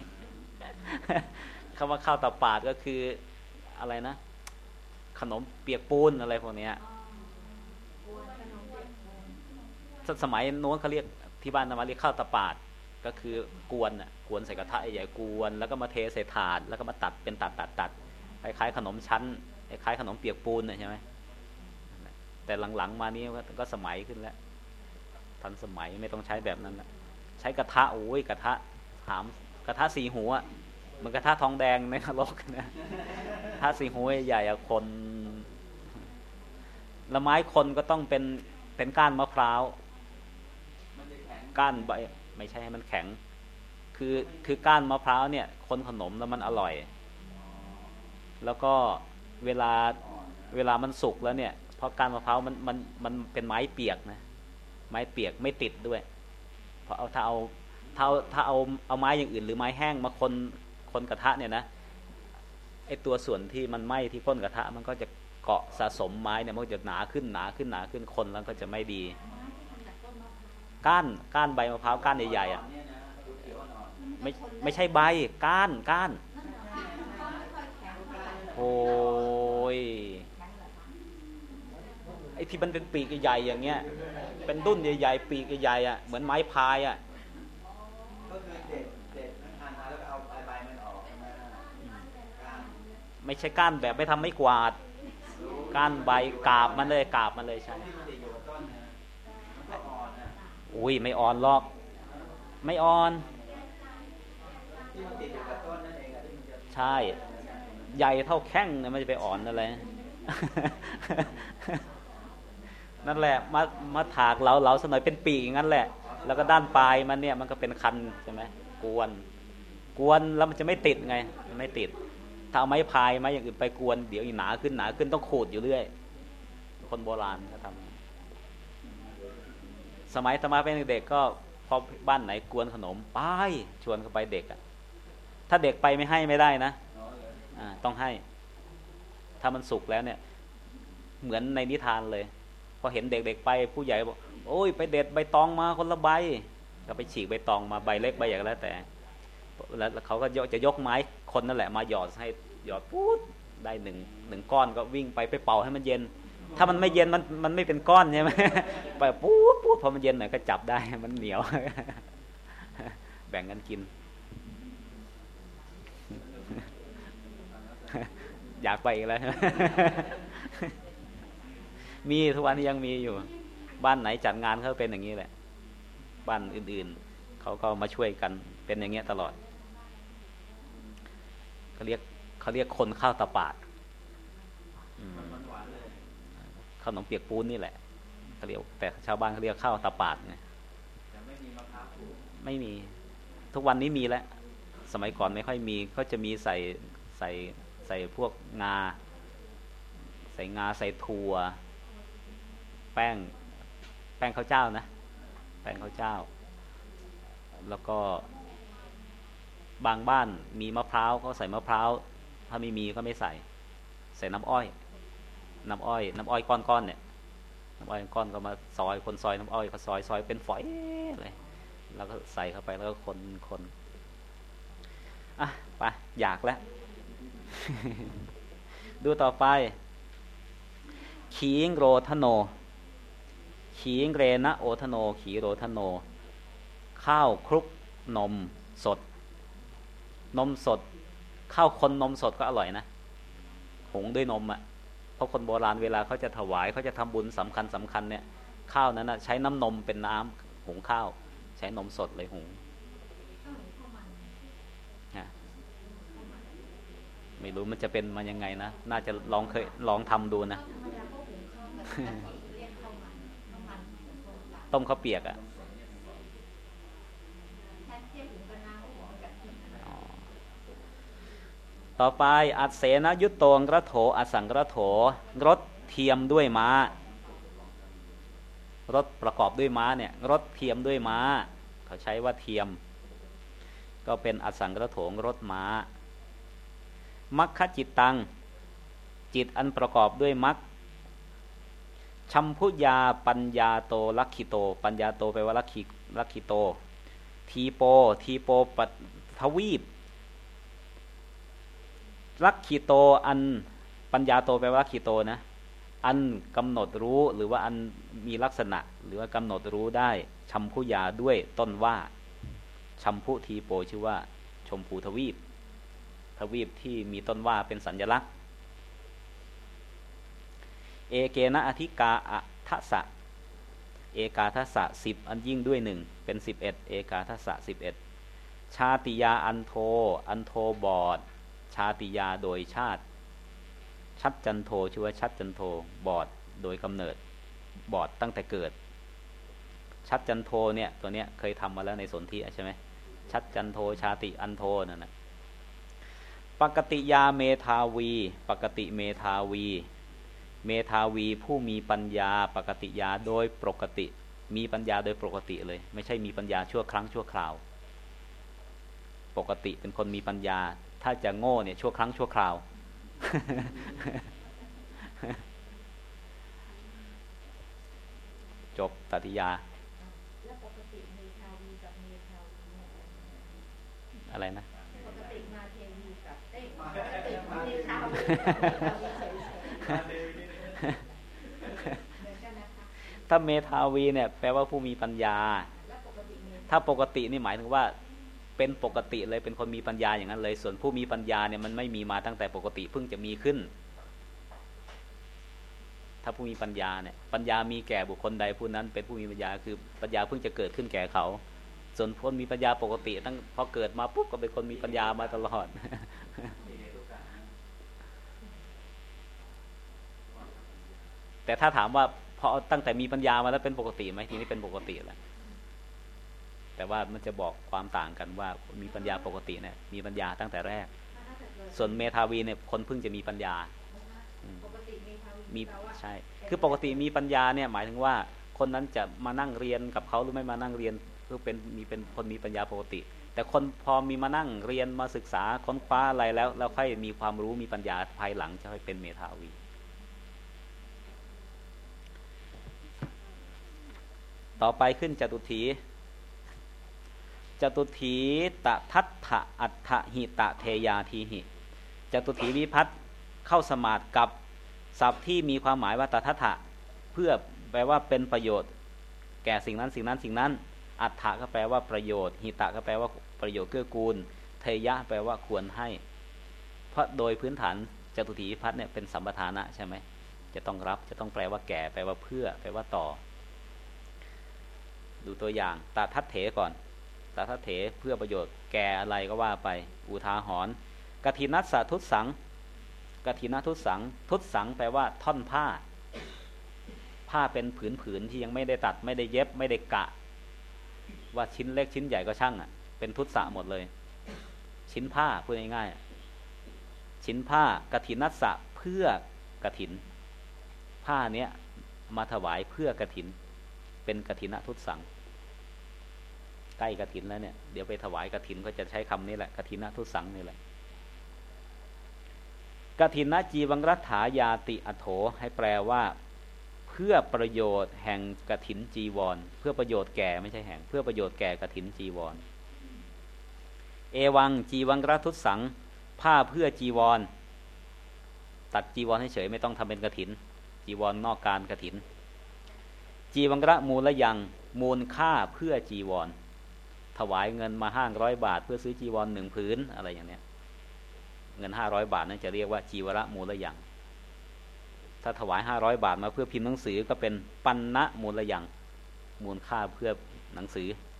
[SPEAKER 1] คำว่าข้าวตะปาดก็คืออะไรนะขนมเปียกปูนอะไรพวกเนี้ยสมัยโน้นเขาเรียกที่บ้านมาเรียกข้าวตะปาดก็คือกวนอ่ะกวนใส่กระทะใหญ่กวนแล้วก็มาเทใส่ถาดแล้วก็มาตัดเป็นตัดตัดตัดคล้ายๆขนมชั้นคล้ายๆขนมเปียกปูนใช่ไหมแต่หลังๆมานี้ก็สมัยขึ้นแล้วทันสมัยไม่ต้องใช้แบบนั้นแล้วใช้กระทะโอ้ยกระทะถามกระทะสีหัวมันกระทะทองแดงในนรกนะกระทะสีหัวใหญ่อะคนละไม้คนก็ต้องเป็นเป็นก้านมะพร้าวก้านใบไม่ใช่ให้มันแข็งคือคือก้านมะพร้าวเนี่ยคนขนมแล้วมันอร่อยแล้วก็เวลาเวลามันสุกแล้วเนี่ยเพราะก้านมะพร้าวมันมันมันเป็นไม้เปียกนะไม้เปียกไม่ติดด้วยเพราะเอาถ้าเอาถ้าถ้าเอาเอาไม้อย่างอื่นหรือไม้แห้งมาคนคนกระทะเนี่ยนะไอตัวส่วนที่มันไหม้ที่ก้นกระทะมันก็จะเกาะสะสมไม้เนี่ยมันก็จะหนาขึ้นหนาขึ้นหนาขึ้นคนแล้วก็จะไม่ดีก้านก้านใบมะพร้าวก้านใหญ่ๆอ่ะไม่ไม่ใช่ใบก้านก้านโอ้ยไอ้ที่มันเป็นปีกใหญ่ๆอย่างเงี้ยเป็นดุ้นใหญ่ๆปีกใหญ่ๆอ่ะเหมือนไม้พายอ่ะ
[SPEAKER 2] ก็คือเด็ดเด็ดหั่นมาแล้วก็เอาใบมันออกใช่ไหมก้าน
[SPEAKER 1] ไม่ใช่ก้านแบบไม่ทำไม่กวาดก้านใบกาบมันเลยกาบมันเลยใช่อุ้ยไม่อ่อนหรอกไม่อ่อนใช่ใหญ่เท่าแข้งเนี่ยมันจะไปอ่อนอะไร นั่นแหละมามาถากเราเราสักหน่อยเป็นปีกอย่างนั้นแหละแล้วก็ด้านปลายมันเนี่ยมันก็เป็นคันใช่ไหมกวนกวนแล้วมันจะไม่ติดไงมันไม่ติดถ้าเอาไม้พายไม้อย่างอื่นไปกวนเดี๋ยวอีกหนาขึ้นหนาขึ้นต้องขูดอยู่เรื่อยคนโบราณเขาทำสมัยธรรมะเป็นเด็กก็พอบ้านไหนกวนขนมไปชวนเข้าไปเด็กอ่ะถ้าเด็กไปไม่ให้ไม่ได้นะอ่าต้องให้ถ้ามันสุกแล้วเนี่ยเหมือนในนิทานเลยพอเห็นเด็กๆไปผู้ใหญ่บอกโอ้ยไปเด็ดใบตองมาคนละใบก็ไปฉีกใบตองมาใบเล็กใบใหญ่ก็แล้วแต่แล้วเขาก็จะยกไม้คนนั่นแหละมาหยอดให้หยอดปุ๊บได้หนึ่งหนึ่งก้อนก็วิ่งไปไปเป่าให้มันเย็นถ้ามันไม่เย็นมันมันไม่เป็นก้อนใช่ไหมไปปุ๊บปุ๊บพอมันเย็นหน่อยก็จับได้มันเหนียวแบ่งกันกินอยากไปอีกแล้วมีทุกวันนี้ยังมีอยู่บ้านไหนจัดงานเขาเป็นอย่างนี้แหละบ้านอื่นๆเขาก็มาช่วยกันเป็นอย่างเงี้ยตลอดเขาเรียกเขาเรียกคนข้าวตะปาดขนมเปียกปูนนี่แหละเขาเรียกแต่ชาวบ้านเขาเรียกข้าวตะปาดไงไม่มีมะพร้าวไม่มีทุกวันนี้มีแล้วสมัยก่อนไม่ค่อยมีก็จะมีใส่ใส่ใส่พวกงาใส่งาใส่ถั่วแป้งแป้งข้าวเจ้านะแป้งข้าวเจ้าแล้วก็บางบ้านมีมะพร้าวก็ใส่มะพร้าวถ้าไม่มีก็ไม่ใส่ใส่น้ำอ้อยน้ำอ้อยน้ำอ้อยก้อนๆเนี่ยน้ำอ้อยก้อนก็มาซอยคนซอยน้ำอ้อยก็ซอยซอยเป็นฝอยเลยแล้วก็ใส่เข้าไปแล้วก็คนคนอ่ะไปอยากแล้ว ดูต่อไปขีงโรธโนขีงเรนะโอธโนขีโรธโนข้าวคลุกนมสดนมสดข้าวคนนมสดก็อร่อยนะหุงด้วยนมอ่ะเพราะคนโบราณเวลาเขาจะถวายเขาจะทำบุญสำคัญสำคัญเนี่ยข้าวนั้นนะใช้น้ำนมเป็นน้ำหุงข้าวใช้นมสดเลยหุงไม่รู้มันจะเป็นมันยังไงนะน่าจะลองเคยลองทำดูนะ ต้มข้าวเปียกอ่ะต่อไปอัศเสนยุตโตงกระโถอสังกระโถรถเทียมด้วยม้ารถประกอบด้วยม้าเนี่ยรถเทียมด้วยม้าเขาใช้ว่าเทียมก็เป็นอสังกระโถงรถม้ามัคคจิตตังจิตอันประกอบด้วยมัคชัมพุยาปัญญาโตลักขิโตปัญญาโตแปลว่าลักขิลักขิโตทีโปทีโปปัทวีปลักขิโตอันปัญญาโตแปลว่าลักขิโตนะอันกำหนดรู้หรือว่าอันมีลักษณะหรือว่ากำหนดรู้ได้ชัมพุยาด้วยต้นว่าชัมพุทีโปชื่อว่าชมพูทวีปทวีปที่มีต้นว่าเป็นสัญลักษณ์เอเกนะอธิกาอัทัสสะเอกาทัสสะสิบอันยิ่งด้วยหนึ่งเป็นสิบเอ็ดเอกาทัสสะสิบเอ็ดชาติยาอันโทอันโทบอดชาติยาโดยชาติชัดจันโทชื่อว่าชัดจันโทบอดโดยกำเนิดบอดตั้งแต่เกิดชัดจันโทเนี่ยตัวเนี้ยเคยทำมาแล้วในสนธิใช่ไหมชัดจันโทชาติอันโทนั่นนะปกติยาเมธาวีปกติเมธาวีเมธาวีผู้มีปัญญาปกติยาโดยปกติมีปัญญาโดยปกติเลยไม่ใช่มีปัญญาชั่วครั้งชั่วคราวปกติเป็นคนมีปัญญาถ้าจะโง่เนี่ยชั่วครั้งชั่วคราว จบตติยาอะไรนะปกติมาเทวีกับเต้ปกติมาเทวีถ้าเมธาวีเนี่ยแปลว่าผู้มีปัญญาถ้าปกตินี่หมายถึงว่าเป็นปกติเลยเป็นคนมีปัญญาอย่างนั้นเลยส่วนผู้มีปัญญาเนี่ยมันไม่มีมาตั้งแต่ปกติเพิ่งจะมีขึ้นถ้าผู้มีปัญญาเนี่ยปัญญามีแก่บุคคลใดผู้นั้นเป็นผู้มีปัญญาคือปัญญาเพิ่งจะเกิดขึ้นแก่เขาส่วนคนมีปัญญาปกติตั้งพอเกิดมาปุ๊บก็เป็นคนมีปัญญามาตลอดแต่ถ้าถามว่าพอตั้งแต่มีปัญญามาแล้วเป็นปกติไหมทีนี้เป็นปกติแล้วแต่ว่ามันจะบอกความต่างกันว่ามีปัญญาปกติเนี่ยมีปัญญาตั้งแต่แรกส่วนเมธาวีเนี่ยคนเพิ่งจะมีปัญญามีใช่คือปกติมีปัญญาเนี่ยหมายถึงว่าคนนั้นจะมานั่งเรียนกับเขาหรือไม่มานั่งเรียนเพื่อเป็นมีเป็นคนมีปัญญาปกติแต่คนพอมีมานั่งเรียนมาศึกษาค้นคว้าอะไรแล้วแล้วค่อยมีความรู้มีปัญญาภายหลังจะค่อยเป็นเมธาวีต่อไปขึ้นจตุถีจตุถีตทัตถะอัฏฐหิตะเทยาทีหิจตุถีวิภัตเข้าสมาธิกับศัพท์ที่มีความหมายว่าตทัตถะเพื่อแปลว่าเป็นประโยชน์แก่สิ่งนั้นสิ่งนั้นสิ่งนั้นอัฏฐะก็แปลว่าประโยชน์หิตะก็แปลว่าประโยชน์เกื้อกูลเทยะแปลว่าควรให้เพราะโดยพื้นฐานจตุถีวิภัตเนี่ยเป็นสัมปทานะใช่ไหมจะต้องรับจะต้องแปลว่าแก่แปลว่าเพื่อแปลว่าต่อดูตัวอย่างตทัตเถก่อนตทัตเถเพื่อประโยชน์แก่อะไรก็ว่าไปอุทาหรณ์กฐินัสสะทุตสังกฐินทุตสังทุตสังแปลว่าท่อนผ้าผ้าเป็นผืนๆที่ยังไม่ได้ตัดไม่ได้เย็บไม่ได้กะว่าชิ้นเล็กชิ้นใหญ่ก็ช่างอ่ะเป็นทุตสะหมดเลยชิ้นผ้าพูดง่ายๆชิ้นผ้ากฐินัสสะเพื่อกฐินผ้าเนี้ยมาถวายเพื่อกฐินเป็นกฐินทุตสังใกล้กฐินแล้วเนี่ยเดี๋ยวไปถวายกฐินก็จะใช้คำนี้แหละกฐินทุตสังนี่แหละกฐินจีวังรัฐายาติอโถให้แปลว่าเพื่อประโยชน์แห่งกฐินจีวรเพื่อประโยชน์แก่ไม่ใช่แห่งเพื่อประโยชน์แก่กฐินจีวรเอวังจีวังรัทุตสังผ้าเพื่อจีวรตัดจีวรให้เฉยไม่ต้องทำเป็นกฐินจีวรนอกการกฐินจีวังระมูลยังมูลค่าเพื่อจีวรถวายเงินมาห้าร้อยบาทเพื่อซื้อจีวรหนึ่งผืนอะไรอย่างเนี้ยเงินห้าร้อยบาทนั่นจะเรียกว่าจีวระมูลยังถ้าถวายห้าร้อยบาทมาเพื่อพิมพ์หนังสือก็เป็นปันนะมูลยังมูลค่าเพื่อหนังสื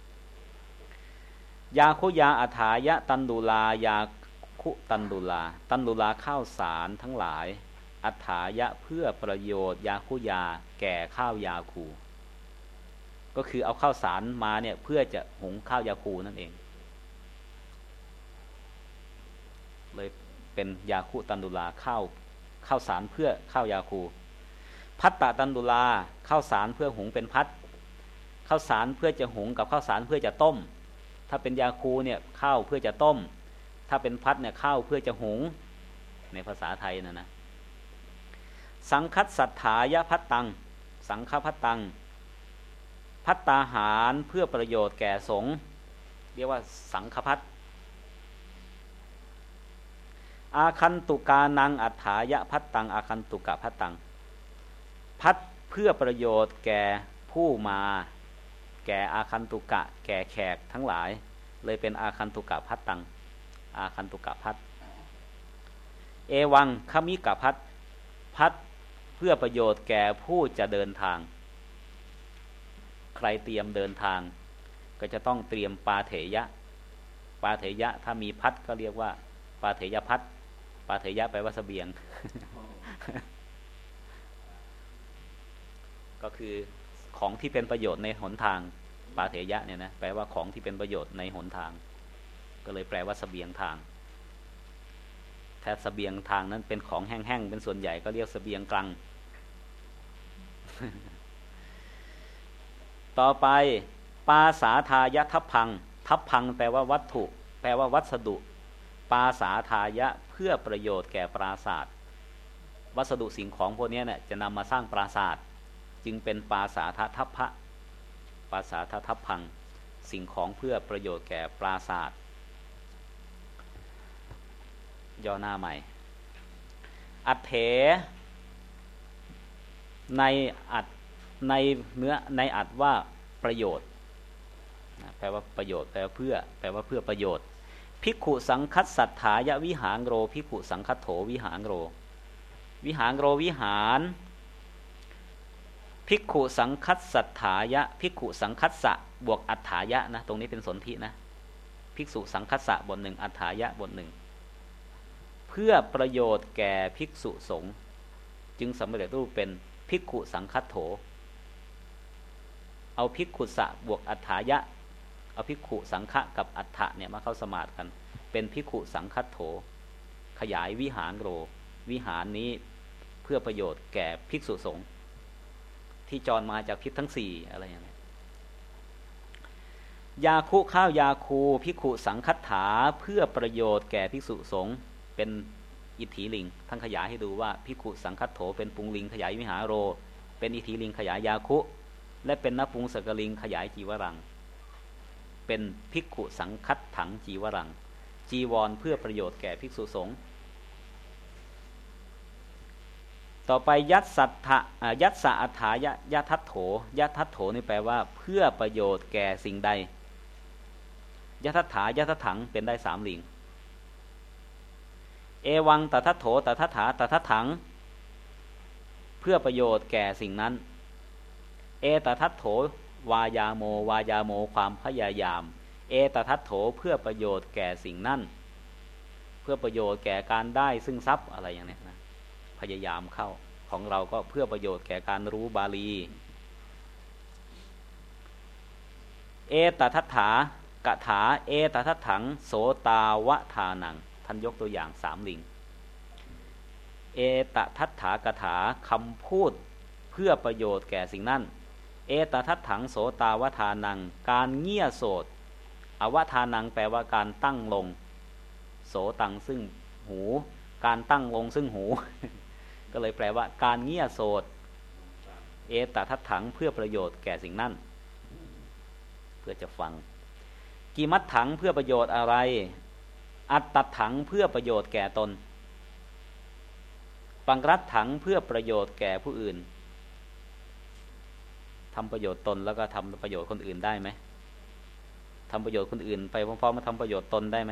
[SPEAKER 1] อยาคุยาอัฏฐายะตันดุลายาคุตันดุลาตันดุลาข้าวสารทั้งหลายอัฏฐายะเพื่อประโยชน์ยาคุยาแก่ข้าวยาคูก็คือเอาข้าวสารมาเนี่ยเพื่อจะหุงข้าวยาคูนั่นเองเลยเป็นยาคุตันดุลาข้าวข้าวสารเพื่อข้าวยาคูพัตตะตันดุลาข้าวสารเพื่อหุงเป็นพัดข้าวสารเพื่อจะหุงกับข้าวสารเพื่อจะต้มถ้าเป็นยาคูเนี่ยข้าวเพื่อจะต้มถ้าเป็นพัดเนี่ยข้าวเพื่อจะหุงในภาษาไทยนะนะสังคัสสัทธายะพัตตังสังฆพัตตังภัตตาหารเพื่อประโยชน์แก่สงฆ์เรียกว่าสังฆภัตอาคันตุกานังอัฏฐายะภัตตังอาคันตุกะภัตตังภัตเพื่อประโยชน์แก่ผู้มาแก่อาคันตุกะแก่แขกทั้งหลายเลยเป็นอาคันตุกะภัตตังอาคันตุกะภัตเอวังขมิกะภัตภัตเพื่อประโยชน์แก่ผู้จะเดินทางใครเตรียมเดินทางก็จะต้องเตรียมปาเถยะปาเถยะถ้ามีภัตก็เรียกว่าปาเถยภัตปาเถยะแปลว่าเสบียง ก็คือของที่เป็นประโยชน์ในหนทางปาเถยะเนี่ยนะแปลว่าของที่เป็นประโยชน์ในหนทางก็เลยแปลว่าเสบียงทางถ้าเสบียงทางนั้นเป็นของแห้งๆเป็นส่วนใหญ่ก็เรียกเสบียงกลาง ต่อไปปาสาทายะทัพพังทัพพังแปลว่าวัตถุแปลว่าวัสดุปาสาทายะเพื่อประโยชน์แก่ปราสาทวัสดุสิ่งของพวกนี้เนี่ยจะนำมาสร้างปราสาทจึงเป็นปาสาททัพพะปาสาททัพพังสิ่งของเพื่อประโยชน์แก่ปราสาทย่อหน้าใหม่อัฏเถในอัดในเนื้อในอัดว่าประโยชน์แปลว่าประโยชน์แปลว่าเพื่อแปลว่าเพื่อประโยชน์ภิกขุสังคัสสัทธายะวิหารโรภิกขุสังคัสโถวิหารโรวิหารโรวิหารภิกขุสังคัสสัทธายะภิกขุสังคัสสะบวกอัฏฐายะนะตรงนี้เป็นสนธินะภิกษุสังคัสสะบทหนึ่งอัฏฐายะบทหนึ่งเพื่อประโยชน์แก่ภิกษุสงฆ์จึงสำเร็จรูปเป็นภิกขุสังคัสโถเอาภิกขุสะบวกอัฏฐายะเอาภิกขุสังฆะกับอัฏฐะเนี่ยมาเข้าสมาธิกันเป็นภิกขุสังคัสโถขยายวิหารโรวิหารนี้เพื่อประโยชน์แก่ภิกษุสงฆ์ที่จรมาจากภิกษุทั้งสี่อะไรอย่างนี้ยาคุข้าวยาคูภิกขุสังคัตถาเพื่อประโยชน์แก่ภิกษุสงฆ์เป็นอิทธิลิงทั้งขยายให้ดูว่าภิกขุสังคัตโถเป็นปุงลิงขยายวิหารโรเป็นอิทธิลิงขยายยาคุและเป็นนปุงสกลิงขยายจีวรังเป็นภิกขุสังคัตถังจีวรังจีวรเพื่อประโยชน์แก่ภิกษุสงฆ์ต่อไปยัตสัทธะยัตสะอัฏฐายะยะทัตโถยะทัตโถนี่แปลว่าเพื่อประโยชน์แก่สิ่งใดยะทัตถายะทัตถังเป็นได้สามลิงเอวังตทัตโถตทัตถาตทัตถังเพื่อประโยชน์แก่สิ่งนั้นเอตทัตโถวายาโมวายาโมความพยายามเอตทัตโถเพื่อประโยชน์แก่สิ่งนั้นเพื่อประโยชน์แก่การได้ซึ่งทรัพย์อะไรอย่างนี้นะพยายามเข้าของเราก็เพื่อประโยชน์แก่การรู้บาลีเอตทัตถากถาเอตทัตถังโสตาวทานังท่านยกตัวอย่างสามลิงเอตทัตถากถาคำพูดเพื่อประโยชน์แก่สิ่งนั้นเอตทัตถังโสตาวทานังการเงี่ยโสดอวทานังแปลว่าการตั้งลงโสตังซึ่งหูการตั้งลงซึ่งหู ก็เลยแปลว่าการเงี่ยโสดเอตทัตถังเพื่อประโยชน์แก่สิ่งนั้นเพื่อจะฟังกิมัตถังเพื่อประโยชน์อะไรอัตตถังเพื่อประโยชน์แก่ตนปังรัตถังเพื่อประโยชน์แก่ผู้อื่นทำประโยชน์ตนแล้วก็ทำประโยชน์คนอื่นได้ไหมทำประโยชน์คนอื่นไปพร้อมๆมาทำประโยชน์ตนได้ไหม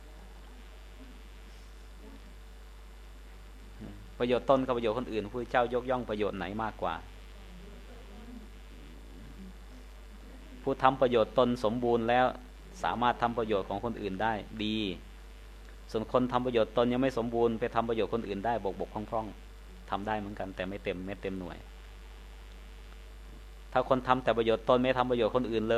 [SPEAKER 1] ประโยชน์ตนกับประโยชน์คนอื่นพระเจ้ายกย่องประโยชน์ไหนมากกว่าผู้ทำประโยชน์ตนสมบูรณ์แล้วสามารถทำประโยชน์ของคนอื่นได้ดีส่วนคนทำประโยชน์ตนยังไม่สมบูรณ์ไปทำประโยชน์คนอื่นได้บกบกพร่องๆทำได้เหมือนกันแต่ไม่เต็มไม่เต็มหน่วยถ้าคนทำแต่ประโยชน์ตนไม่ทำประโยชน์คนอื่นเลย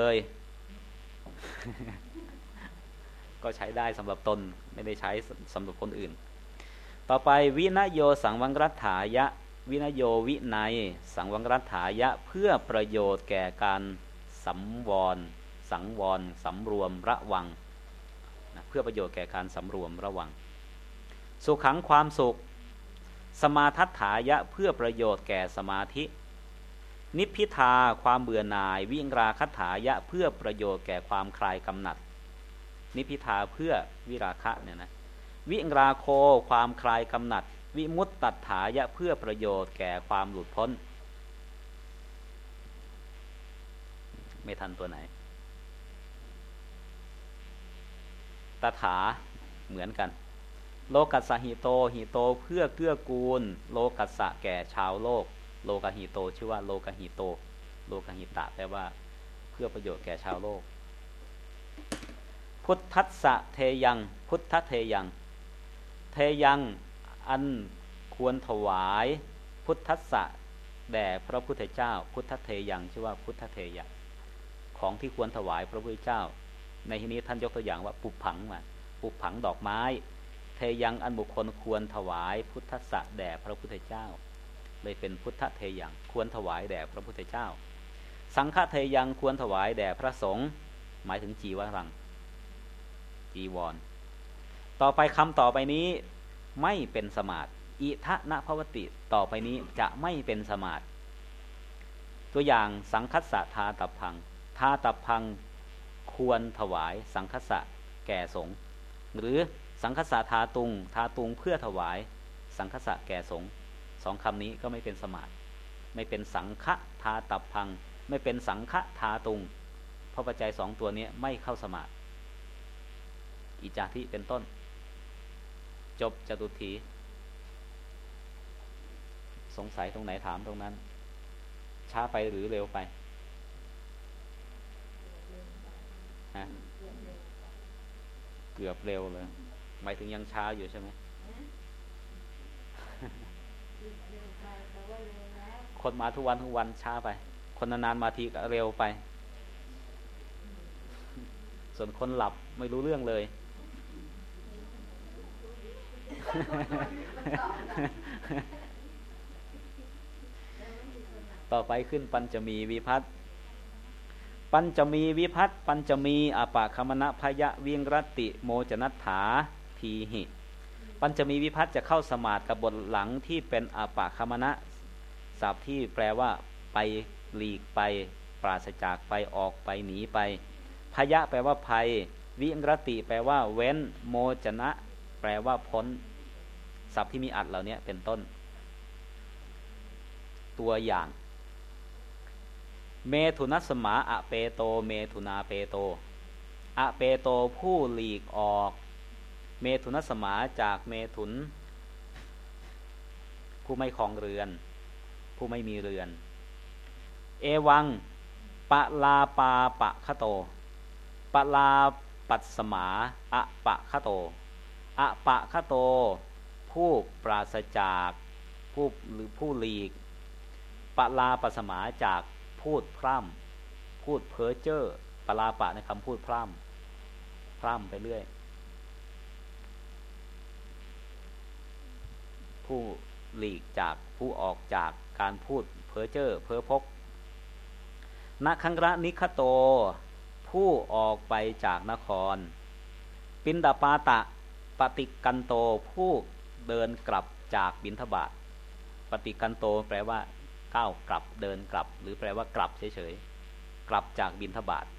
[SPEAKER 1] ก็ใช้ได้สำหรับตนไม่ได้ใช้สำหรับคนอื่นต่อไปวินโยสังวังรัตถายะวินโยวินัยสังวังรัตถายะเพื่อประโยชน์แก่การสังวรสังวรสำรวมระวังนะเพื่อประโยชน์แก่การสำรวมระวังสุขังความสุขสมาทัฏฐายะเพื่อประโยชน์แก่สมาธินิพพิทาความเบื่อหน่ายวิราคัตถายะเพื่อประโยชน์แก่ความคลายกำหนัดนิพพิทาเพื่อวิราคะเนี่ยนะวิราโคความคลายกำหนัดวิมุตตัฏฐายะเพื่อประโยชน์แก่ความหลุดพ้นไม่ทันตัวไหนตถาเหมือนกันโลกัสสหิโตหิโตเพื่อเกื้อกูลโลกัสสะแก่ชาวโลกโลกหิโตชื่อว่าโลกหิโตโลกหิตะแปลว่าเพื่อประโยชน์แก่ชาวโลกพุทธัสสะเทยังพุทธเทยังเทยังอันควรถวายพุทธัสสะแด่พระพุทธเจ้าพุทธเทยังชื่อว่าพุทธเทยังของที่ควรถวายพระพุทธเจ้าในที่นี้ท่านยกตัวอย่างว่าปุผังมาปุผังดอกไม้เทยังอันบุคคลควรถวายพุทธัสสะแด่พระพุทธเจ้าเลยเป็นพุทธเทยังควรถวายแด่พระพุทธเจ้าสังฆเทยังควรถวายแด่พระสงฆ์หมายถึงจีวรังจีวรต่อไปคำต่อไปนี้ไม่เป็นสมาธิอิทะนะภวติต่อไปนี้จะไม่เป็นสมาธิตัวอย่างสังคัสสะทาตัพพังทาตัพพังควรถวายสังคัสสะแก่สงฆ์หรือสังคัสสะทาตุงทาตุงเพื่อถวายสังคัสสะแก่สงฆ์สองคำนี้ก็ไม่เป็นสมาธิไม่เป็นสังฆทาตัพพังไม่เป็นสังฆทาตุงเพราะปัจจัยสองตัวนี้ไม่เข้าสมาธิอิจาทิเป็นต้นจบจตุถีสงสัยตรงไหนถามตรงนั้นช้าไปหรือเร็วไปฮะเกือบเร็วเลยหมายถึงยังช้าอยู่ใช่ไหม คนมาทุกวันทุกวันช้าไปคนนานๆมาทีก็เร็วไปส่วนคนหลับไม่รู้เรื่องเลย ต่อไปขึ้นปัญจมีวิภัตติปัญจมีวิภัตติปัญจมีอปะคมณพยะวิงรติโมจนัฏฐาทีหิปัญจมีวิภัตติจะเข้าสมาธิกับบทหลังที่เป็นอปะคมณะศัพท์ที่แปลว่าไปหลีกไปปราศจากไปออกไปหนีไปพยะแปลว่าภัยวิงรติแปลว่าเว้นโมจนะแปลว่าพ้นศัพท์ที่มีอัดเหล่านี้เป็นต้นตัวอย่างเมถุนัสสมาอะเปโตเมถุนาเปโตอะเปโตผู้หลีกออกเมถุนัสสมาจากเมถุนผู้ไม่ครองเรือนผู้ไม่มีเรือนเอวังปะลาปาปะคะโตปะลาปัสสมาอะปะคะโตอะปะคะโตผู้ปราศจากผู้หรือผู้หลีกปะลาปัสสมาจากพูดพร่ำพูดเพ้อเจ้อปะลาปะในคำพูดพร่ำพร่ำไปเรื่อยผู้หลีกจากผู้ออกจากการพูดเพ้อเจ้อเพ้อพกนะคังระนิคโตผู้ออกไปจากนครปินดาปาตะปฏิกันโตผู้เดินกลับจากบิณฑบาตปฏิกันโตแปลว่าก้าวกลับเดินกลับหรือแปลว่ากลับเฉยๆกลับจากบิณฑบาต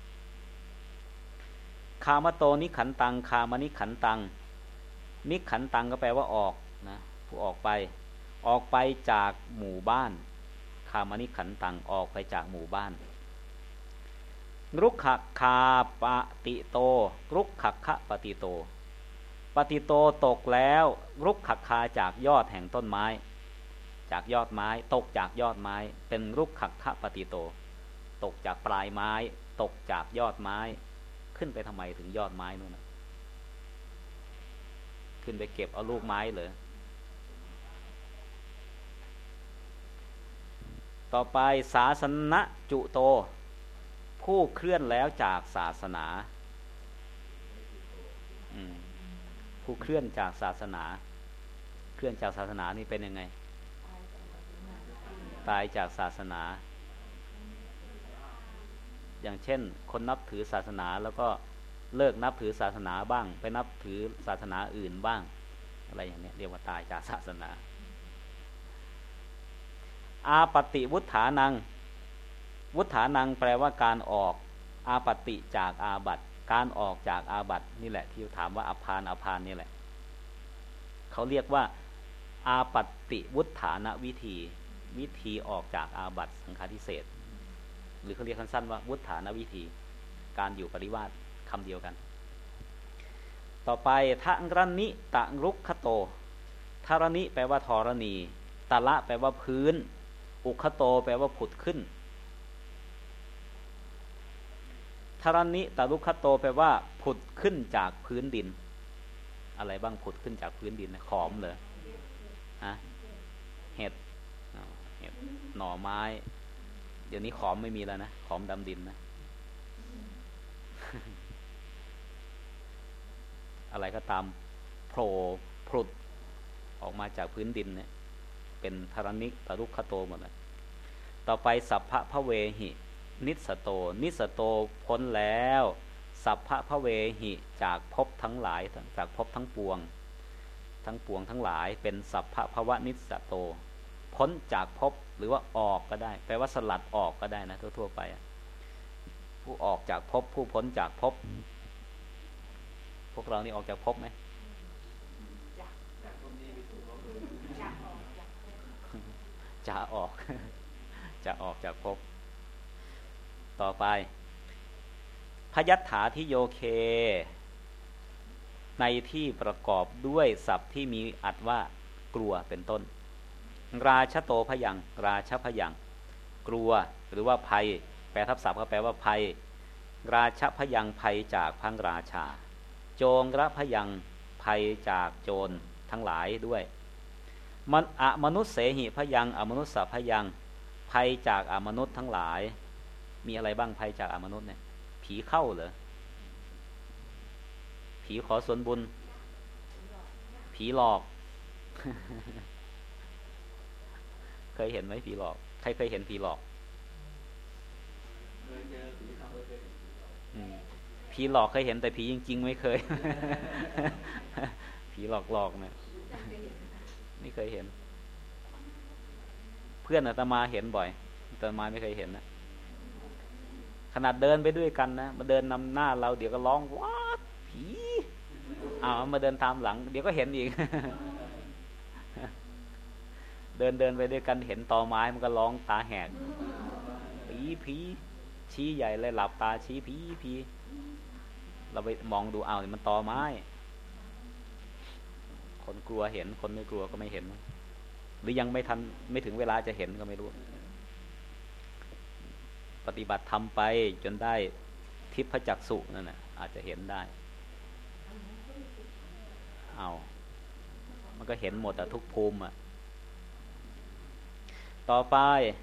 [SPEAKER 1] คามโตนิขันตังคามนิขันตังนิขันตังก็แปลว่าออกนะผู้ออกไปออกไปจากหมู่บ้านคามนิขันตังออกไปจากหมู่บ้านรุกขคาปฏิโตรุกขคะปฏิโตปฏิโตตกแล้วรุกขคาจากยอดแห่งต้นไม้จากยอดไม้ตกจากยอดไม้เป็นรุกขคะปฏิโตตกจากปลายไม้ตกจากยอดไม้ขึ้นไปทำไมถึงยอดไม้นู่นนะขึ้นไปเก็บเอาลูกไม้เลยต่อไปศาสนจุโตผู้เคลื่อนแล้วจากศาสนาผู้เคลื่อนจากศาสนาเคลื่อนจากศาสนานี่เป็นยังไงตายจากศาสนาอย่างเช่นคนนับถือศาสนาแล้วก็เลิกนับถือศาสนาบ้างไปนับถือศาสนาอื่นบ้างอะไรอย่างนี้เรียกว่าตายจากศาสนาอาปฏิวุฒานังวุฒานังแปลว่าการออกอาปติจากอาบัติการออกจากอาบัตินี่แหละที่ถามว่าอภานอภานนี่แหละเขาเรียกว่าอาปติวุฒานวิธีวิธีออกจากอาบัติสังฆาทิเศษหรือเขาเรียกสั้นๆว่าวุฒานวิธีการอยู่ปริวาสคำเดียวกันต่อไปทังรณิตะรุกขโตทารณิแปลว่าธรณีตะละแปลว่าพื้นอุคโตแปลว่าผุดขึ้นทารณิตะรุกขโตแปลว่าผุดขึ้นจากพื้นดินอะไรบ้างผุดขึ้นจากพื้นดินขอมเหรอฮะเห็ดเห็ดหน่อไม้เดี๋ยวนี้ขอมไม่มีแล้วนะขอมดำดินนะ อะไรก็ตามโผล่ผุดออกมาจากพื้นดินเนี่ยเป็นธรณิตรุกขโตหมดเลยต่อไปสัพพะพะเวหินิสโตนิสโตพ้นแล้วสัพพะพะเวหิจากภพทั้งหลายจากภพทั้งปวงทั้งปวงทั้งหลายเป็นสัพพะภวนิสโตพ้นจากภพหรือว่าออกก็ได้แปลว่าสลัดออกก็ได้นะทั่วๆไปผู้ออกจากภพผู้พ้นจากภพพวกเรานี่ออกจากภพไหมจะออกจะออกจากภพต่อไปพยัฏฐาทิโยเคในที่ประกอบด้วยศัพท์ที่มีอัดว่ากลัวเป็นต้นราชโตพยังราชพยังกลัวหรือว่าภัยแปลทับศัพท์ก็แปลว่าภัยราชพยังภัยจากพระราชาโจงระพยังภัยจากโจรทั้งหลายด้วยมันอมนุษย์เสหิพยังอมนุษย์สัพพยังภัยจากอมนุษย์ทั้งหลายมีอะไรบ้างภัยจากอมนุษย์เนี่ยผีเข้าเหรอผีขอส่วนบุญผีหลอก เคยเห็นไหมผีหลอกใครเคยเห็นผีหลอกผีหลอกเคยเห็นแต่ผีจริงๆไม่เคย ผีหลอกหลอกเนี่ยไม่เคยเห็นเพื่อนอาตมาเห็นบ่อยอาตมาไม่เคยเห็นนะขนาดเดินไปด้วยกันนะมาเดินนำหน้าเราเดี๋ยวก็ร้องว้าผีอ้าวมาเดินตามหลังเดี๋ยวก็เห็นอีก เดินเดินไปด้วยกันเห็นตอไม้มันก็ร้องตาแหกผีผีชี้ใหญ่เลยหลับตาชี้ผีผีเราไปมองดูเอาเนี่ยมันตอไม้คนกลัวเห็นคนไม่กลัวก็ไม่เห็นหรือยังไม่ทันไม่ถึงเวลาจะเห็นก็ไม่รู้ปฏิบัติทำไปจนได้ทิพจักษุนั่นน่ะอาจจะเห็นได้เอามันก็เห็นหมดแต่ทุกภูมิอ่ะต่อไป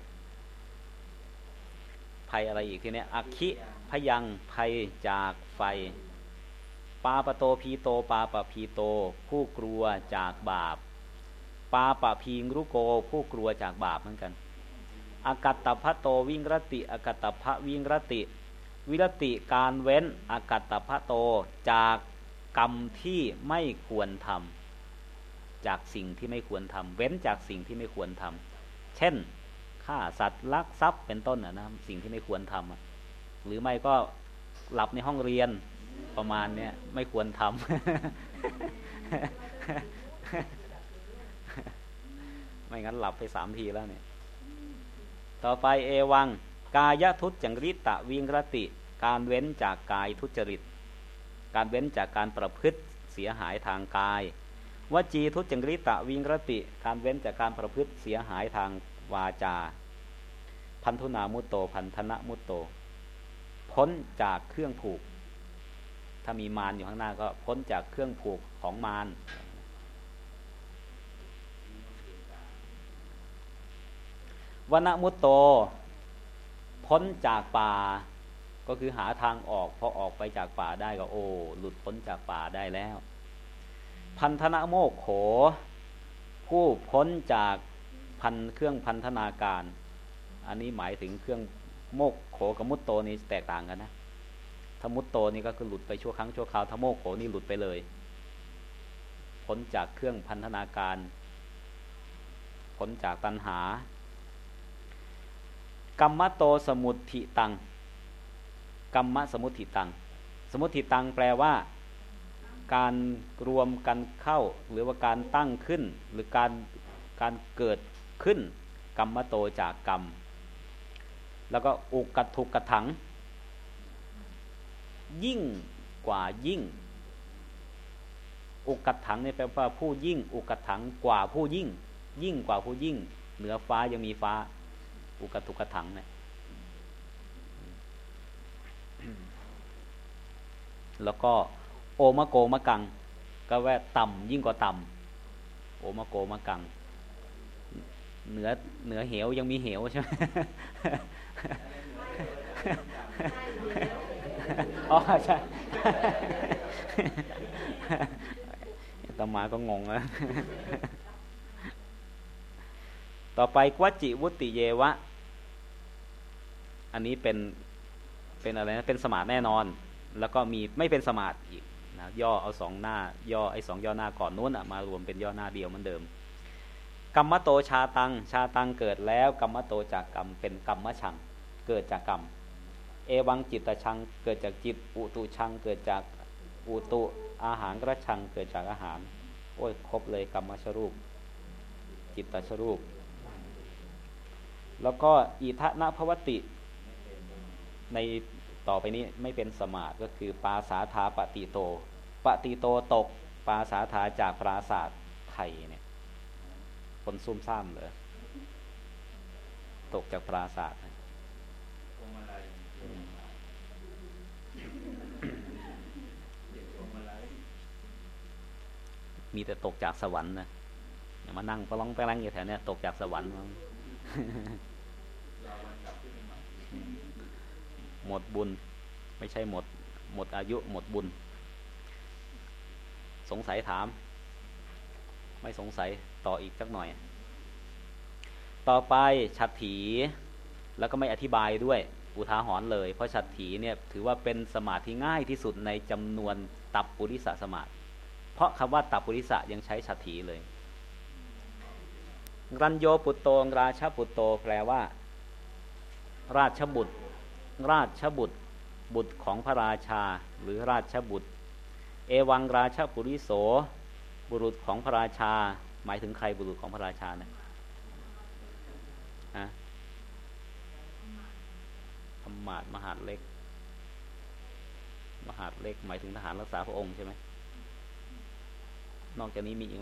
[SPEAKER 1] ภัยอะไรอีกทีเนี้ยอัคคิพยังภัยจากไฟปาปโตพีโตปาปะพีโตผู้กลัวจากบาปปาปะพีงรุโกผู้กลัวจากบาปเหมือนกันอกัตตพะโตวิงรติอกัตตพะวิงรติวิรติการเว้นอกัตตพะโตจากกรรมที่ไม่ควรทำจากสิ่งที่ไม่ควรทำเว้นจากสิ่งที่ไม่ควรทำเช่นฆ่าสัตว์ลักทรัพย์เป็นต้นนะสิ่งที่ไม่ควรทำหรือไม่ก็หลับในห้องเรียนประมาณเนี้ยไม่ควรทำ ไม่งั้นหลับไปสามทีแล้วเนี่ยต่อไปเอวังกายทุจจริตะวิงรติการเว้นจากกายทุจริตการเว้นจากการประพฤติเสียหายทางกายวจีทุจจริตะวิงรติการเว้นจากการประพฤติเสียหายทางวาจาพันธุนามุตโตพันธนะมุตโตพ้นจากเครื่องผูกถ้ามีมารอยู่ข้างหน้าก็พ้นจากเครื่องผูกของมารวนะมุตโตพ้นจากป่าก็คือหาทางออกพอออกไปจากป่าได้ก็โอ้หลุดพ้นจากป่าได้แล้วพันธนะโมกโขผู้พ้นจากพันเครื่องพันธนาการอันนี้หมายถึงเครื่องโมกโขกับมุตโตนี่แตกต่างกันนะถ้ามุตโตนี่ก็คือหลุดไปชั่วครั้งชั่วคราวถ้าโมกโขนี่หลุดไปเลยพ้นจากเครื่องพันธนาการพ้นจากตัณหากัมมะโตสมุทิตังกัมมะสมุทิตังสมุทิตังแปลว่าการรวมกันเข้าหรือว่าการตั้งขึ้นหรือการการเกิดขึ้นกัมมะโตจากกรรมแล้วก็อุกัตถุกถังยิ่งกว่ายิ่งอุกัตถังเนี่ยแปลว่าผู้ยิ่งอุกัตถังกว่าผู้ยิ่งยิ่งกว่าผู้ยิ่งเหนือฟ้ายังมีฟ้าอุกัตถุกถังเนี่ยแล้วก็โอมะโกมะกังก็แว่าต่ำยิ่งกว่าต่ำโอมะโกมะกังเหนือเหนือเหวยังมีเหวใช่ไหมอ๋อใช่ตมาก็งงนะต่อไปกวจิวุติเยวะอันนี้เป็นเป็นอะไรนะเป็นสมาธิแน่นอนแล้วก็มีไม่เป็นสมาธิอีกนะย่อเอาสองหน้าย่อไอ้สองย่อหน้าก่อนนู้นมารวมเป็นย่อหน้าเดียวเหมือนเดิมกัมมะโตชาตังชาตังเกิดแล้วกัมมะโตจากกรรมเป็นกัมมะชังเกิดจากกรรมเอวังจิตตชังเกิดจากจิตอุตุชังเกิดจากอุตุอาหารกระชังเกิดจากอาหารโอ้ยครบเลยกัมมะชรูปจิตตชรูปแล้วก็อิทะนะภวติในต่อไปนี้ไม่เป็นสมาธิก็คือปาสาธาปฏิโตปฏิโตตกปาสาธาจากปราศาสตร์ไทยเนี่ยคนซุ่มซ่ามเลยตกจากปราศาสตร์มีแต่ตกจากสวรรค์นะอย่ามานั่งปล้องแปลงอยู่แถวนี้ตกจากสวรรค์หมดบุญไม่ใช่หมดหมดอายุหมดบุญสงสัยถามไม่สงสัยต่ออีกสักหน่อยต่อไปฉัตรถีแล้วก็ไม่อธิบายด้วยอุทาหรณ์เลยเพราะฉัตรถีเนี่ยถือว่าเป็นสมาธิง่ายที่สุดในจำนวนตัปปุริสสมาธิเพราะคำว่าตัปปุริสยังใช้ฉัตรถีเลยรัญโยปุตโตราชปุตโตแปลว่าราชบุตรราชบุตรบุตรของพระราชาหรือราชบุตรเอวังราชปุริโสบุรุษของพระราชาหมายถึงใครบุรุษของพระราชาเนี่ยฮะธรรมาสมหาดเล็กมหาดเล็กหมายถึงทหารรักษาพระองค์ใช่ไหมนอกจากนี้มีอีกไหม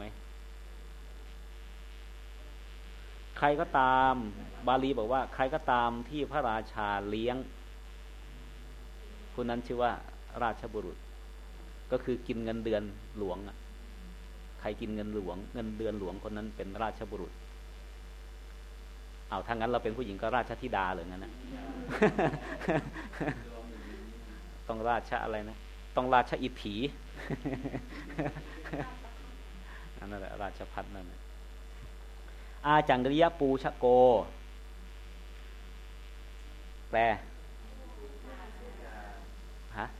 [SPEAKER 1] ใครก็ตามบาลีบอกว่าใครก็ตามที่พระราชาเลี้ยงคนนั้นชื่อว่าราชบุรุษก็คือกินเงินเดือนหลวงอ่ะใครกินเงินหลวงเงินเดือนหลวงคนนั้นเป็นราชบุรุษเอาถ้างั้นเราเป็นผู้หญิงก็ราชธิดาเลยงั้นนะ ต้องราชอะไรนะต้องราชอิทธินั่นแหละราชพัฒนั่นแหละอาจังกริยปูชโกแปลฮะ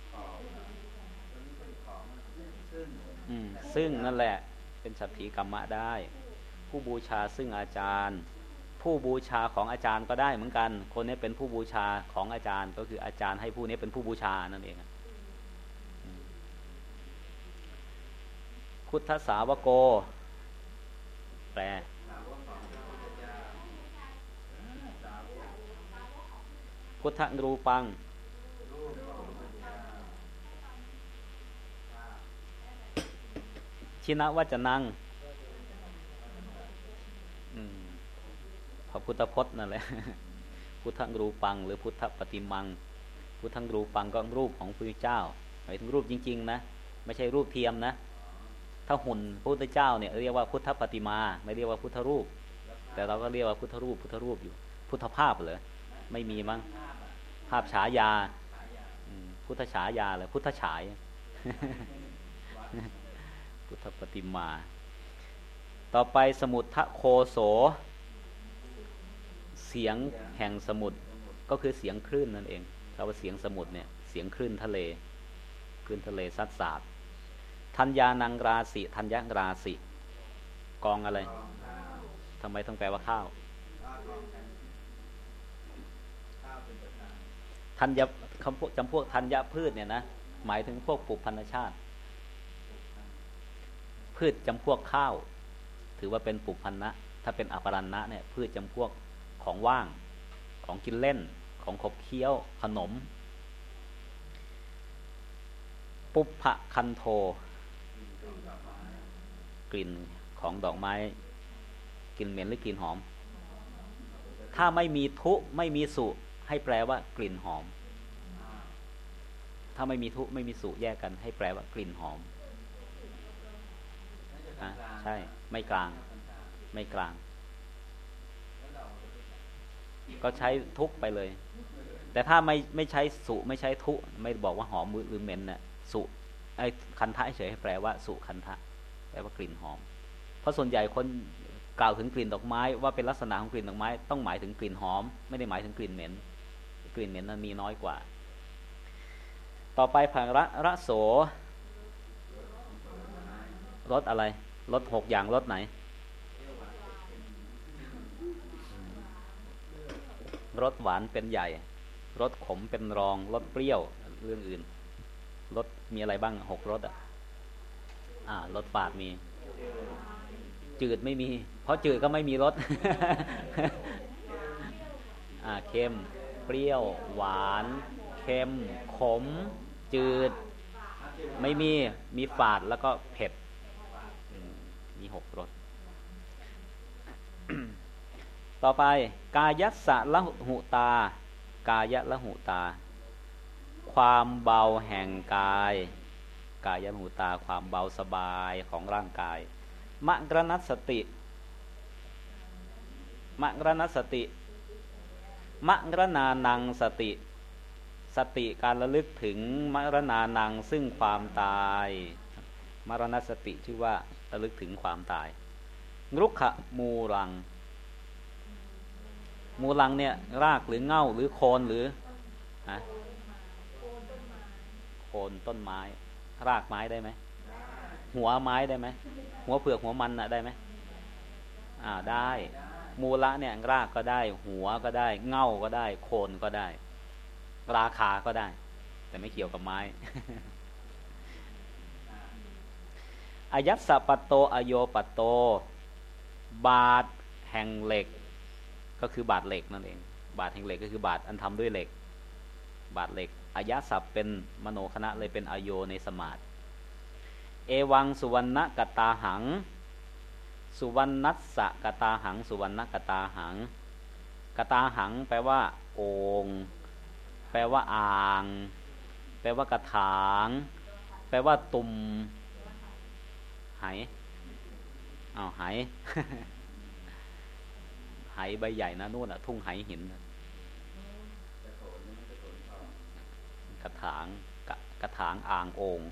[SPEAKER 1] อืมซึ่งนั่นแหละเป็นสัตถีกรรมะได้ผู้บูชาซึ่งอาจารย์ผู้บูชาของอาจารย์ก็ได้เหมือนกันคนนี้เป็นผู้บูชาของอาจารย์ก็คืออาจารย์ให้ผู้นี้เป็นผู้บูชานั่นเองพุทธสาวโกแปลพุทธรูปังชินะวัจนังพระพุทธพจน์นั่นแหละพุทธรูปังหรือพุทธปฏิมังพุทธรูปังก็รูปของพระพุทธเจ้าหมายถึงรูปจริงๆนะไม่ใช่รูปเทียมนะถ้าหุ่นพระพุทธเจ้าเนี่ยเรียกว่าพุทธปฏิมาไม่เรียกว่าพุทธรูปแต่เราก็เรียกว่าพุทธรูปพุทธรูปอยู่พุทธภาพเหรอไม่มีมั้งภาพฉายาพุทธฉายาเลยพุทธฉายพุทธปฏิมาต่อไปสมุททโคโสเสียงแห่งสมุทรก็คือเสียงคลื่นนั่นเองคำว่าเสียงสมุทรเนี่ยเสียงคลื่นทะเลคลื่นทะเลซัดสาดธัญญานังราสิธัญญาราสิกองอะไรทำไมต้องแปลว่าข้าวธัญคำพวกจำพวกธัญพืชเนี่ยนะหมายถึงพวกปลูกพันธชาติพืชจำพวกข้าวถือว่าเป็นปลูกพันนะถ้าเป็นอปรันนะเนี่ยพืชจำพวกของว่างของกินเล่นของขบเคี้ยวขนมปุพพะคันโทกลิ่นของดอกไม้กลิ่นเหม็นหรือกลิ่นหอมถ้าไม่มีทุไม่มีสุให้แปลว่ากลิ่นหอมถ้าไม่มีทุไม่มีสุแยกกันให้แปลว่ากลิ่นหอมอ่ะใช่ไม่กลางไม่กลางก็ใช้ทุกไปเลยแต่ถ้าไม่ไม่ใช้สุไม่ใช้ทุไม่บอกว่าหอมหรือเหม็นน่ะสุไอ้คันทะเฉยให้แปลว่าสุคันทะแปลว่ากลิ่นหอมเพราะส่วนใหญ่คนกล่าวถึงกลิ่นดอกไม้ว่าเป็นลักษณะของกลิ่นดอกไม้ต้องหมายถึงกลิ่นหอมไม่ได้หมายถึงกลิ่นเหม็นกลิ่นเหม็นนั้นมีน้อยกว่าต่อไปผังระระโสรสอะไรรสหกอย่างรสไหนรสหวานเป็นใหญ่รสขมเป็นรองรสเปรี้ยวเรื่องอื่นรสมีอะไรบ้างหกรสอ่ะอ่ารสฝาดมีจืดไม่มีเพราะจืดก็ไม่มีรส อ่าเค็มเปรี้ยวหวานเค็มขมจืดไม่มีมีฝาดแล้วก็เผ็ดมีหกรส ต่อไปกายัสสะละหุตากายะละหุตาความเบาแห่งกายกายะละหุตาความเบาสบายของร่างกายมะกรณัสสติมะกรณัสสติมะกรณานังสติสติการระลึกถึงมรณานังซึ่งความตายมรณสติชื่อว่าระลึกถึงความตายรุกขมูรังมูลังเนี่ยรากหรือเง่าหรือโคนหรือฮะโคนต้นไม้รากไม้ได้ไหมหัวไม้ได้ไหมหัวเผือกหัวมันน่ะได้ไหมอ่าได้มูละเนี่ยรากก็ได้หัวก็ได้เง่าก็ได้โคนก็ได้ราคาก็ได้แต่ไม่เกี่ยวกับไม้ อายัสสะปัตโตอโยปัตโตบาทแห่งเหล็กก็คือบาทเหล็กนั่นเองบาทแห่งเหล็กก็คือบาทอันทำด้วยเหล็กบาทเหล็กอายัสสะเป็นมโนคณะเลยเป็นอโยในสมาธิเอวังสุวรรณกตาหังสุวรรณัสสะกตาหังสุวรรณกตาหังกตาหังแปลว่าโอ่งแปลว่าอ่างแปลว่ากระถางแปลว่าตุ่มไหอ้าวไห ไหใบใหญ่นะนู่นอ่ะทุ่งไหหินกระถางกระกระถางอ่างโอ่ง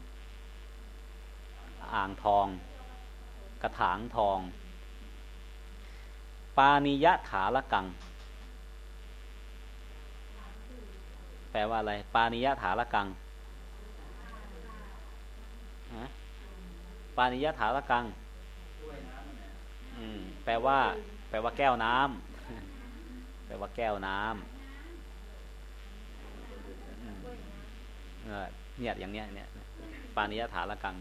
[SPEAKER 1] อ่างทองกระถางทองปานิยะถาละกังแปลว่าอะไรปานิยะถาละกังฮะปานิยะถาละกังอืมแปลว่าแปลว่าแก้วน้ำแปลว่าแก้วน้ำเนี่ยอย่างเนี้ยเนี่ยปานิยะถาละกัง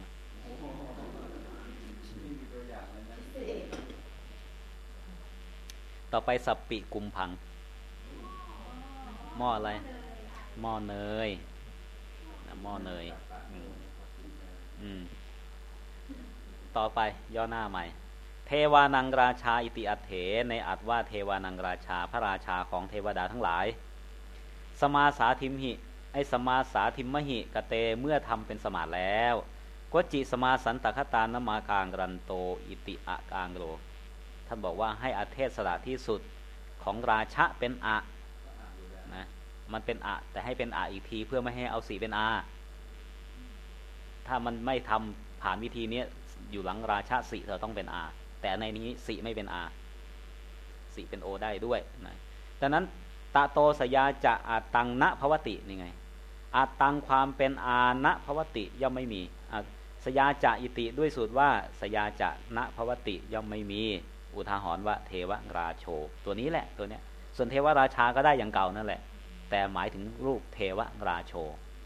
[SPEAKER 1] ต่อไปสัปปิกุมพังหม้ออะไรหม้อเนยหม้อเนยอืมต่อไปย่อหน้าใหม่เทวานังราชาอิติอัตเถในอัตว่าเทวานังราชาพระราชาของเทวดาทั้งหลายสมาสาธิมหิไอสมาสาธิมมหิกเตเมื่อทำเป็นสมาธิแล้วกวจิสมาสันตคตานมากางรันโตอิติอะกางโลท่านบอกว่าให้อเทศสละที่สุดของราชะเป็นอะนะมันเป็นอะแต่ให้เป็นอะอีกทีเพื่อไม่ให้เอาสีเป็นอาถ้ามันไม่ทำผ่านวิธีนี้อยู่หลังราชะสีเราต้องเป็นอาแต่ในนี้สีไม่เป็นอาสีเป็นโอได้ด้วยนะดังนั้นตะโตสยาจะอาตังนะภวตินี่ไงอาตังความเป็นอานะภวติย่อมไม่มีสยาจะอิติด้วยสูตรว่าสยาจะนะภวติย่อมไม่มีอุทาหรณ์ว่าเทวราโชตัวนี้แหละตัวเนี้ยส่วนเทวราชาก็ได้อย่างเก่านั่นแหละแต่หมายถึงรูปเทวราโช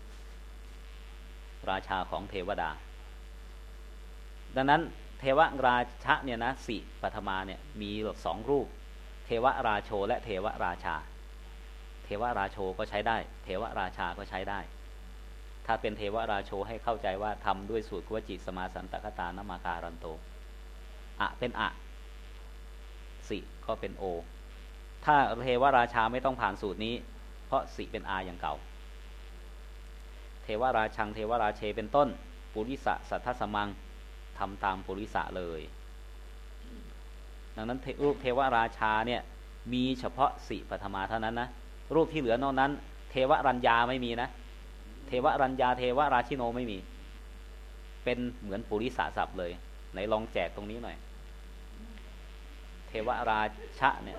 [SPEAKER 1] ราชาของเทวดาดังนั้นเทวราชะเนี่ยนะสิปฐมาเนี่ยมีสองรูปเทวราโชและเทวราชาเทวราโชก็ใช้ได้เทวราชาก็ใช้ได้ถ้าเป็นเทวราโชให้เข้าใจว่าทำด้วยสูตรวจิสมาสันตคตานมาการันโตอะเป็นอะสิก็เป็นโอถ้าเทวราชาไม่ต้องผ่านสูตรนี้เพราะสิเป็นอาอย่างเก่าเทวราชังเทวราเชเป็นต้นปุริสะสัทธสมังทำตามปุริสะเลยดังนั้นรูปเทวราชาเนี่ยมีเฉพาะสิปฐมาเท่านั้นนะรูปที่เหลือนอกนั้นเทวรัญญาไม่มีนะเทวรัญญาเทวราชิโนไม่มีเป็นเหมือนปุริสะศัพท์เลยไหนลองแจกตรงนี้หน่อยเทวราชะเนี่ย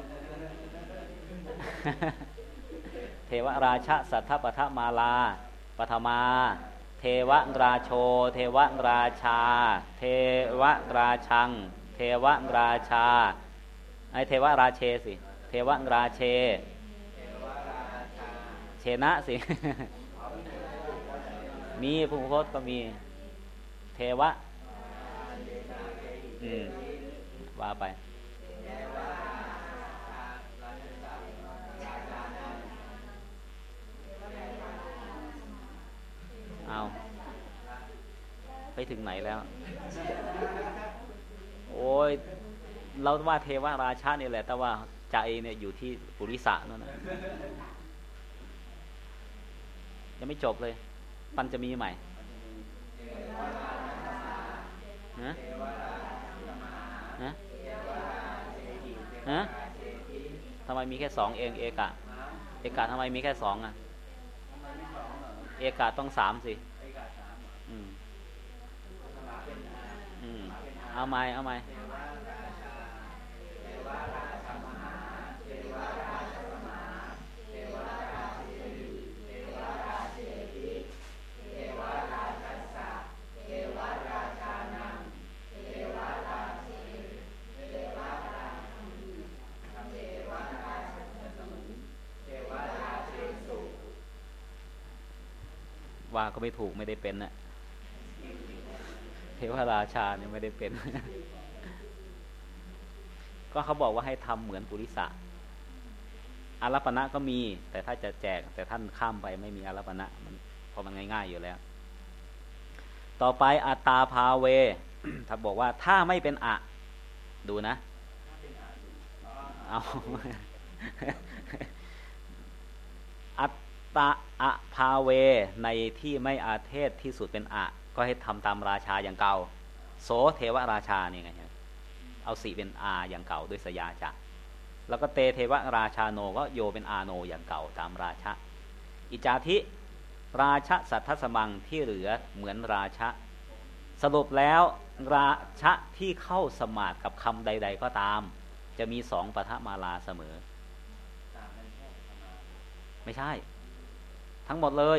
[SPEAKER 1] เทวราชะสัทธปทมาลาปฐมาเทวราโชเทวราชาเทวราชังเทวราชาไอเทวราเชสิเทวราเชเชนะสิ มีภูมิพจน์ก็มีเทวะอืมว่าไปเอาไปถึงไหนแล้วโอ้ยเราว่าเทวราชานี่แหละแต่ว่าใจเนี่ยอยู่ที่ปุริสะนั่นนะยังไม่จบเลยปัญจะมีใหม่ฮะฮะฮะทำไมมีแค่สองเองเอกะเอกะทำไมมีแค่สองอ่ะเอกะต้องสามสิอืมอืมเอาใหม่เอาใหม่ว่าก็ไม่ถูกไม่ได้เป็นน่ะเทวราชาเนี่ยไม่ได้เป็น ก็เขาบอกว่าให้ทำเหมือนปุริสะอารัปณะก็มีแต่ถ้าจะแจกแต่ท่านข้ามไปไม่มีอารัปณะมันเพราะมันง่ายๆอยู่แล้วต่อไปอัตตาภาเว ถ้าบอกว่าถ้าไม่เป็นอะดูนะเอา อัตตาอะภาเวในที่ไม่อาเทศที่สุดเป็นอะก็ให้ทำตามราชาอย่างเก่าโสเทวราชานี่ไงเอาสีเป็นอาอย่างเก่าด้วยสยาจะแล้วก็เตเทวราชาโนก็โยเป็นอาโนอย่างเก่าตามราชะอิจาธิราชะสัทธสมังที่เหลือเหมือนราชะสรุปแล้วราชะที่เข้าสมาธิกับคำใดๆก็ตามจะมีสองปฐมาลาเสมอไม่ใช่ทั้งหมดเลย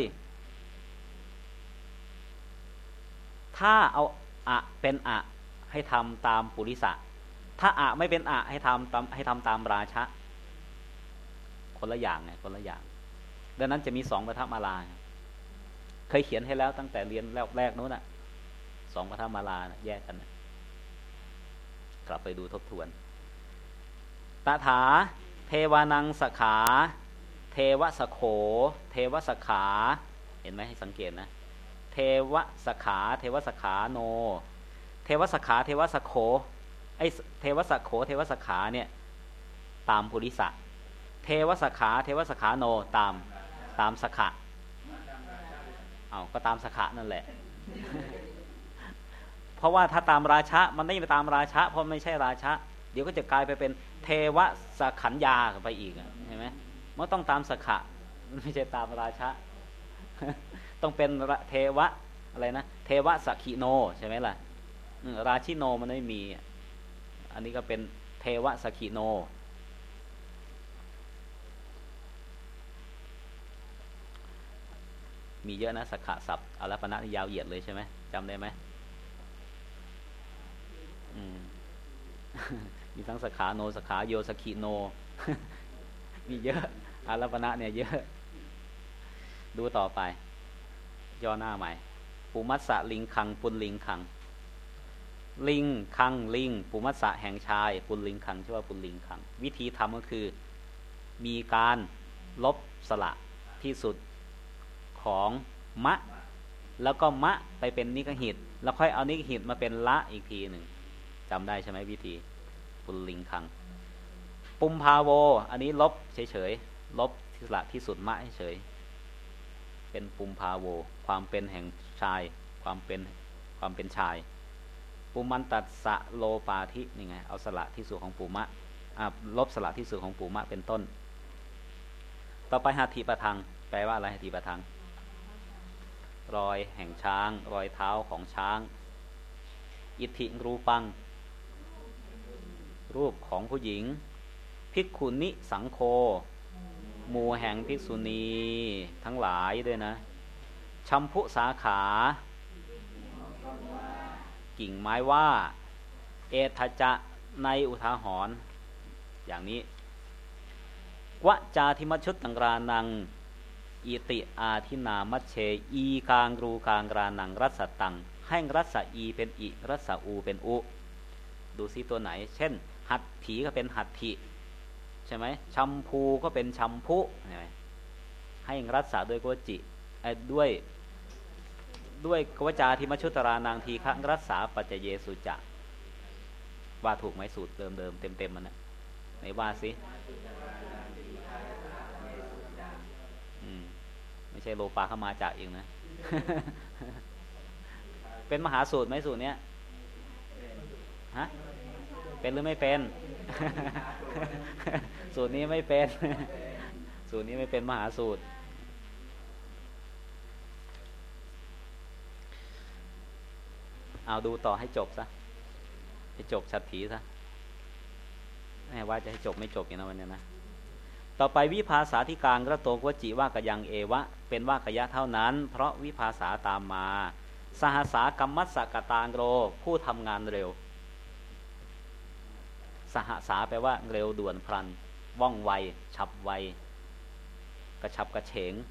[SPEAKER 1] ถ้าเอาอะเป็นอะให้ทำตามปุริสะถ้าอะไม่เป็นอะให้ทำตามให้ทำตามราชะคนละอย่างไงคนละอย่างดังนั้นจะมีสองปฐมาลาเคยเขียนให้แล้วตั้งแต่เรียนแรกๆนู้นน่ะสองปฐมาลานะแยกกันนะกลับไปดูทบทวนตถาเทวานังสขาเทวสโขเทวสขาเห็นไหมให้สังเกตนะเทวสขาเทวสขาโนเทวสขาเทวสโขไอเทวสโขเทวสขาเนี่ยตามปุริสะเทวสขาเทวสขาโนตามตามสขะเอาก็ตามสขะนั่นแหละ เพราะว่าถ้าตามราชะมันไม่ไปตามราชะเพราะไม่ใช่ราชะเดี๋ยวก็จะกลายไปเป็นเทวสขัญญาไปอีกเห็นไหมมันต้องตามสขะไม่ใช่ตามราชะ ต้องเป็นเทวะอะไรนะเทวะสักขิโนใช่ไหมล่ะราชิโนมันไม่มีอันนี้ก็เป็นเทวะสักขิโนมีเยอะนะสักขะศัพท์อารัปณะยาวเหยียดเลยใช่ไหมจำได้ไหมอืม มีทั้งสขาโนสขาโยสขิโน มีเยอะอารัปณะเนี่ยเยอะดูต่อไปย่อหน้าใหม่ปุมัสสะลิงคังปุลลิงคังลิงคังลิงปุมัสสะแห่งชายปุลลิงคังชื่อว่าปุลลิงคังวิธีทำก็คือมีการลบสระที่สุดของมะแล้วก็มะไปเป็นนิกหิตแล้วค่อยเอานิกหิตมาเป็นละอีกทีหนึ่งจำได้ใช่ไหมวิธีปุลลิงคังปุมพาโวอันนี้ลบเฉยๆลบสระที่สุดมะเฉยเป็นปุมพาโวความเป็นแห่งชายความเป็นความเป็นชายปุมันตัสสะโลปาธินี่ไงเอาสระที่สุดของปุมะอ่าลบสระที่สุดของปุมะเป็นต้นต่อไปหัตถิปะทังแปลว่าอะไรหัตถิปะทังรอยแห่งช้างรอยเท้าของช้างอิทธิรูปังรูปของผู้หญิงภิกขุนิสังโฆหมู่แห่งภิกษุณีทั้งหลายด้วยนะชัมพุสาขากิ่งไม้ว่าเอทจะในอุทาหรณ์อย่างนี้วจาธิมัชชุตังรานังอิติอาทินามัชเชอีกางรูกางรานังรัสตังให้รัสอีเป็นอิรัสอูเป็นอุดูซิตัวไหนเช่นหัตถีก็เป็นหัตถิใช่ไหมชัมพูก็เป็นชัมพุใช่ไหมให้รัสด้วยกวจิด้วยด้วยกวจาธิมัชชุตรานังทีฆรัสสาปัจเจเยสุจะว่าถูกไหมสูตรเดิมเดิมเต็มเต็มมันนะไหนว่าสิไม่ใช่โลปาเข้ามาจากอีกนะ เป็นมหาสูตรไหมสูตรเนี้ยฮะเป็นหรือไม่เป็น สูตรนี้ไม่เป็น สูตรนี้ไม่เป็นมหาสูตรเอาดูต่อให้จบซะให้จบชัดถีซะแม่ว่าจะให้จบไม่จบอย่างนั้นวันนี้นะต่อไปวิภาษาที่กลางกระโตกวจิว่ากยังเอวะเป็นว่ากยะเท่านั้นเพราะวิภาษาตามมาสหสากรรมัสสกตางโรผู้ทำงานเร็วสหสาแปลว่าเร็วด่วนพลันว่องไวฉับไวกระฉับกระเฉง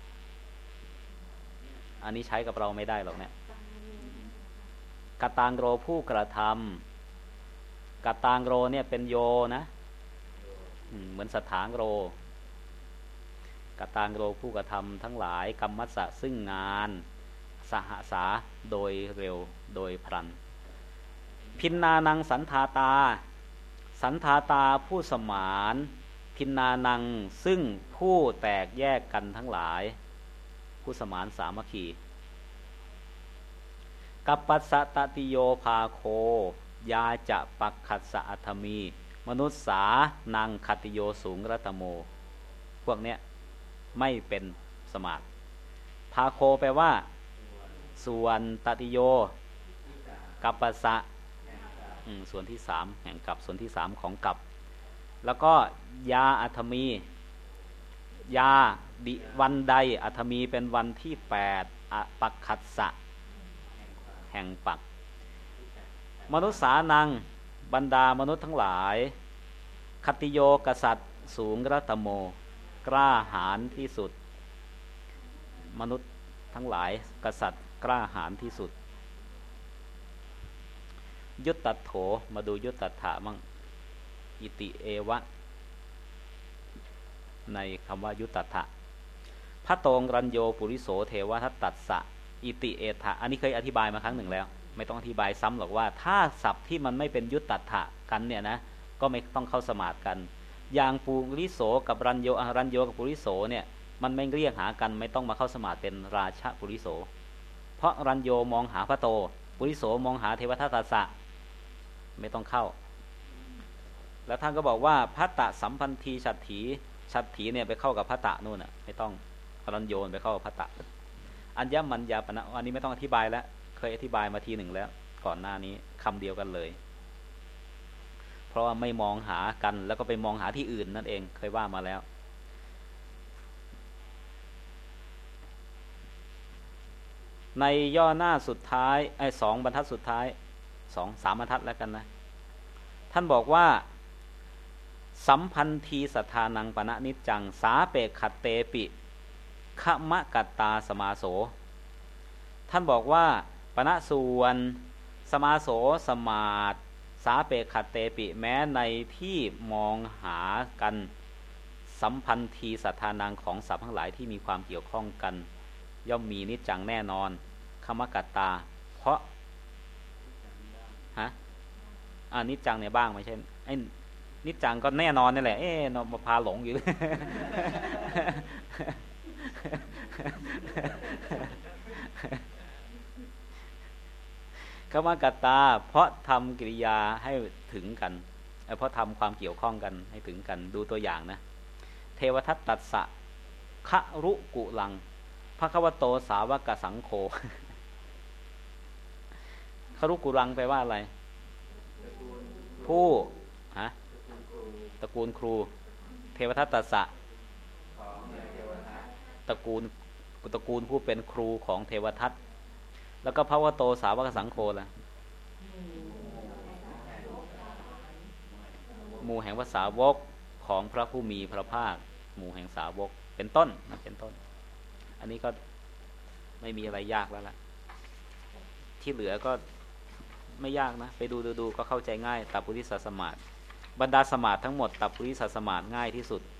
[SPEAKER 1] อันนี้ใช้กับเราไม่ได้หรอกเนี่ยกตางโรผู้กระทำกตางโรเนี่ยเป็นโยนะเหมือนสถางโรกตางโรผู้กระทำทั้งหลายกรรมัสสะซึ่งงานสหสาโดยเร็วโดยพลันพินนานังสันทาตาสันทาตาผู้สมานพินนานังซึ่งผู้แตกแยกกันทั้งหลายผู้สมานสามัคคีกัปปัสสะตติโยภาโคยาจะปักขัสสะอัตมีมนุษสานังขัตติโยสูงรัตโมพวกเนี้ยไม่เป็นสมาธิภาโคแปลว่าส่วนตติโยกัปปัสสะส่วนที่สามแห่งกับส่วนที่สามของกับแล้วก็ยาอัตมียาดิวันใดอัตมีเป็นวันที่แปดปักขัสสะแห่งปักมนุษย์สานังบรรดามนุษย์ทั้งหลายคติโยกษัตริย์สูงรัตโมกล้าหาญที่สุดมนุษย์ทั้งหลายกษัตริย์กล้าหาญที่สุดยุตตัตโถมาดูยุตตัตถะมั่งอิติเอวะในคำว่ายุตตัตถะพระโตงรัญโยปุริโสเทวทัตตัสสะอิติเอทะอันนี้เคยอธิบายมาครั้งหนึ่งแล้วไม่ต้องอธิบายซ้ำหรอกว่าถ้าศัพท์ที่มันไม่เป็นยุตตัตถะกันเนี่ยนะก็ไม่ต้องเข้าสมาธิกันอย่างปุริโสกับรัญโยรัญโยกับปุริโสเนี่ยมันไม่เรียกหากันไม่ต้องมาเข้าสมาธิเป็นราชปุริโสเพราะรัญโยมองหาพระโตปุริโสมองหาเทวทัตตัสสะไม่ต้องเข้าแล้วท่านก็บอกว่าพัตตะสัมพันธีฉัตถีฉัตถีเนี่ยไปเข้ากับพัตตะนู่นน่ะไม่ต้องรัญโยไปเข้ากับพัตตะอัญญมัญญาปณะอันนี้ไม่ต้องอธิบายแล้วเคยอธิบายมาทีหนึ่งแล้วก่อนหน้านี้คำเดียวกันเลยเพราะว่าไม่มองหากันแล้วก็ไปมองหาที่อื่นนั่นเองเคยว่ามาแล้วในย่อหน้าสุดท้ายไอ้สองบรรทัดสุดท้ายสองสามบรรทัดแล้วกันนะท่านบอกว่าสัมพันธีสัทธานังปณะนิจจังสาเปกขัตเตปิขมะกัตตาสมาโสท่านบอกว่าปณะส่วนสมาโสสมาดสาเปขัตเตปิแม้ในที่มองหากันสัมพันธีสัทธานังของสัตว์ทั้งหลายที่มีความเกี่ยวข้องกันย่อมมีนิจจังแน่นอนขมะกัตตาเพราะฮะอ่านิจจังเนี่ยบ้างไม่ใช่ไอ้นิจจังก็แน่นอนนี่แหละเอ๊ะนมาพาหลงอยู่ ขมะกัตตาเพราะทำกิริยาให้ถึงกันเพราะทำความเกี่ยวข้องกันให้ถึงกันดูตัวอย่างนะเทวทัตตัสสะคะรุกุลังภควโตสาวกสังโฆครุกุลังแปลว่าอะไรผู้ฮะตระกูลครูเทวทัตตัสสะตระกูลตระกูลผู้เป็นครูของเทวทัตแล้วก็ภควโตสาวกสังโฆล่ะหมู่แห่งภาษาวกของพระผู้มีพระภาคหมู่แห่งสาวกเป็นต้นนะเป็นต้นอันนี้ก็ไม่มีอะไรยากแล้วล่ะที่เหลือก็ไม่ยากนะไปดูดูก็เข้าใจง่ายตัพพุริสสมาสบรรดาสมาสทั้งหมดตัพพุริสสมาสง่ายที่สุด